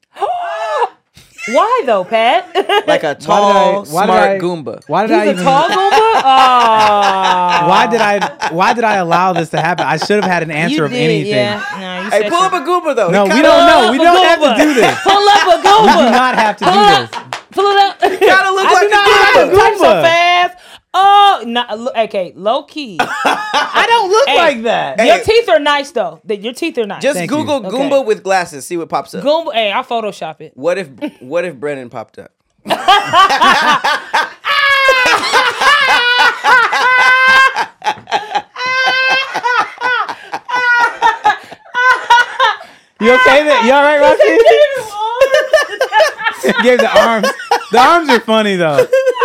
[SPEAKER 4] Why though, Pat?
[SPEAKER 5] like a
[SPEAKER 2] Why did I-
[SPEAKER 5] tall,
[SPEAKER 2] why did
[SPEAKER 5] smart
[SPEAKER 2] I-
[SPEAKER 5] Goomba.
[SPEAKER 2] why did
[SPEAKER 4] He's
[SPEAKER 2] I
[SPEAKER 4] a
[SPEAKER 2] even?
[SPEAKER 4] tall Goomba. Oh.
[SPEAKER 2] Why did I? Why did I allow this to happen? I should have had an answer
[SPEAKER 4] You
[SPEAKER 2] of
[SPEAKER 4] did,
[SPEAKER 2] anything.
[SPEAKER 4] Yeah. No, you
[SPEAKER 5] Hey,
[SPEAKER 4] said
[SPEAKER 5] pull up
[SPEAKER 4] you-
[SPEAKER 5] a Goomba though.
[SPEAKER 2] No,
[SPEAKER 5] He
[SPEAKER 2] we
[SPEAKER 5] kinda-
[SPEAKER 2] don't know. We
[SPEAKER 4] Pull
[SPEAKER 2] don't
[SPEAKER 4] up a
[SPEAKER 2] have to
[SPEAKER 4] Goomba.
[SPEAKER 2] do this.
[SPEAKER 4] Pull up a move.
[SPEAKER 2] You do not have to do this.
[SPEAKER 4] Pull it up.
[SPEAKER 5] Gotta look
[SPEAKER 4] I
[SPEAKER 5] like
[SPEAKER 4] do
[SPEAKER 5] a
[SPEAKER 4] not have to
[SPEAKER 5] Goomba.
[SPEAKER 4] type so
[SPEAKER 2] Goomba.
[SPEAKER 4] fast. Oh, not, look, okay, low key.
[SPEAKER 2] I don't look
[SPEAKER 4] Hey.
[SPEAKER 2] like that.
[SPEAKER 5] Hey.
[SPEAKER 4] Your teeth are nice though. The- Your teeth are nice.
[SPEAKER 5] Just
[SPEAKER 2] Thank
[SPEAKER 5] Google
[SPEAKER 4] you.
[SPEAKER 5] Goomba
[SPEAKER 4] Okay.
[SPEAKER 5] with glasses. See what pops up.
[SPEAKER 4] Goomba. Hey, I Photoshop it.
[SPEAKER 5] What if What if Brennan popped up?
[SPEAKER 2] You okay there? You all right, Roxy? Gave the arms. The arms are funny though.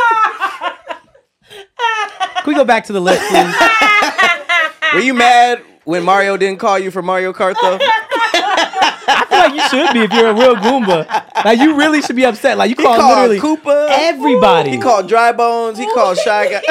[SPEAKER 2] Can we go back to the list, please?
[SPEAKER 5] Were you mad when Mario didn't call you for Mario Kart though?
[SPEAKER 2] I feel like you should be if you're a real Goomba. Like you really should be upset. Like you
[SPEAKER 5] He
[SPEAKER 2] call
[SPEAKER 5] called
[SPEAKER 2] literally
[SPEAKER 5] Koopa.
[SPEAKER 2] everybody.
[SPEAKER 5] He called Dry Bones. He called Shy Guy.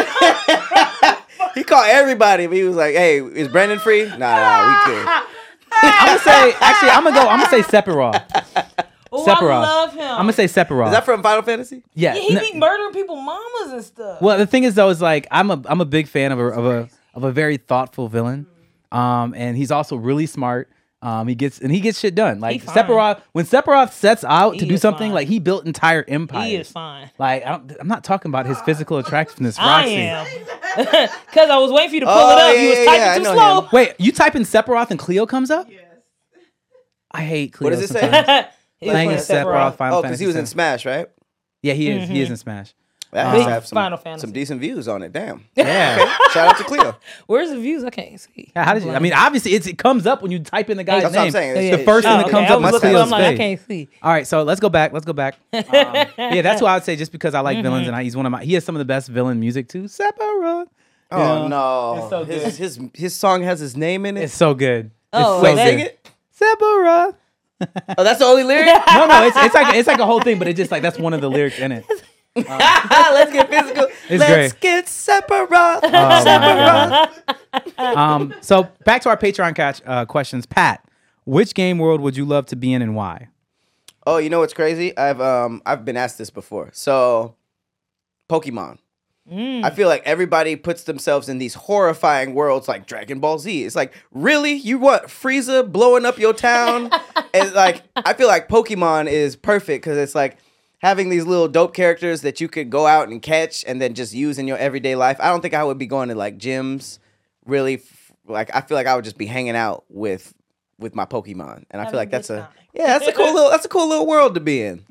[SPEAKER 5] He called everybody, but he was like, "Hey, is Brendan free? Nah, nah, we good."
[SPEAKER 2] I'm gonna say actually I'm gonna go. I'm gonna say Sephiroth.
[SPEAKER 4] Oh,
[SPEAKER 2] Sephiroth.
[SPEAKER 4] I love him.
[SPEAKER 2] I'm gonna say Sephiroth.
[SPEAKER 5] Is that from Final Fantasy?
[SPEAKER 2] yeah.
[SPEAKER 4] Yeah, he
[SPEAKER 2] n-
[SPEAKER 4] be murdering people, mamas and stuff.
[SPEAKER 2] Well, the thing is though, is like I'm a I'm a big fan of a of a of a very thoughtful villain, um, and he's also really smart. Um, he gets and he gets shit done. Like
[SPEAKER 4] He fine.
[SPEAKER 2] Sephiroth, when Sephiroth sets out to
[SPEAKER 4] He
[SPEAKER 2] do
[SPEAKER 4] is
[SPEAKER 2] something,
[SPEAKER 4] fine.
[SPEAKER 2] like he built entire empires.
[SPEAKER 4] He is fine.
[SPEAKER 2] Like I don't, I'm not talking about his physical attractiveness,
[SPEAKER 4] I
[SPEAKER 2] Roxy.
[SPEAKER 4] am. Because I was waiting for you to pull
[SPEAKER 5] Oh,
[SPEAKER 4] it up.
[SPEAKER 5] yeah,
[SPEAKER 4] you was
[SPEAKER 5] yeah,
[SPEAKER 4] typing
[SPEAKER 5] yeah, I
[SPEAKER 4] too
[SPEAKER 5] know
[SPEAKER 4] slow.
[SPEAKER 5] him.
[SPEAKER 2] Wait, you type in Sephiroth and Cleo comes up? Yes. I hate Cleo.
[SPEAKER 5] What does it say?
[SPEAKER 2] sometimes.
[SPEAKER 4] He was
[SPEAKER 2] Playing
[SPEAKER 4] playing
[SPEAKER 2] as Sephiroth, Final
[SPEAKER 5] Oh, because he was in
[SPEAKER 2] Fantasy
[SPEAKER 5] Smash, right?
[SPEAKER 2] seven. Yeah, he is. He is in Smash.
[SPEAKER 5] That
[SPEAKER 2] Big
[SPEAKER 5] has to have some,
[SPEAKER 4] Final Fantasy.
[SPEAKER 5] some decent views on it. Damn.
[SPEAKER 2] Yeah.
[SPEAKER 5] Okay. Shout out to Cleo.
[SPEAKER 4] Where's the views? I can't see.
[SPEAKER 2] Yeah, how did you? I mean, obviously, it's, it comes up when you type in the guy's
[SPEAKER 5] That's what I'm
[SPEAKER 2] name.
[SPEAKER 5] saying.
[SPEAKER 2] The
[SPEAKER 5] Yeah,
[SPEAKER 2] first
[SPEAKER 5] yeah.
[SPEAKER 2] thing
[SPEAKER 4] Oh,
[SPEAKER 2] that
[SPEAKER 4] okay.
[SPEAKER 2] comes
[SPEAKER 4] I
[SPEAKER 2] up
[SPEAKER 4] was
[SPEAKER 2] is
[SPEAKER 4] looking,
[SPEAKER 2] Cleo's
[SPEAKER 4] I'm like, I
[SPEAKER 2] face.
[SPEAKER 4] can't see.
[SPEAKER 2] All right, so let's go back. Let's go back. Um, yeah, that's why I'd say just because I like villains and I, he's one of my. He has some of the best villain music too. Sephiroth. You
[SPEAKER 5] Oh
[SPEAKER 2] know?
[SPEAKER 5] no.
[SPEAKER 2] It's so
[SPEAKER 5] his,
[SPEAKER 2] good.
[SPEAKER 5] his his song has his name in it.
[SPEAKER 2] It's so good.
[SPEAKER 4] Oh,
[SPEAKER 2] it's so
[SPEAKER 5] Wait,
[SPEAKER 4] okay.
[SPEAKER 5] sing
[SPEAKER 2] good.
[SPEAKER 5] it.
[SPEAKER 2] Sephiroth.
[SPEAKER 5] Oh, that's the only lyric.
[SPEAKER 2] No, no, it's it's like it's like a whole thing, but it's just like that's one of the lyrics in it.
[SPEAKER 5] Let's get physical.
[SPEAKER 2] It's
[SPEAKER 5] Let's
[SPEAKER 2] great.
[SPEAKER 5] get Sephiroth.
[SPEAKER 2] Oh, my
[SPEAKER 5] Sephiroth.
[SPEAKER 2] Um, so back to our Patreon catch uh, questions. Pat, which game world would you love to be in and why?
[SPEAKER 5] Oh, you know what's crazy? I've um I've been asked this before. So, Pokemon. I feel like everybody puts themselves in these horrifying worlds like Dragon Ball Z. It's like, really? You want Frieza blowing up your town? And like, I feel like Pokemon is perfect because it's like having these little dope characters that you could go out and catch and then just use in your everyday life. I don't think I would be going to like gyms. Really, f- like I feel like I would just be hanging out with with my Pokemon, and I feel
[SPEAKER 4] Having
[SPEAKER 5] like
[SPEAKER 4] a
[SPEAKER 5] that's
[SPEAKER 4] good
[SPEAKER 5] a
[SPEAKER 4] time.
[SPEAKER 5] yeah, that's a cool little that's a cool little world to be in.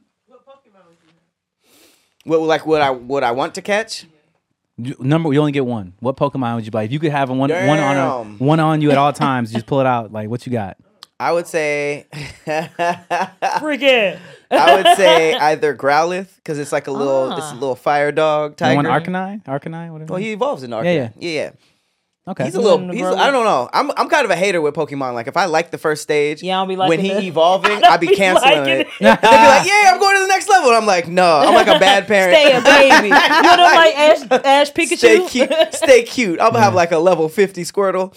[SPEAKER 5] What like what I what I want to catch?
[SPEAKER 2] You- Number, you only get one. What Pokemon would you like? If you could have one one on a,
[SPEAKER 5] Damn.
[SPEAKER 2] one on you at all times, just pull it out. Like what you got?
[SPEAKER 5] I would say
[SPEAKER 4] Freaking.
[SPEAKER 5] I would say either Growlithe because it's like a little it's a
[SPEAKER 4] Ah.
[SPEAKER 5] little fire dog
[SPEAKER 2] You
[SPEAKER 5] tiger.
[SPEAKER 2] want Arcanine? Arcanine? Whatever.
[SPEAKER 5] Well, he evolves into Arcanine.
[SPEAKER 2] Yeah,
[SPEAKER 5] Yeah, yeah.
[SPEAKER 2] okay.
[SPEAKER 5] He's a little.
[SPEAKER 4] want to
[SPEAKER 5] He's,
[SPEAKER 4] grow
[SPEAKER 5] I don't know. I'm I'm kind of a hater with Pokemon. Like if I like the first stage,
[SPEAKER 4] Yeah, I don't be
[SPEAKER 5] when
[SPEAKER 4] liking
[SPEAKER 5] he
[SPEAKER 4] it.
[SPEAKER 5] evolving,
[SPEAKER 4] I don't
[SPEAKER 5] I'd be
[SPEAKER 4] be
[SPEAKER 5] canceling
[SPEAKER 4] liking
[SPEAKER 5] it.
[SPEAKER 4] it.
[SPEAKER 5] They'd be like, "Yeah, I'm going to the next level." And I'm like, "No, I'm like a bad parent."
[SPEAKER 4] Stay a baby. You know like Ash, Ash Pikachu?
[SPEAKER 5] Stay cute. Stay cute. I'm gonna have like a level fifty Squirtle.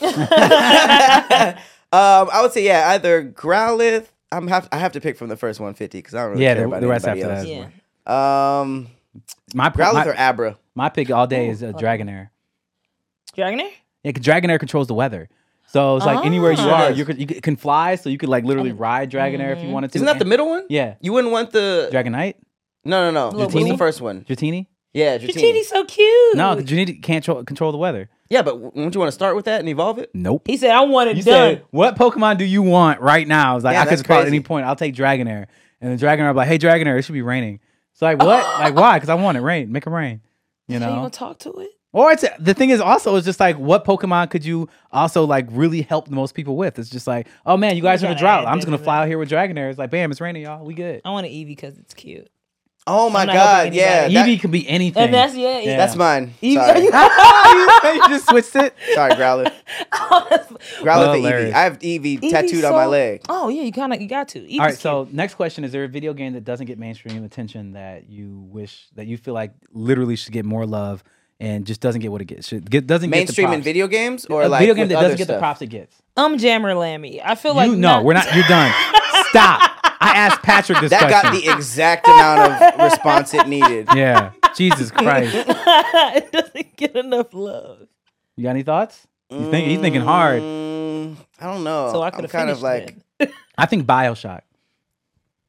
[SPEAKER 5] um, I would say yeah, either Growlithe. I'm have I have to pick from the first one fifty because I don't really
[SPEAKER 2] Yeah,
[SPEAKER 5] care
[SPEAKER 2] the-
[SPEAKER 5] about
[SPEAKER 2] the rest
[SPEAKER 5] anybody
[SPEAKER 2] after
[SPEAKER 5] else.
[SPEAKER 2] that.
[SPEAKER 4] Yeah.
[SPEAKER 5] Um,
[SPEAKER 2] my,
[SPEAKER 5] Growlithe
[SPEAKER 2] my,
[SPEAKER 5] or Abra?
[SPEAKER 2] my pick all day is uh, Dragonair.
[SPEAKER 4] Dragonair?
[SPEAKER 2] Yeah, 'cause Dragonair controls the weather. So it's like anywhere you
[SPEAKER 4] Ah.
[SPEAKER 2] are, you could you could- can fly, so you could like literally ride Dragonair if you wanted to.
[SPEAKER 5] Isn't that the middle one?
[SPEAKER 2] Yeah.
[SPEAKER 5] You wouldn't want the
[SPEAKER 2] Dragonite?
[SPEAKER 5] no no no.
[SPEAKER 4] Little
[SPEAKER 5] What's the
[SPEAKER 4] booty?
[SPEAKER 5] first one?
[SPEAKER 2] Dratini?
[SPEAKER 5] Yeah, Dratini.
[SPEAKER 4] Dratini's so cute.
[SPEAKER 2] No, Dratini can't control, control the weather.
[SPEAKER 5] Yeah, but wouldn't you want to start with that and evolve it?
[SPEAKER 2] Nope.
[SPEAKER 4] He said, I want it
[SPEAKER 2] You
[SPEAKER 4] done.
[SPEAKER 2] said, what Pokemon do you want right now? I was like,
[SPEAKER 5] Yeah,
[SPEAKER 2] I could
[SPEAKER 5] that's
[SPEAKER 2] just call at
[SPEAKER 5] crazy.
[SPEAKER 2] any point. I'll take Dragonair. And the Dragonair will be like, hey, Dragonair, it should be raining. It's like, what? Like, why? Because I want it rain. Make it rain. You
[SPEAKER 4] So you
[SPEAKER 2] know?
[SPEAKER 4] gonna talk to it?
[SPEAKER 2] Or it's the thing is also it's just like what Pokemon could you also like really help the most people with? It's just like, oh man, you guys are in a
[SPEAKER 4] gotta
[SPEAKER 2] drought.
[SPEAKER 4] add
[SPEAKER 2] I'm just
[SPEAKER 4] that
[SPEAKER 2] gonna
[SPEAKER 4] to
[SPEAKER 2] fly
[SPEAKER 4] that.
[SPEAKER 2] out here with Dragonair. It's like, bam, it's raining, y'all. We good.
[SPEAKER 4] I want an Eevee because it's cute.
[SPEAKER 5] Oh my
[SPEAKER 4] I'm not
[SPEAKER 5] god,
[SPEAKER 4] helping
[SPEAKER 5] yeah,
[SPEAKER 4] anybody.
[SPEAKER 5] that-
[SPEAKER 2] Eevee can be anything.
[SPEAKER 4] And that's yeah, yeah.
[SPEAKER 5] that's mine.
[SPEAKER 4] Eevee-
[SPEAKER 5] Sorry,
[SPEAKER 2] you just switched it.
[SPEAKER 5] sorry, Growlithe. Growlithe
[SPEAKER 2] Oh,
[SPEAKER 5] and Eevee.
[SPEAKER 2] hilarious.
[SPEAKER 5] I have Eevee
[SPEAKER 4] Eevee's
[SPEAKER 5] tattooed on my
[SPEAKER 4] so-
[SPEAKER 5] leg.
[SPEAKER 4] Oh yeah, you kind of you got to. Eevee's
[SPEAKER 2] All right,
[SPEAKER 4] cute.
[SPEAKER 2] so next question: is there a video game that doesn't get mainstream attention that you wish that you feel like literally should get more love and just doesn't get what it gets? Should get doesn't
[SPEAKER 5] Mainstream
[SPEAKER 2] get the
[SPEAKER 5] in
[SPEAKER 2] props.
[SPEAKER 5] video games or
[SPEAKER 2] a
[SPEAKER 5] like
[SPEAKER 2] video game
[SPEAKER 5] with
[SPEAKER 2] that
[SPEAKER 5] other
[SPEAKER 2] doesn't get the
[SPEAKER 5] stuff?
[SPEAKER 2] props it gets.
[SPEAKER 4] um Jammer Lammy. I feel like
[SPEAKER 2] you no,
[SPEAKER 4] not-
[SPEAKER 2] we're not. You're done. Stop. I asked Patrick this
[SPEAKER 5] That
[SPEAKER 2] question.
[SPEAKER 5] got the exact amount of response it needed.
[SPEAKER 2] yeah, Jesus Christ.
[SPEAKER 4] it doesn't get enough love.
[SPEAKER 2] You got any thoughts? You think he's thinking hard.
[SPEAKER 5] Mm, I don't know.
[SPEAKER 4] So I could
[SPEAKER 5] I'm
[SPEAKER 4] have
[SPEAKER 5] kind
[SPEAKER 4] finished
[SPEAKER 5] of like
[SPEAKER 4] then.
[SPEAKER 2] I think Bioshock.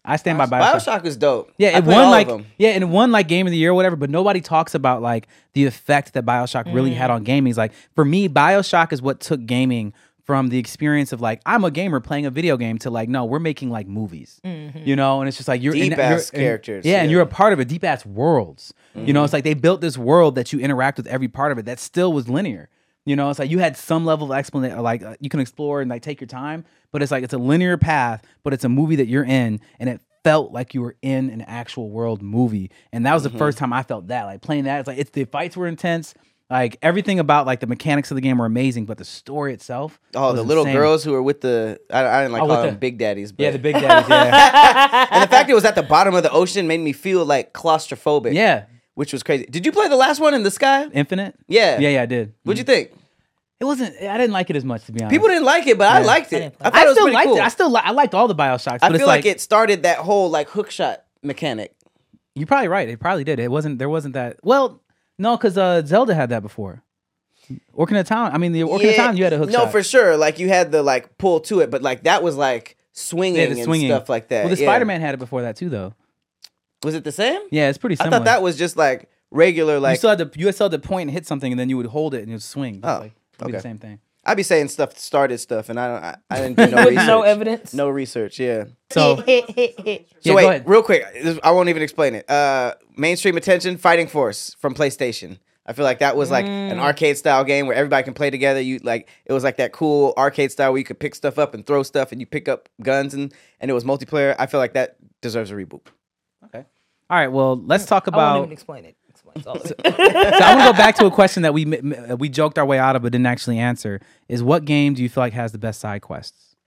[SPEAKER 2] I stand by Bioshock.
[SPEAKER 5] Bioshock was dope.
[SPEAKER 2] Yeah,
[SPEAKER 5] I
[SPEAKER 2] it
[SPEAKER 5] played
[SPEAKER 2] won
[SPEAKER 5] all
[SPEAKER 2] like
[SPEAKER 5] of them.
[SPEAKER 2] yeah, and it won like game of the year or whatever. But nobody talks about like the effect that Bioshock really had on gaming. It's like for me, Bioshock is what took gaming from the experience of like I'm a gamer playing a video game to like no, we're making like movies, you know. And it's just like you're
[SPEAKER 5] Deep
[SPEAKER 2] and,
[SPEAKER 5] ass
[SPEAKER 2] you're- and-
[SPEAKER 5] characters,
[SPEAKER 2] yeah, and
[SPEAKER 5] yeah.
[SPEAKER 2] you're a part of it. Deep ass worlds, you know. It's like they built this world that you interact with every part of it that still was linear. You know, it's like you had some level of explanation, like uh, you can explore and like take your time, but it's like it's a linear path, but it's a movie that you're in, and it felt like you were in an actual world movie, and that was the first time I felt that. Like playing that, it's like it's the fights were intense, like everything about like the mechanics of the game were amazing, but the story itself,
[SPEAKER 5] Oh,
[SPEAKER 2] was
[SPEAKER 5] the little
[SPEAKER 2] insane.
[SPEAKER 5] girls who were with the I, I didn't like
[SPEAKER 2] Oh,
[SPEAKER 5] call
[SPEAKER 2] with
[SPEAKER 5] them
[SPEAKER 2] the-
[SPEAKER 5] big daddies. But,
[SPEAKER 2] yeah, the big daddies, yeah,
[SPEAKER 5] and the fact it was at the bottom of the ocean made me feel like claustrophobic.
[SPEAKER 2] yeah,
[SPEAKER 5] which was crazy. Did you play the last one in the sky?
[SPEAKER 2] Infinite,
[SPEAKER 5] Yeah,
[SPEAKER 2] yeah, yeah, I did.
[SPEAKER 5] What'd you think?
[SPEAKER 2] It wasn't. I didn't like it as much, to be honest.
[SPEAKER 5] People didn't like it, but I
[SPEAKER 2] Yeah.
[SPEAKER 5] liked
[SPEAKER 4] I
[SPEAKER 5] it.
[SPEAKER 4] didn't
[SPEAKER 5] I
[SPEAKER 4] play
[SPEAKER 5] thought
[SPEAKER 2] I
[SPEAKER 5] it was
[SPEAKER 2] still
[SPEAKER 5] pretty
[SPEAKER 2] liked
[SPEAKER 5] cool.
[SPEAKER 2] it. I still li- I liked all the Bioshocks,
[SPEAKER 5] I
[SPEAKER 2] but it's
[SPEAKER 5] feel
[SPEAKER 2] like,
[SPEAKER 5] like it started that whole like hook shot mechanic.
[SPEAKER 2] you're probably right. It probably did. It wasn't. There wasn't that. Well, no, because uh, Zelda had that before. Orkin of Town. I mean, the Orkin of Town, you had a hook
[SPEAKER 5] no,
[SPEAKER 2] shot.
[SPEAKER 5] for sure. Like you had the like pull to it, but like that was like swinging,
[SPEAKER 2] Yeah, the swinging
[SPEAKER 5] and stuff like that.
[SPEAKER 2] Well, the
[SPEAKER 5] yeah.
[SPEAKER 2] Spider-Man had it before that too, though.
[SPEAKER 5] Was it the same?
[SPEAKER 2] Yeah, it's pretty
[SPEAKER 5] I
[SPEAKER 2] similar.
[SPEAKER 5] thought that was just like regular.
[SPEAKER 2] you
[SPEAKER 5] Like
[SPEAKER 2] still had to you still had to point and hit something, and then you would hold it and it would swing. Just
[SPEAKER 5] Oh,
[SPEAKER 2] like, it'd be the
[SPEAKER 5] okay.
[SPEAKER 2] same thing.
[SPEAKER 5] I'd be saying stuff started stuff, and I don't. I, I didn't do no
[SPEAKER 4] With
[SPEAKER 5] research.
[SPEAKER 4] no evidence.
[SPEAKER 5] No research. Yeah.
[SPEAKER 2] So
[SPEAKER 5] So
[SPEAKER 2] yeah, go
[SPEAKER 5] wait,
[SPEAKER 2] ahead.
[SPEAKER 5] real quick. this- I won't even explain it. Uh, mainstream attention, Fighting Force from PlayStation. I feel like that was like an arcade style game where everybody can play together. You like it was like that cool arcade style where you could pick stuff up and throw stuff, and you pick up guns and and it was multiplayer. I feel like that deserves a reboot.
[SPEAKER 2] Okay. All right. Well, let's talk
[SPEAKER 4] I won't
[SPEAKER 2] about.
[SPEAKER 4] even explain it. Explains all of it.
[SPEAKER 2] So I want to go back to a question that we m- m- we joked our way out of but didn't actually answer. Is what game do you feel like has the best side quests?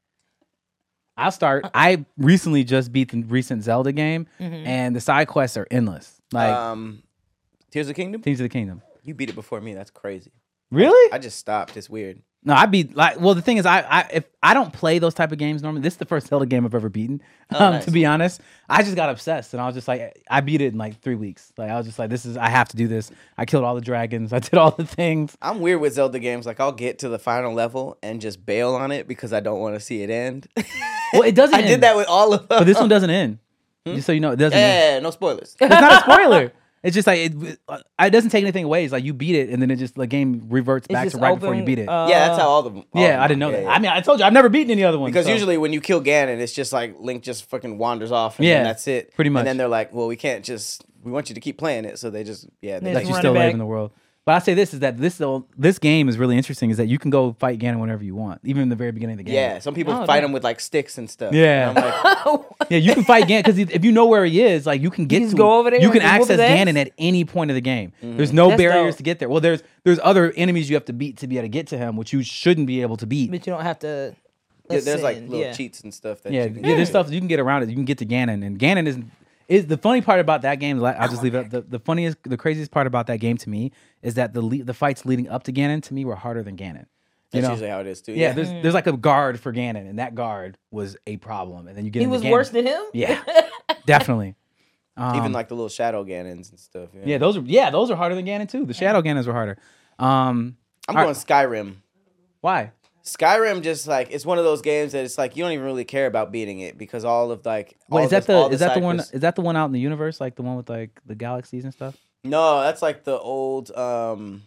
[SPEAKER 2] I'll start. I recently just beat the recent Zelda game, and the side quests are endless. Like
[SPEAKER 5] Um, Tears of the Kingdom.
[SPEAKER 2] Tears of the Kingdom.
[SPEAKER 5] You beat it before me. That's crazy.
[SPEAKER 2] Really?
[SPEAKER 5] I just stopped. It's weird.
[SPEAKER 2] No, I beat like. Well, the thing is, I, I if I don't play those type of games normally. This is the first Zelda game I've ever beaten.
[SPEAKER 5] Oh,
[SPEAKER 2] um,
[SPEAKER 5] nice.
[SPEAKER 2] To be honest, I just got obsessed, and I was just like, I beat it in like three weeks. Like I was just like, this is I have to do this. I killed all the dragons. I did all the things.
[SPEAKER 5] I'm weird with Zelda games. Like I'll get to the final level and just bail on it because I don't want to see it end.
[SPEAKER 2] Well, it doesn't.
[SPEAKER 5] I did
[SPEAKER 2] end,
[SPEAKER 5] that with all of them.
[SPEAKER 2] but this one doesn't end. Just so you know, it doesn't. end.
[SPEAKER 5] Yeah, no spoilers.
[SPEAKER 2] It's not a spoiler. It's just like it, it doesn't take anything away. It's like you beat it, and then it just the game reverts
[SPEAKER 4] It's
[SPEAKER 2] back
[SPEAKER 4] just
[SPEAKER 2] to right before you
[SPEAKER 4] open,
[SPEAKER 2] beat it.
[SPEAKER 4] uh,
[SPEAKER 5] Yeah, that's how all of them. all of
[SPEAKER 2] yeah,
[SPEAKER 5] them
[SPEAKER 2] I didn't
[SPEAKER 5] are.
[SPEAKER 2] know
[SPEAKER 5] Yeah,
[SPEAKER 2] that.
[SPEAKER 5] yeah.
[SPEAKER 2] I mean, I told you I've never beaten any other ones.
[SPEAKER 5] Because
[SPEAKER 2] so.
[SPEAKER 5] usually when you kill Ganon, it's just like Link just fucking wanders off and
[SPEAKER 2] Yeah,
[SPEAKER 5] then that's it.
[SPEAKER 2] pretty much.
[SPEAKER 5] And then they're like, well, we can't just, we want you to keep playing it. So they just, yeah. They
[SPEAKER 4] They
[SPEAKER 2] let
[SPEAKER 5] just
[SPEAKER 2] you
[SPEAKER 4] run
[SPEAKER 2] still
[SPEAKER 4] it
[SPEAKER 2] live
[SPEAKER 4] back.
[SPEAKER 2] in the world. But I say this is that this though, this game is really interesting. Is that you can go fight Ganon whenever you want, even in the very beginning of the game.
[SPEAKER 5] yeah, some people
[SPEAKER 4] Oh,
[SPEAKER 5] fight
[SPEAKER 4] damn.
[SPEAKER 5] him with like sticks and stuff.
[SPEAKER 2] Yeah.
[SPEAKER 5] And I'm like,
[SPEAKER 2] yeah, you can fight Ganon because if you know where he is, like you can get
[SPEAKER 4] just
[SPEAKER 2] to
[SPEAKER 4] go
[SPEAKER 2] him.
[SPEAKER 4] over there
[SPEAKER 2] You
[SPEAKER 4] and
[SPEAKER 2] can
[SPEAKER 4] just whoop
[SPEAKER 2] access
[SPEAKER 4] his ass?
[SPEAKER 2] Ganon at any point of the game. There's no
[SPEAKER 4] That's
[SPEAKER 2] barriers
[SPEAKER 4] dope.
[SPEAKER 2] to get there. Well, there's there's other enemies you have to beat to be able to get to him, which you shouldn't be able to beat.
[SPEAKER 4] But you don't have to.
[SPEAKER 5] yeah, there's like
[SPEAKER 4] ascend,
[SPEAKER 5] little
[SPEAKER 4] yeah.
[SPEAKER 5] cheats and stuff that
[SPEAKER 2] Yeah,
[SPEAKER 5] you can
[SPEAKER 2] yeah, there's stuff you can get around it. You can get to Ganon, and Ganon is is the funny part about that game. like, I'll just leave it. Up, the, the funniest, the craziest part about that game to me is that the le- the fights leading up to Ganon to me were harder than Ganon. You
[SPEAKER 5] That's
[SPEAKER 2] know?
[SPEAKER 5] usually how it is too.
[SPEAKER 2] Yeah, there's there's like a guard for Ganon, and that guard was a problem. And then you get
[SPEAKER 4] He
[SPEAKER 2] into
[SPEAKER 4] was
[SPEAKER 2] Ganon.
[SPEAKER 4] worse than him.
[SPEAKER 2] Yeah, definitely. Um,
[SPEAKER 5] Even like the little shadow Ganons and stuff. Yeah,
[SPEAKER 2] yeah, those are yeah those are harder than Ganon too. The Shadow Ganons were harder. Um,
[SPEAKER 5] I'm
[SPEAKER 2] all
[SPEAKER 5] going
[SPEAKER 2] right,
[SPEAKER 5] Skyrim.
[SPEAKER 2] why?
[SPEAKER 5] Skyrim just like it's one of those games that it's like you don't even really care about beating it because all of like
[SPEAKER 2] Wait,
[SPEAKER 5] all
[SPEAKER 2] is that
[SPEAKER 5] the, all
[SPEAKER 2] the is that the
[SPEAKER 5] side
[SPEAKER 2] one?
[SPEAKER 5] quests-
[SPEAKER 2] Is that the one out in the universe, like the one with like the galaxies and stuff?
[SPEAKER 5] No, that's like the old. um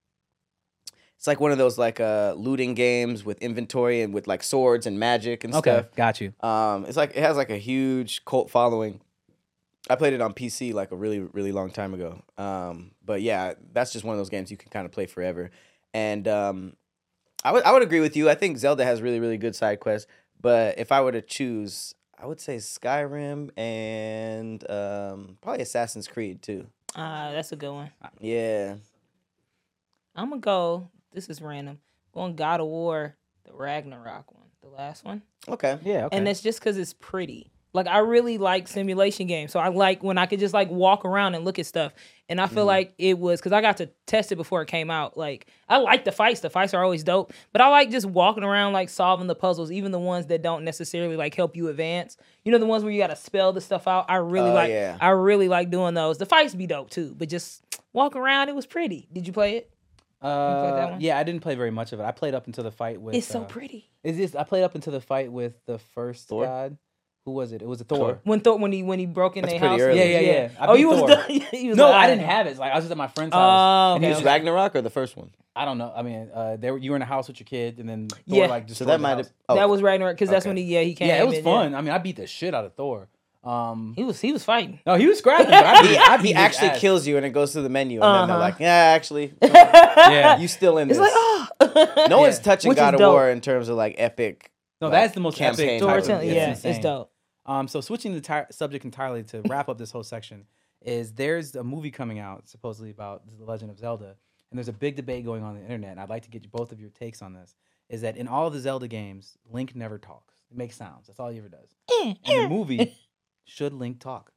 [SPEAKER 5] It's like one of those like uh looting games with inventory and with like swords and magic and
[SPEAKER 2] Okay,
[SPEAKER 5] stuff.
[SPEAKER 2] got you.
[SPEAKER 5] Um, it's like it has like a huge cult following. I played it on P C like a really really long time ago. Um, but yeah, that's just one of those games you can kind of play forever. And um, I would I would agree with you. I think Zelda has really really good side quests. But if I were to choose, I would say Skyrim and um, probably Assassin's Creed too.
[SPEAKER 4] Ah, that's a good one.
[SPEAKER 5] Yeah.
[SPEAKER 4] I'm gonna go. This is random. Going God of War, the Ragnarok one, the last one,
[SPEAKER 5] Okay.
[SPEAKER 2] Yeah, okay.
[SPEAKER 4] and that's just because it's pretty. Like I really like simulation games, so I like when I could just like walk around and look at stuff. And I feel
[SPEAKER 2] Mm-hmm.
[SPEAKER 4] like it was because I got to test it before it came out. Like I like the fights; the fights are always dope. But I like just walking around, like solving the puzzles, even the ones that don't necessarily like help you advance. You know, the ones where you got to spell the stuff out. I really
[SPEAKER 5] Oh,
[SPEAKER 4] like.
[SPEAKER 5] yeah.
[SPEAKER 4] I really like doing those. The fights be dope too, but just walk around, it was pretty. Did you play it?
[SPEAKER 2] Uh,
[SPEAKER 4] that one?
[SPEAKER 2] yeah, I didn't play very much of it. I played up until the fight with.
[SPEAKER 4] It's so
[SPEAKER 2] uh,
[SPEAKER 4] pretty.
[SPEAKER 2] Is this? I played up until the fight with the first
[SPEAKER 5] Thor?
[SPEAKER 2] god, Who was it? It was a Thor.
[SPEAKER 4] When Thor, when he when he broke in
[SPEAKER 5] That's
[SPEAKER 4] their
[SPEAKER 5] pretty
[SPEAKER 4] house.
[SPEAKER 5] early.
[SPEAKER 2] Yeah, yeah, yeah. I
[SPEAKER 4] Oh,
[SPEAKER 2] beat
[SPEAKER 4] you was
[SPEAKER 2] Thor.
[SPEAKER 4] the, you was
[SPEAKER 2] No,
[SPEAKER 4] like,
[SPEAKER 2] I didn't have it. Like I was just at my friend's house.
[SPEAKER 4] Oh,
[SPEAKER 2] and he
[SPEAKER 4] okay.
[SPEAKER 2] was
[SPEAKER 5] Is Ragnarok or the first one?
[SPEAKER 2] I don't know. I mean, uh, they were, you were in a house with your kid, and then Thor
[SPEAKER 4] Yeah.
[SPEAKER 2] like
[SPEAKER 5] So
[SPEAKER 2] destroyed
[SPEAKER 5] that
[SPEAKER 2] the
[SPEAKER 5] might
[SPEAKER 2] house.
[SPEAKER 5] have. Oh,
[SPEAKER 4] That was Ragnarok because that's
[SPEAKER 5] Okay.
[SPEAKER 4] when he yeah he came.
[SPEAKER 2] Yeah, it was
[SPEAKER 4] and,
[SPEAKER 2] fun. I mean, I beat the shit out of Thor. Um,
[SPEAKER 4] He was he was fighting.
[SPEAKER 2] no, he was scrapping. But I beat,
[SPEAKER 5] He,
[SPEAKER 2] I beat
[SPEAKER 5] he
[SPEAKER 2] his
[SPEAKER 5] actually
[SPEAKER 2] ass.
[SPEAKER 5] kills you, and it goes to the menu, and then
[SPEAKER 4] Uh-huh.
[SPEAKER 5] they're like, "Yeah, actually,
[SPEAKER 2] Yeah.
[SPEAKER 5] you still in
[SPEAKER 4] It's
[SPEAKER 5] this."
[SPEAKER 4] like oh.
[SPEAKER 5] no one's touching
[SPEAKER 4] Which is
[SPEAKER 5] God of
[SPEAKER 4] dope.
[SPEAKER 5] War in terms of like epic.
[SPEAKER 2] No,
[SPEAKER 5] like,
[SPEAKER 2] that's the most
[SPEAKER 5] campaign
[SPEAKER 2] epic.
[SPEAKER 5] type
[SPEAKER 2] type
[SPEAKER 5] of-
[SPEAKER 2] of-
[SPEAKER 4] Storytelling,
[SPEAKER 2] it's
[SPEAKER 4] yeah, it's
[SPEAKER 2] insane.
[SPEAKER 4] dope.
[SPEAKER 2] Um, so switching the tar- subject entirely to wrap up this whole section is there's a movie coming out supposedly about the Legend of Zelda, and there's a big debate going on, on the internet. And I'd like to get both of your takes on this. Is that in all of the Zelda games, Link never talks; he makes sounds. That's all he ever does. In the movie, should Link talk?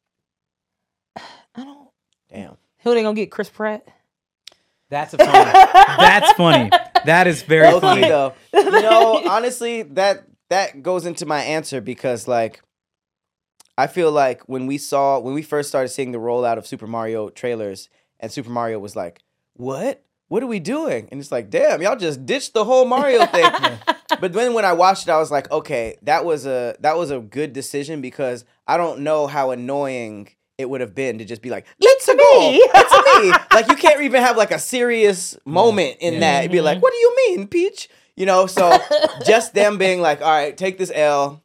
[SPEAKER 4] I don't.
[SPEAKER 5] Damn.
[SPEAKER 4] Who they gonna get? Chris Pratt.
[SPEAKER 2] That's a funny. That's funny. That is very
[SPEAKER 5] Low key
[SPEAKER 2] funny.
[SPEAKER 5] though. You know, honestly, that that goes into my answer because like I feel like when we saw when we first started seeing the rollout of Super Mario trailers and Super Mario was like, "What? What are we doing?" And it's like, "Damn, y'all just ditched the whole Mario thing." But then when I watched it, I was like, "Okay, that was a that was a good decision because I don't know how annoying it would have been to just be like, "It's a goal,
[SPEAKER 4] me."
[SPEAKER 5] it's me." Like you can't even have like a serious moment in
[SPEAKER 2] Yeah.
[SPEAKER 5] that. It'd be like, "What do you mean, Peach?" You know, so just them being like, "All right, take this L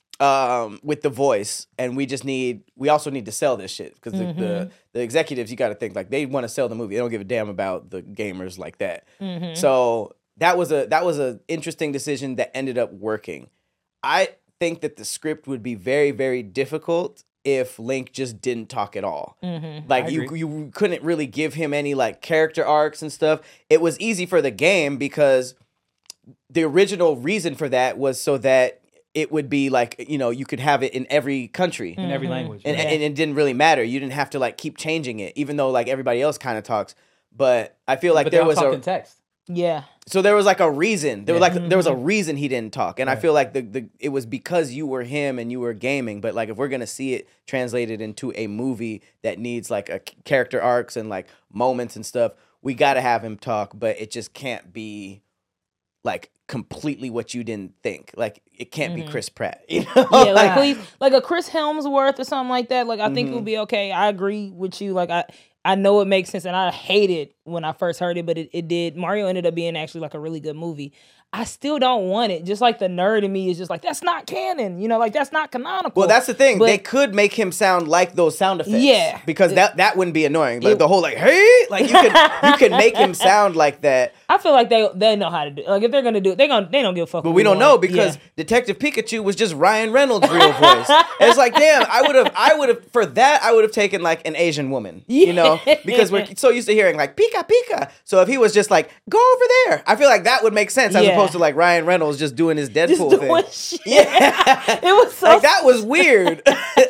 [SPEAKER 5] um, with the voice, and we just need, we also need to sell this shit because the, the the executives, you got to think like they want to sell the movie. They don't give a damn about the gamers like that. So that was a that was a interesting decision that ended up working. I think that the script would be very very difficult if Link just didn't talk at all. Like
[SPEAKER 2] I
[SPEAKER 5] you
[SPEAKER 2] agree.
[SPEAKER 5] you couldn't really give him any like character arcs and stuff. It was easy for the game because the original reason for that was so that it would be like, you know, you could have it in every country.
[SPEAKER 2] in every language.
[SPEAKER 5] And,
[SPEAKER 2] right?
[SPEAKER 5] and it didn't really matter. You didn't have to like keep changing it, even though like everybody else kind of talks. But I feel like
[SPEAKER 2] but
[SPEAKER 5] there
[SPEAKER 2] they all
[SPEAKER 5] was
[SPEAKER 2] talk
[SPEAKER 5] a
[SPEAKER 2] in text.
[SPEAKER 4] Yeah.
[SPEAKER 5] so there was like a reason. There was
[SPEAKER 2] Yeah.
[SPEAKER 5] like there was a reason he didn't talk, and I feel like the, the it was because you were him and you were gaming. But like if we're gonna see it translated into a movie that needs like a c- character arcs and like moments and stuff, we got to have him talk. But it just can't be like completely what you didn't think. Like it can't be Chris Pratt. You know?
[SPEAKER 4] Yeah, like please, like a Chris Helmsworth or something like that. Like I think it
[SPEAKER 5] Mm-hmm.
[SPEAKER 4] would be okay. I agree with you. Like I, I know it makes sense, and I hated when I first heard it, but it, it did. Mario ended up being actually like a really good movie. I still don't want it. Just like the nerd in me is just like that's not canon. You know, like that's not canonical.
[SPEAKER 5] Well, that's the thing.
[SPEAKER 4] But-
[SPEAKER 5] they could make him sound like those sound effects.
[SPEAKER 4] Yeah.
[SPEAKER 5] because that that wouldn't be annoying. Like
[SPEAKER 4] It-
[SPEAKER 5] the whole like hey, like you could you could make him sound like that.
[SPEAKER 4] I feel like they they know how to do it. Like if they're gonna do it, they gonna they don't give a fuck.
[SPEAKER 5] But
[SPEAKER 4] what
[SPEAKER 5] we don't know
[SPEAKER 4] want.
[SPEAKER 5] because
[SPEAKER 4] Yeah.
[SPEAKER 5] Detective Pikachu was just Ryan Reynolds' real voice. And it's like, damn, I would have, I would have, for that, I would have taken like an Asian woman, you know, because we're so used to hearing like Pika Pika. So if he was just like, go over there, I feel like that would make sense as
[SPEAKER 4] Yeah.
[SPEAKER 5] opposed to like Ryan Reynolds just doing his
[SPEAKER 4] just
[SPEAKER 5] Deadpool
[SPEAKER 4] doing
[SPEAKER 5] thing.
[SPEAKER 4] shit.
[SPEAKER 5] Yeah,
[SPEAKER 4] It was so
[SPEAKER 5] like that was weird.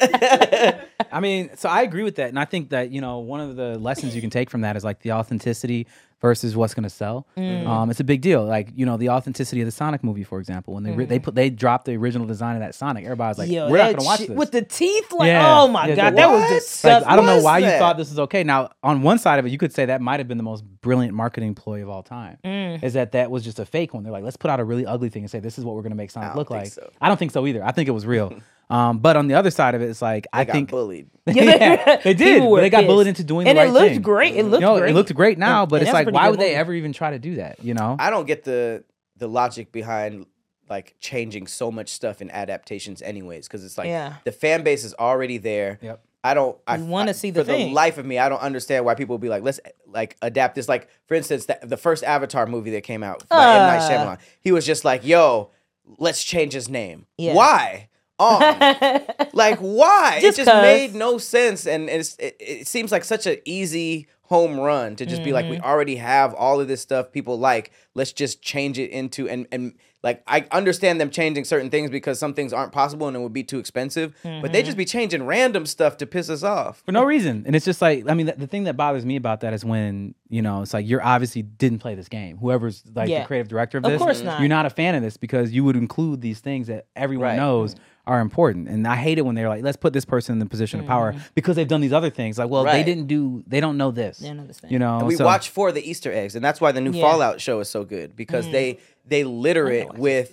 [SPEAKER 2] I mean, so I agree with that, and I think that you know one of the lessons you can take from that is like the authenticity versus what's going to sell. Um, it's a big deal. Like you know the authenticity of the Sonic movie, for example, when they re- they put they dropped the original design of that Sonic, everybody's like,
[SPEAKER 4] Yo,
[SPEAKER 2] we're not
[SPEAKER 4] that
[SPEAKER 2] going to watch
[SPEAKER 4] shit
[SPEAKER 2] this.
[SPEAKER 4] with the teeth. Like,
[SPEAKER 2] Yeah.
[SPEAKER 4] oh my
[SPEAKER 2] Yeah,
[SPEAKER 4] god,
[SPEAKER 2] the-
[SPEAKER 4] that was
[SPEAKER 5] What?
[SPEAKER 4] disgusting.
[SPEAKER 2] Like, I don't know
[SPEAKER 5] was
[SPEAKER 2] why you
[SPEAKER 5] that?
[SPEAKER 2] thought this was okay. Now, on one side of it, you could say that might have been the most brilliant marketing ploy of all time.
[SPEAKER 4] Mm.
[SPEAKER 2] Is that that was just a fake one? They're like, let's put out a really ugly thing and say this is what we're going to make Sonic
[SPEAKER 5] don't
[SPEAKER 2] look
[SPEAKER 5] think
[SPEAKER 2] like.
[SPEAKER 5] so.
[SPEAKER 2] I don't think so either. I think it was real. um, but on the other side of it, it's like I
[SPEAKER 5] I got
[SPEAKER 2] think
[SPEAKER 5] bullied.
[SPEAKER 2] yeah, they did.
[SPEAKER 4] People
[SPEAKER 2] But
[SPEAKER 4] were
[SPEAKER 2] they got
[SPEAKER 4] pissed.
[SPEAKER 2] bullied into doing
[SPEAKER 4] and
[SPEAKER 2] the right
[SPEAKER 4] it looked
[SPEAKER 2] thing.
[SPEAKER 4] great. It looked
[SPEAKER 2] You know,
[SPEAKER 4] great.
[SPEAKER 2] it looked great now,
[SPEAKER 4] And-
[SPEAKER 2] but
[SPEAKER 4] and
[SPEAKER 2] it's
[SPEAKER 4] that's a
[SPEAKER 2] like,
[SPEAKER 4] pretty
[SPEAKER 2] why
[SPEAKER 4] good
[SPEAKER 2] would they
[SPEAKER 4] movie.
[SPEAKER 2] ever even try to do that? You know?
[SPEAKER 5] I don't get the the logic behind like changing so much stuff in adaptations, anyways, because it's like
[SPEAKER 4] Yeah.
[SPEAKER 5] the fan base is already there.
[SPEAKER 2] Yep.
[SPEAKER 5] I don't. I
[SPEAKER 4] You wanna
[SPEAKER 5] I-
[SPEAKER 4] see the
[SPEAKER 5] for
[SPEAKER 4] thing.
[SPEAKER 5] the life of me, I don't understand why people would be like, let's like adapt this. Like for instance, the, the first Avatar movie that came out by M Night
[SPEAKER 4] Uh.
[SPEAKER 5] Shyamalan, he was just like, "Yo, let's change his name."
[SPEAKER 4] Yeah.
[SPEAKER 5] Why? Um, like why?
[SPEAKER 4] Just
[SPEAKER 5] it just
[SPEAKER 4] 'cause.
[SPEAKER 5] made no sense, and it's, it, it seems like such an easy home run to just be like, we
[SPEAKER 4] Mm-hmm.
[SPEAKER 5] already have all of this stuff people like. Let's just change it into and and like I understand them changing certain things because some things aren't possible and it would be too expensive. But
[SPEAKER 4] Mm-hmm.
[SPEAKER 5] they just be changing random stuff to piss us off.
[SPEAKER 2] For no reason. And it's just like, I mean, the, the thing that bothers me about that is when, you know, it's like you're obviously didn't play this game. Whoever's like
[SPEAKER 4] Yeah.
[SPEAKER 2] the creative director of
[SPEAKER 4] Of
[SPEAKER 2] this,
[SPEAKER 4] course not.
[SPEAKER 2] you're not a fan of this because you would include these things that everyone
[SPEAKER 5] Right.
[SPEAKER 2] knows are important. And I hate it when they're like, let's put this person in the position of power because they've done these other things. Like, well, they
[SPEAKER 5] Right.
[SPEAKER 2] didn't do, they don't know this.
[SPEAKER 4] They don't understand.
[SPEAKER 2] You know,
[SPEAKER 5] And we
[SPEAKER 2] so-
[SPEAKER 5] watch for the Easter eggs, and that's why the new
[SPEAKER 4] Yeah.
[SPEAKER 5] Fallout show is so good because they they litter it with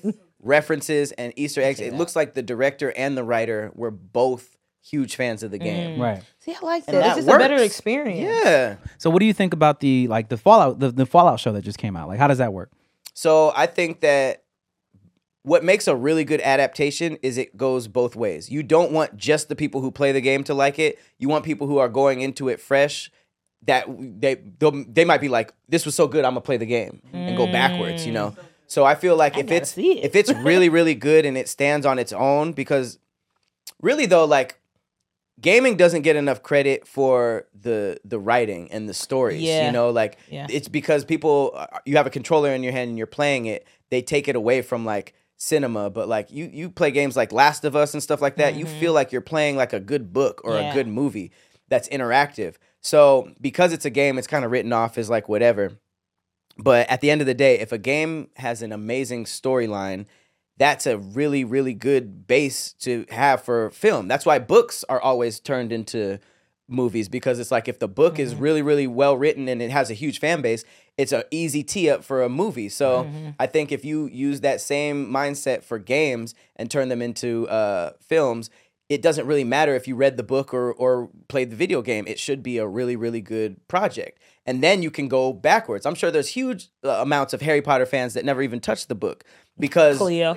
[SPEAKER 5] references and Easter eggs.
[SPEAKER 4] Check
[SPEAKER 5] It
[SPEAKER 4] it
[SPEAKER 5] looks like the director and the writer were both huge fans of the game.
[SPEAKER 2] Right.
[SPEAKER 4] See, I like that.
[SPEAKER 5] And
[SPEAKER 4] It's
[SPEAKER 5] that
[SPEAKER 4] just a better
[SPEAKER 5] works.
[SPEAKER 4] experience.
[SPEAKER 5] Yeah.
[SPEAKER 2] So what do you think about the like the Fallout the, the Fallout show that just came out? Like how does that work?
[SPEAKER 5] So I think that what makes a really good adaptation is it goes both ways. You don't want just the people who play the game to like it. You want people who are going into it fresh that they they'll- they might be like, this was so good, I'm gonna play the game and go backwards, you know? So I feel like
[SPEAKER 4] I
[SPEAKER 5] if
[SPEAKER 4] gotta
[SPEAKER 5] it's
[SPEAKER 4] see it.
[SPEAKER 5] if it's really, really good and it stands on its own, because really though, like gaming doesn't get enough credit for the the writing and the stories.
[SPEAKER 4] Yeah.
[SPEAKER 5] You know, like
[SPEAKER 4] Yeah.
[SPEAKER 5] it's because people uh, you have a controller in your hand and you're playing it, they take it away from like cinema, but like you you play games like Last of Us and stuff like that, you feel like you're playing like a good book or
[SPEAKER 4] Yeah.
[SPEAKER 5] a good movie that's interactive. So because it's a game, it's kind of written off as like whatever. But at the end of the day, if a game has an amazing storyline, that's a really, really good base to have for film. That's why books are always turned into movies, because it's like if the book is really, really well written and it has a huge fan base, it's an easy tee up for a movie. So I think if you use that same mindset for games and turn them into uh, films, it doesn't really matter if you read the book or or played the video game. It should be a really, really good project. And then you can go backwards. I'm sure there's huge uh, amounts of Harry Potter fans that never even touched the book because
[SPEAKER 4] Cleo.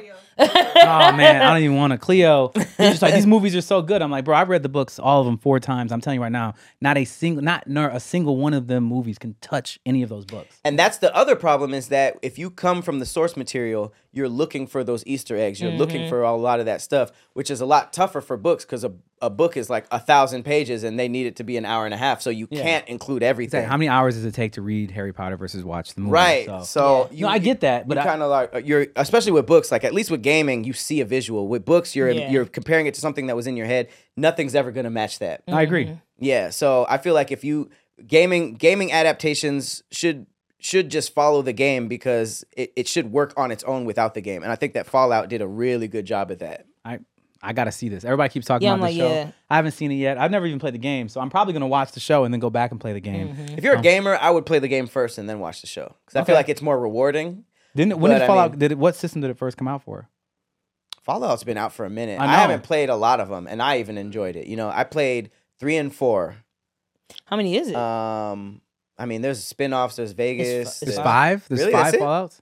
[SPEAKER 2] Oh man, I don't even want to. Cleo, he's just like these movies are so good. I'm like, bro, I've read the books, all of them, four times. I'm telling you right now, not a single, not nor a single one of them movies can touch any of those books.
[SPEAKER 5] And that's the other problem, is that if you come from the source material, you're looking for those Easter eggs. You're looking for a lot of that stuff, which is a lot tougher for books because a, a book is like a thousand pages and they need it to be an hour and a half. So you can't include everything.
[SPEAKER 2] How many hours does it take to read Harry Potter versus watch the movie?
[SPEAKER 5] Right.
[SPEAKER 2] So,
[SPEAKER 5] So, you,
[SPEAKER 2] no, I get that, but
[SPEAKER 5] you
[SPEAKER 2] I-
[SPEAKER 5] kind of like uh, you're, especially with books, like at least with gaming, you see a visual. With books, you're
[SPEAKER 4] Yeah.
[SPEAKER 5] you're comparing it to something that was in your head. Nothing's ever gonna match that.
[SPEAKER 2] I agree.
[SPEAKER 5] Yeah. So I feel like if you gaming gaming adaptations should should just follow the game, because it, it should work on its own without the game. And I think that Fallout did a really good job at that.
[SPEAKER 2] I I gotta see this. Everybody keeps talking
[SPEAKER 4] Yeah,
[SPEAKER 2] about
[SPEAKER 4] I'm
[SPEAKER 2] the
[SPEAKER 4] like,
[SPEAKER 2] show.
[SPEAKER 4] yeah.
[SPEAKER 2] I haven't seen it yet. I've never even played the game, so I'm probably gonna watch the show and then go back and play the game.
[SPEAKER 5] If you're a gamer, I would play the game first and then watch the show, because I feel
[SPEAKER 2] Okay.
[SPEAKER 5] like it's more rewarding.
[SPEAKER 2] Didn't it, when
[SPEAKER 5] But,
[SPEAKER 2] did
[SPEAKER 5] I
[SPEAKER 2] Fallout?
[SPEAKER 5] mean-
[SPEAKER 2] did it? What system did it first come out for?
[SPEAKER 5] Fallout's been out for a minute.
[SPEAKER 2] I
[SPEAKER 5] I,
[SPEAKER 2] know.
[SPEAKER 5] haven't played a lot of them, and I even enjoyed it. You know, I played three and four.
[SPEAKER 4] How many is it?
[SPEAKER 5] Um, I mean, there's spin-offs, there's Vegas.
[SPEAKER 4] it's
[SPEAKER 2] There's
[SPEAKER 5] there's-
[SPEAKER 2] five. There's
[SPEAKER 5] Really?
[SPEAKER 2] five
[SPEAKER 5] That's it?
[SPEAKER 2] Fallouts.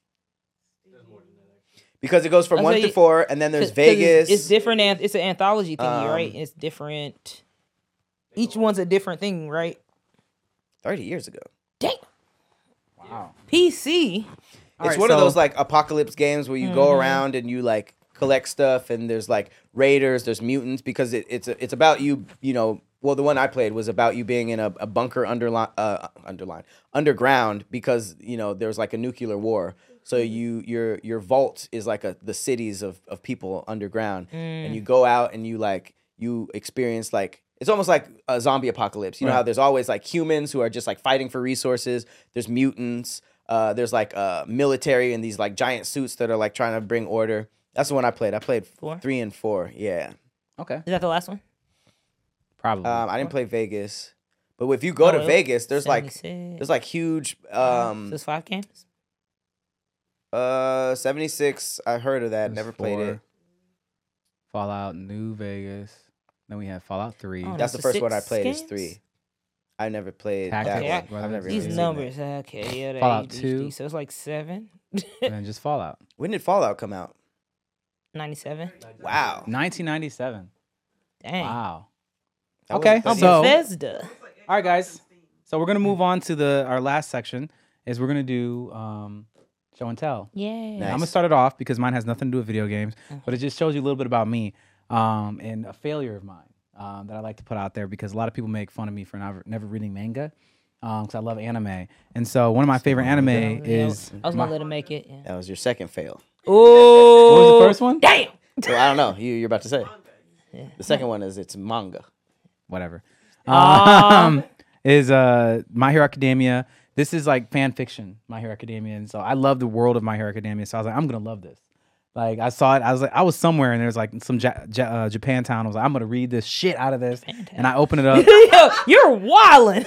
[SPEAKER 5] Because it goes from
[SPEAKER 4] That's
[SPEAKER 5] one
[SPEAKER 4] why
[SPEAKER 5] to
[SPEAKER 4] you-
[SPEAKER 5] four, and then there's
[SPEAKER 4] 'Cause- 'cause it's-
[SPEAKER 5] Vegas.
[SPEAKER 4] It's, different. An- it's an anthology thing,
[SPEAKER 5] Um,
[SPEAKER 4] right? It's different. Each one's a different thing, right?
[SPEAKER 5] thirty years ago.
[SPEAKER 4] Damn.
[SPEAKER 2] Wow.
[SPEAKER 4] P C.
[SPEAKER 2] All
[SPEAKER 5] It's
[SPEAKER 2] right,
[SPEAKER 5] one of
[SPEAKER 2] so-
[SPEAKER 5] those like apocalypse games where you go around and you like collect stuff, and there's like raiders, there's mutants, because it, it's it's about you. You know, well, the one I played was about you being in a, a bunker underline, uh, underline, underground, because you know there's like a nuclear war. So you your your vault is like a the cities of of people underground, and you go out and you like you experience like. It's almost like a zombie apocalypse. You know
[SPEAKER 2] Right.
[SPEAKER 5] how there's always like humans who are just like fighting for resources. There's mutants. Uh, there's like uh, military in these like giant suits that are like trying to bring order. That's the one I played. I played
[SPEAKER 4] Four?
[SPEAKER 5] three and four. Yeah.
[SPEAKER 2] Okay.
[SPEAKER 4] Is that the last one?
[SPEAKER 2] Probably.
[SPEAKER 5] Um, I didn't play Vegas, but if you go
[SPEAKER 4] Oh,
[SPEAKER 5] to
[SPEAKER 4] it-
[SPEAKER 5] Vegas, there's like
[SPEAKER 4] seventy-six.
[SPEAKER 5] there's like huge.
[SPEAKER 4] So
[SPEAKER 5] Um,
[SPEAKER 4] it's five games.
[SPEAKER 5] uh, seventy-six. I heard of that.
[SPEAKER 2] There's
[SPEAKER 5] Never played
[SPEAKER 2] four.
[SPEAKER 5] it.
[SPEAKER 2] Fallout New Vegas. Then we have Fallout Three.
[SPEAKER 4] Oh,
[SPEAKER 5] That's the
[SPEAKER 4] so
[SPEAKER 5] first one I
[SPEAKER 4] six
[SPEAKER 5] played. Is
[SPEAKER 4] games?
[SPEAKER 5] three. I never played
[SPEAKER 2] Tactics,
[SPEAKER 5] that
[SPEAKER 4] Okay,
[SPEAKER 5] one.
[SPEAKER 2] I-
[SPEAKER 5] I've never
[SPEAKER 4] These
[SPEAKER 5] really seen
[SPEAKER 4] numbers,
[SPEAKER 5] that.
[SPEAKER 4] okay, yeah.
[SPEAKER 2] Fallout
[SPEAKER 4] Fallout
[SPEAKER 2] two.
[SPEAKER 4] two. So it's like seven.
[SPEAKER 2] And then just Fallout.
[SPEAKER 5] When did Fallout come out?
[SPEAKER 4] ninety-seven.
[SPEAKER 5] Wow.
[SPEAKER 2] nineteen ninety-seven.
[SPEAKER 4] Dang.
[SPEAKER 2] Wow.
[SPEAKER 5] That
[SPEAKER 2] Okay,
[SPEAKER 5] was- that's-
[SPEAKER 2] so-
[SPEAKER 4] Bethesda.
[SPEAKER 2] All right, guys. So we're gonna move on to the our last section. Is we're gonna do um, show and tell.
[SPEAKER 4] Yeah.
[SPEAKER 2] I'm
[SPEAKER 5] Nice.
[SPEAKER 2] gonna start it off because mine has nothing to do with video games, but it just shows you a little bit about me um, and a failure of mine um, that I like to put out there, because a lot of people make fun of me for never, never reading manga because I love anime. And so one of my favorite anime is
[SPEAKER 4] I was
[SPEAKER 2] my-
[SPEAKER 4] gonna let him make it. Yeah.
[SPEAKER 5] That was your second fail.
[SPEAKER 4] Oh.
[SPEAKER 2] what was the first one?
[SPEAKER 4] Damn.
[SPEAKER 5] So I don't know. You you're about to say. The second one is it's manga.
[SPEAKER 2] Whatever. Um, is uh, My Hero Academia. This is like fan fiction, My Hero Academia, and so I love the world of My Hero Academia. So I was like, I'm gonna love this. Like I saw it, I was like, I was somewhere, and there's like some ja- ja- uh, Japan town. I was like, I'm gonna read this shit out of this, and I open it up.
[SPEAKER 4] Yo, you're wildin'.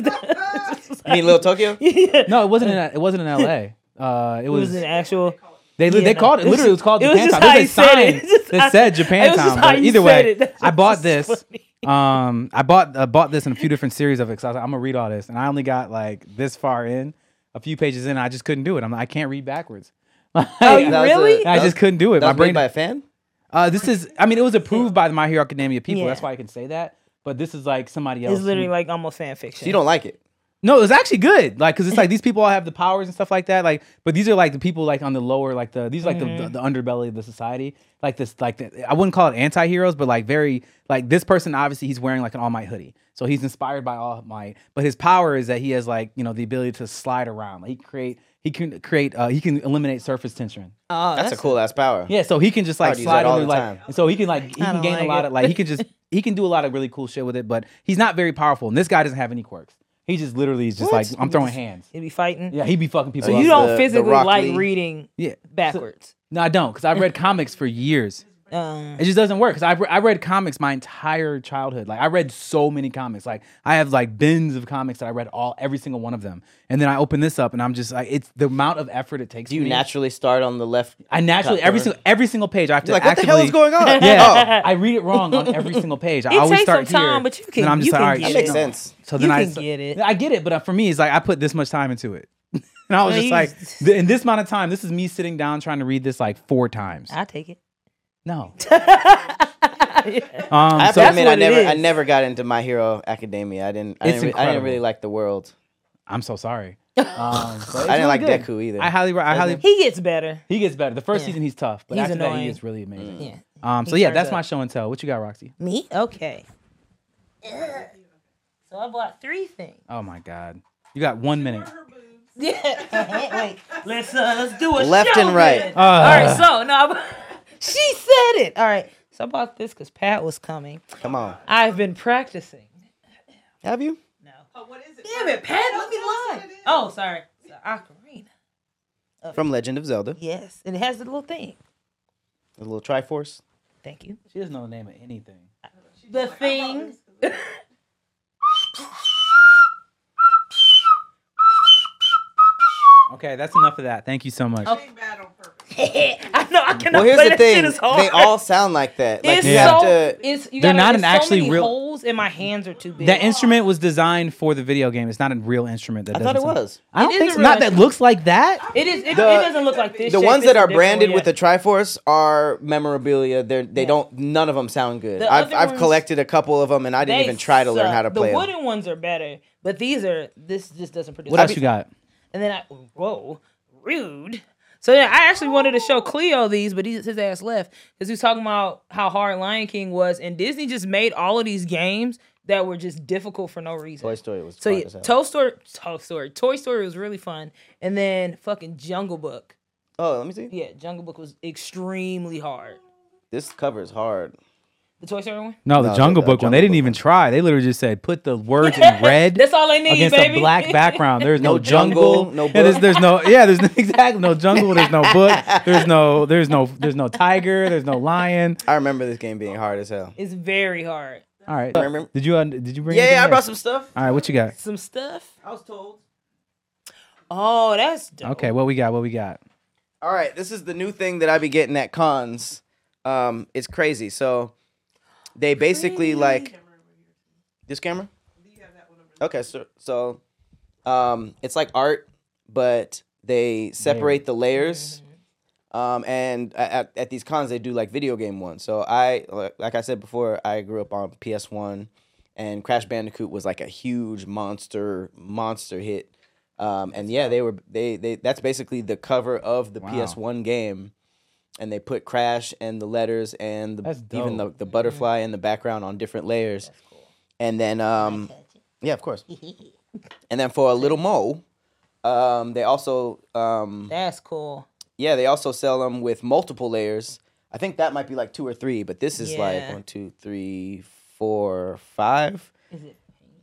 [SPEAKER 5] You mean Little Tokyo?
[SPEAKER 2] No, it wasn't in it wasn't in L A. Uh, it
[SPEAKER 4] It
[SPEAKER 2] was,
[SPEAKER 4] was an actual.
[SPEAKER 2] They
[SPEAKER 4] Yeah,
[SPEAKER 2] they
[SPEAKER 4] no.
[SPEAKER 2] called it
[SPEAKER 4] It was
[SPEAKER 2] literally. It was
[SPEAKER 4] just-
[SPEAKER 2] called
[SPEAKER 4] it was
[SPEAKER 2] Japantown.
[SPEAKER 4] just
[SPEAKER 2] There's
[SPEAKER 4] how
[SPEAKER 2] a
[SPEAKER 4] you said
[SPEAKER 2] sign
[SPEAKER 4] it. It's just-
[SPEAKER 2] that said
[SPEAKER 4] It was
[SPEAKER 2] Japantown.
[SPEAKER 4] just how
[SPEAKER 2] But
[SPEAKER 4] you
[SPEAKER 2] either
[SPEAKER 4] said
[SPEAKER 2] way,
[SPEAKER 4] it. That
[SPEAKER 2] I
[SPEAKER 4] was
[SPEAKER 2] bought
[SPEAKER 4] so
[SPEAKER 2] this.
[SPEAKER 4] funny.
[SPEAKER 2] Um, I bought I bought this in a few different series of it. Cause I was like, I'm gonna read all this, and I only got like this far in, a few pages in. And I just couldn't do it. I'm like, I can't read backwards.
[SPEAKER 4] Oh, you
[SPEAKER 5] That was
[SPEAKER 4] really?
[SPEAKER 5] a-
[SPEAKER 2] I
[SPEAKER 5] that
[SPEAKER 2] just
[SPEAKER 5] was-
[SPEAKER 2] couldn't do it.
[SPEAKER 5] That
[SPEAKER 2] My
[SPEAKER 5] was
[SPEAKER 2] brain.
[SPEAKER 5] made by a fan.
[SPEAKER 2] Uh, this is. I mean, it was approved by the My Hero Academia people.
[SPEAKER 4] Yeah.
[SPEAKER 2] That's why I can say that. But this is like somebody else.
[SPEAKER 4] It's literally
[SPEAKER 2] who-
[SPEAKER 4] like almost fan fiction.
[SPEAKER 5] So you don't like it.
[SPEAKER 2] No, it was actually good. Like, cause it's like these people all have the powers and stuff like that. Like, but these are like the people like on the lower, like the these are like the, the the underbelly of the society. Like this, like the, I wouldn't call it anti-heroes, but like very like this person. Obviously, he's wearing like an All Might hoodie, so he's inspired by All Might. But his power is that he has like you know the ability to slide around. Like he can create, he can create, uh, he can eliminate surface tension.
[SPEAKER 4] Oh,
[SPEAKER 5] That's, a cool ass power.
[SPEAKER 2] Yeah, so he can just like
[SPEAKER 5] would use
[SPEAKER 2] slide
[SPEAKER 5] that all
[SPEAKER 2] under
[SPEAKER 5] the
[SPEAKER 2] like,
[SPEAKER 5] time.
[SPEAKER 2] and so he can like he
[SPEAKER 4] I
[SPEAKER 2] can
[SPEAKER 4] don't
[SPEAKER 2] gain a
[SPEAKER 4] like
[SPEAKER 2] lot
[SPEAKER 4] it.
[SPEAKER 2] of like he can just he can do a lot of really cool shit with it. But he's not very powerful, and this guy doesn't have any quirks. He just literally is just
[SPEAKER 5] What?
[SPEAKER 2] like I'm throwing hands.
[SPEAKER 4] He'd be fighting.
[SPEAKER 2] Yeah, he be fucking people
[SPEAKER 5] So
[SPEAKER 2] up.
[SPEAKER 4] You
[SPEAKER 5] He's
[SPEAKER 4] don't
[SPEAKER 5] the- the
[SPEAKER 4] physically
[SPEAKER 5] Rock
[SPEAKER 4] like
[SPEAKER 5] Lee.
[SPEAKER 4] reading
[SPEAKER 2] Yeah.
[SPEAKER 4] backwards.
[SPEAKER 2] No, I don't, because I've read comics for years.
[SPEAKER 4] Um,
[SPEAKER 2] It just doesn't work. Because I've re- I read comics my entire childhood. Like I read so many comics. Like I have like bins of comics that I read all every single one of them. And then I open this up and I'm just like, it's the amount of effort it takes.
[SPEAKER 5] Do you
[SPEAKER 2] for me.
[SPEAKER 5] naturally start on the left?
[SPEAKER 2] I naturally every
[SPEAKER 5] cover?
[SPEAKER 2] single every single page I have to
[SPEAKER 5] You're like, what the
[SPEAKER 2] actively.
[SPEAKER 5] hell is going on?
[SPEAKER 2] Yeah, I read it wrong on every single page. I
[SPEAKER 4] It
[SPEAKER 2] always
[SPEAKER 4] takes
[SPEAKER 2] start
[SPEAKER 4] some time,
[SPEAKER 2] here,
[SPEAKER 4] but you
[SPEAKER 2] and
[SPEAKER 4] can-
[SPEAKER 2] then I'm just
[SPEAKER 4] you
[SPEAKER 2] like,
[SPEAKER 4] can
[SPEAKER 2] all right,
[SPEAKER 4] get
[SPEAKER 5] That
[SPEAKER 4] it.
[SPEAKER 5] makes
[SPEAKER 2] no.
[SPEAKER 5] sense.
[SPEAKER 2] So then
[SPEAKER 4] You
[SPEAKER 2] I
[SPEAKER 4] can get it.
[SPEAKER 2] I get it, but uh, for me, it's like I put this much time into it, and I was
[SPEAKER 4] No,
[SPEAKER 2] just
[SPEAKER 4] you
[SPEAKER 2] like,
[SPEAKER 4] just-
[SPEAKER 2] th- in this amount of time, this is me sitting down trying to read this like four times.
[SPEAKER 4] I take it.
[SPEAKER 2] No.
[SPEAKER 4] Yeah.
[SPEAKER 2] Um,
[SPEAKER 5] I have
[SPEAKER 2] so
[SPEAKER 5] to admit, I
[SPEAKER 4] what it
[SPEAKER 5] never, I
[SPEAKER 4] is.
[SPEAKER 5] never got into My Hero Academia. I didn't, I
[SPEAKER 2] It's
[SPEAKER 5] didn't, re- I didn't
[SPEAKER 2] incredible.
[SPEAKER 5] really like the world.
[SPEAKER 2] I'm so sorry. Um, but it's
[SPEAKER 5] I didn't
[SPEAKER 2] really
[SPEAKER 5] like
[SPEAKER 2] good.
[SPEAKER 5] Deku either.
[SPEAKER 2] I highly, I highly,
[SPEAKER 5] Doesn't-
[SPEAKER 4] He gets better.
[SPEAKER 2] he gets better. The first
[SPEAKER 4] Yeah.
[SPEAKER 2] season he's tough, but
[SPEAKER 4] He's
[SPEAKER 2] after that
[SPEAKER 4] annoying.
[SPEAKER 2] he gets really amazing.
[SPEAKER 4] Yeah.
[SPEAKER 2] Um, so
[SPEAKER 4] He
[SPEAKER 2] yeah,
[SPEAKER 4] turns
[SPEAKER 2] that's
[SPEAKER 4] up.
[SPEAKER 2] my show and tell. What you got, Roxy?
[SPEAKER 4] Me? Okay. So I bought three things.
[SPEAKER 2] Oh my God, you got one minute.
[SPEAKER 4] Yeah. Wait. Let's uh, let's do a
[SPEAKER 5] Left
[SPEAKER 4] show
[SPEAKER 5] and right.
[SPEAKER 4] then.
[SPEAKER 2] Uh,
[SPEAKER 4] All right. So no, I bu- she said it. All right. So I bought this because Pat was coming.
[SPEAKER 5] Come on,
[SPEAKER 4] I've been practicing.
[SPEAKER 5] have you?
[SPEAKER 4] No. Oh, what is it? Damn it, Pat. Let me lie. Oh, sorry. It's an ocarina.
[SPEAKER 5] From Legend of Zelda,
[SPEAKER 4] Yes, and it has the little thing.
[SPEAKER 5] a little Triforce.
[SPEAKER 4] Thank you.
[SPEAKER 2] She doesn't know the name of anything.
[SPEAKER 4] The thing.
[SPEAKER 2] Okay, that's enough of that. Thank you so much.
[SPEAKER 4] I know I cannot
[SPEAKER 5] Well, here's
[SPEAKER 4] play
[SPEAKER 5] the
[SPEAKER 4] that shit
[SPEAKER 5] thing:
[SPEAKER 4] as hard.
[SPEAKER 5] they all sound like that. Like
[SPEAKER 4] It's
[SPEAKER 5] you
[SPEAKER 2] Yeah.
[SPEAKER 5] have
[SPEAKER 4] so.
[SPEAKER 5] to.
[SPEAKER 4] It's you
[SPEAKER 2] They're
[SPEAKER 4] gotta,
[SPEAKER 2] not
[SPEAKER 4] it's
[SPEAKER 2] an
[SPEAKER 4] so
[SPEAKER 2] actually
[SPEAKER 4] many
[SPEAKER 2] real-
[SPEAKER 4] holes, and my hands are too big.
[SPEAKER 2] That instrument was designed for the video game. It's not a real instrument. That
[SPEAKER 5] I thought it
[SPEAKER 2] doesn't sound-
[SPEAKER 5] was.
[SPEAKER 2] I don't
[SPEAKER 4] It is
[SPEAKER 2] think
[SPEAKER 4] a
[SPEAKER 2] so.
[SPEAKER 4] real
[SPEAKER 2] Not that
[SPEAKER 4] instrument.
[SPEAKER 2] looks like that.
[SPEAKER 4] It is. It,
[SPEAKER 5] The-
[SPEAKER 4] it doesn't look like this.
[SPEAKER 5] The
[SPEAKER 4] shape.
[SPEAKER 5] ones
[SPEAKER 4] It's
[SPEAKER 5] that
[SPEAKER 4] a
[SPEAKER 5] are
[SPEAKER 4] different
[SPEAKER 5] branded
[SPEAKER 4] one,
[SPEAKER 5] with
[SPEAKER 4] yeah.
[SPEAKER 5] the Triforce are memorabilia. They're, they
[SPEAKER 4] Yeah.
[SPEAKER 5] don't. None of them sound good.
[SPEAKER 4] The
[SPEAKER 5] I've
[SPEAKER 4] other
[SPEAKER 5] I've
[SPEAKER 4] ones-
[SPEAKER 5] collected a couple of them, and I didn't
[SPEAKER 4] They
[SPEAKER 5] even try to learn
[SPEAKER 4] suck.
[SPEAKER 5] how to play
[SPEAKER 4] The
[SPEAKER 5] them.
[SPEAKER 4] wooden ones are better, but these are. This just doesn't produce.
[SPEAKER 2] What else you got?
[SPEAKER 4] And then I, whoa, rude. So yeah, I actually wanted to show Cleo these, but he, his ass left because he was talking about how hard Lion King was, and Disney just made all of these games that were just difficult for no reason.
[SPEAKER 5] Toy Story was
[SPEAKER 4] So
[SPEAKER 5] fun
[SPEAKER 4] yeah,
[SPEAKER 5] as hell.
[SPEAKER 4] Toy Story, Toy Story, Toy Story was really fun, and then fucking Jungle Book.
[SPEAKER 5] Oh, let me see.
[SPEAKER 4] Yeah, Jungle Book was extremely hard.
[SPEAKER 5] This cover is hard.
[SPEAKER 4] The Toy Story one.
[SPEAKER 2] No, the
[SPEAKER 5] No, the-
[SPEAKER 2] Jungle
[SPEAKER 5] the
[SPEAKER 2] Book one. They
[SPEAKER 5] Jungle
[SPEAKER 2] didn't
[SPEAKER 5] Book
[SPEAKER 2] even
[SPEAKER 5] one.
[SPEAKER 2] try. They literally just said put the words in red
[SPEAKER 4] That's all they need,
[SPEAKER 2] against
[SPEAKER 4] baby.
[SPEAKER 2] a black background. There's no,
[SPEAKER 5] No
[SPEAKER 2] jungle.
[SPEAKER 5] jungle, no
[SPEAKER 2] Yeah, there's,
[SPEAKER 5] book.
[SPEAKER 2] there's no. Yeah, there's no, exactly no jungle. There's no book. There's no. There's no. There's no tiger. There's no lion.
[SPEAKER 5] I remember this game being hard as hell.
[SPEAKER 4] It's very hard.
[SPEAKER 2] All right.
[SPEAKER 5] Remember?
[SPEAKER 2] Did you? Uh, did you bring?
[SPEAKER 5] Yeah,
[SPEAKER 2] anything
[SPEAKER 5] yeah, I
[SPEAKER 2] else?
[SPEAKER 5] brought some stuff.
[SPEAKER 2] All right. What you got?
[SPEAKER 4] Some stuff.
[SPEAKER 5] I was told.
[SPEAKER 4] Oh, that's dope.
[SPEAKER 2] Okay. What we got? What we got?
[SPEAKER 5] All right, this is the new thing that I be getting at cons. Um, it's crazy. So they basically like this camera. Okay, so so um, it's like art, but they separate the layers. Um, and at, at these cons, they do like video game ones. So I, like like I said before, I grew up on P S one, and Crash Bandicoot was like a huge monster monster hit. Um, and yeah, they were they they that's basically the cover of the
[SPEAKER 2] Wow.
[SPEAKER 5] P S one game, and they put Crash and the letters and the,
[SPEAKER 2] That's
[SPEAKER 5] even the,
[SPEAKER 2] dope.
[SPEAKER 5] the butterfly in the background on different layers. And then um, yeah, of course. And then for a little mo, um, they also um,
[SPEAKER 4] That's cool.
[SPEAKER 5] yeah, they also sell them with multiple layers. I think that might be like two or three, but this is like
[SPEAKER 4] Yeah.
[SPEAKER 5] one, two, three, four, five.
[SPEAKER 4] Is it?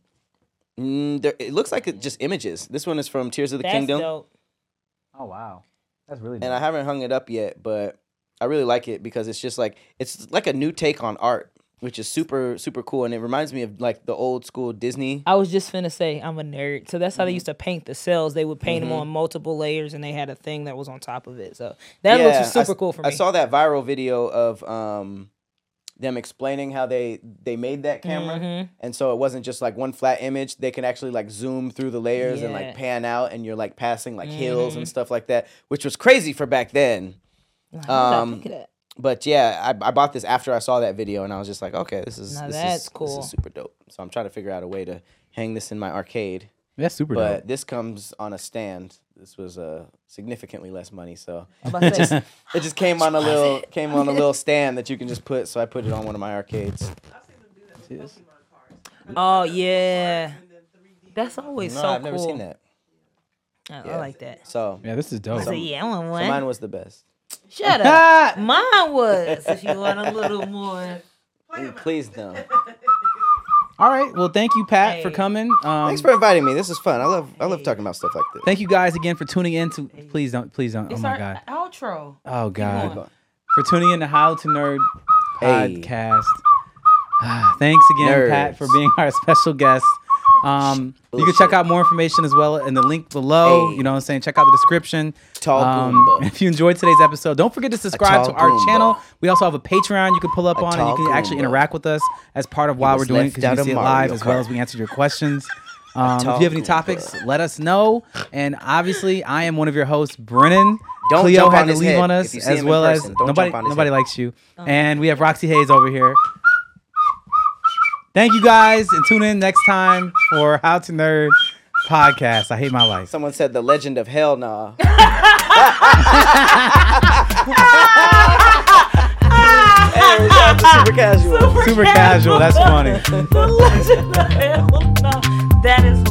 [SPEAKER 5] Mm, there, it looks like it just images. This one is from Tears of the
[SPEAKER 4] That's
[SPEAKER 5] Kingdom,
[SPEAKER 4] dope.
[SPEAKER 2] Oh wow, that's really.
[SPEAKER 5] and I haven't hung it up yet, but I really like it because it's just like it's like a new take on art. which is super super cool, and it reminds me of like the old school Disney.
[SPEAKER 4] I was just finna say I'm a nerd, so that's how they used to paint the cells. They would paint
[SPEAKER 5] Mhm.
[SPEAKER 4] them on multiple layers, and they had a thing that was on top of it. So that looks
[SPEAKER 5] I
[SPEAKER 4] super
[SPEAKER 5] s-
[SPEAKER 4] cool for me.
[SPEAKER 5] I saw that viral video of um, them explaining how they they made that camera,
[SPEAKER 4] Mhm.
[SPEAKER 5] and so it wasn't just like one flat image. They can actually like zoom through the layers and
[SPEAKER 4] Yeah.
[SPEAKER 5] like pan out, and you're like passing like hills
[SPEAKER 4] Mhm.
[SPEAKER 5] and stuff like that, which was crazy for back then.
[SPEAKER 4] Like,
[SPEAKER 5] Um,
[SPEAKER 4] look at that.
[SPEAKER 5] But yeah, I, I bought this after I saw that video, and I was just like, okay, this is
[SPEAKER 4] Now
[SPEAKER 5] this
[SPEAKER 4] that's
[SPEAKER 5] is, this
[SPEAKER 4] cool.
[SPEAKER 5] is super dope. So I'm trying to figure out a way to hang this in my arcade.
[SPEAKER 2] That's super
[SPEAKER 5] But
[SPEAKER 2] dope.
[SPEAKER 5] this comes on a stand. This was uh, significantly less money, so
[SPEAKER 4] I'm about to say,
[SPEAKER 5] it just came on a little came on a little stand that you can just put. So I put it on one of my arcades.
[SPEAKER 4] oh yeah, that's always
[SPEAKER 5] No,
[SPEAKER 4] so
[SPEAKER 5] I've
[SPEAKER 4] cool.
[SPEAKER 5] never seen that.
[SPEAKER 4] I, I
[SPEAKER 5] Yeah.
[SPEAKER 4] like that.
[SPEAKER 5] So,
[SPEAKER 2] Yeah, this is dope.
[SPEAKER 4] I said, yeah, I want
[SPEAKER 5] so
[SPEAKER 4] one.
[SPEAKER 5] mine was the best.
[SPEAKER 4] Shut up. Mine was. If you want a little more.
[SPEAKER 5] Mm, Please no.
[SPEAKER 2] All right. Well, thank you, Pat, for
[SPEAKER 4] Hey.
[SPEAKER 2] coming. Um,
[SPEAKER 5] Thanks for inviting me. This is fun. I love I love talking about stuff like this.
[SPEAKER 2] Thank you guys again for tuning in to. Please don't. Please don't.
[SPEAKER 4] It's
[SPEAKER 2] oh my
[SPEAKER 4] our
[SPEAKER 2] god.
[SPEAKER 4] outro.
[SPEAKER 2] Oh god.
[SPEAKER 4] going.
[SPEAKER 2] For tuning in to How to Nerd
[SPEAKER 5] Hey.
[SPEAKER 2] podcast. Ah, Thanks again, Pat,
[SPEAKER 5] Nerds.
[SPEAKER 2] for being our special guest. Um, you can check out more information as well in the link below.
[SPEAKER 5] Hey.
[SPEAKER 2] You know what I'm saying? Check out the description.
[SPEAKER 5] Tall
[SPEAKER 2] Um,
[SPEAKER 5] Goomba.
[SPEAKER 2] if you enjoyed today's episode, don't forget to subscribe to
[SPEAKER 5] tall
[SPEAKER 2] our
[SPEAKER 5] Goomba.
[SPEAKER 2] channel. We also have a Patreon you can pull up
[SPEAKER 5] A
[SPEAKER 2] on, and you
[SPEAKER 5] tall
[SPEAKER 2] can actually
[SPEAKER 5] Goomba.
[SPEAKER 2] interact with us as part of while
[SPEAKER 5] was
[SPEAKER 2] we're doing it
[SPEAKER 5] left
[SPEAKER 2] because you
[SPEAKER 5] out
[SPEAKER 2] can
[SPEAKER 5] of
[SPEAKER 2] see it
[SPEAKER 5] Mario
[SPEAKER 2] live as well
[SPEAKER 5] Kart.
[SPEAKER 2] as we answer your questions. Um, if
[SPEAKER 5] tall
[SPEAKER 2] you have any
[SPEAKER 5] Goomba.
[SPEAKER 2] topics, let us know. And obviously, I am one of your hosts, Brennan.
[SPEAKER 5] Don't
[SPEAKER 2] Cleo
[SPEAKER 5] jump
[SPEAKER 2] had
[SPEAKER 5] on
[SPEAKER 2] to
[SPEAKER 5] his
[SPEAKER 2] leave
[SPEAKER 5] head
[SPEAKER 2] on
[SPEAKER 5] if
[SPEAKER 2] us
[SPEAKER 5] you see
[SPEAKER 2] as
[SPEAKER 5] him in
[SPEAKER 2] well as
[SPEAKER 5] person. Don't
[SPEAKER 2] nobody.
[SPEAKER 5] jump on his
[SPEAKER 2] Nobody
[SPEAKER 5] head.
[SPEAKER 2] likes you. And we have Roxy Hayes over here. Thank you guys, and tune in next time for How to Nerd podcast. I hate my life.
[SPEAKER 5] Someone said the legend of hell nah. Hey, shout out to super casual.
[SPEAKER 2] Super casual. That's funny.
[SPEAKER 4] The legend of hell no. That is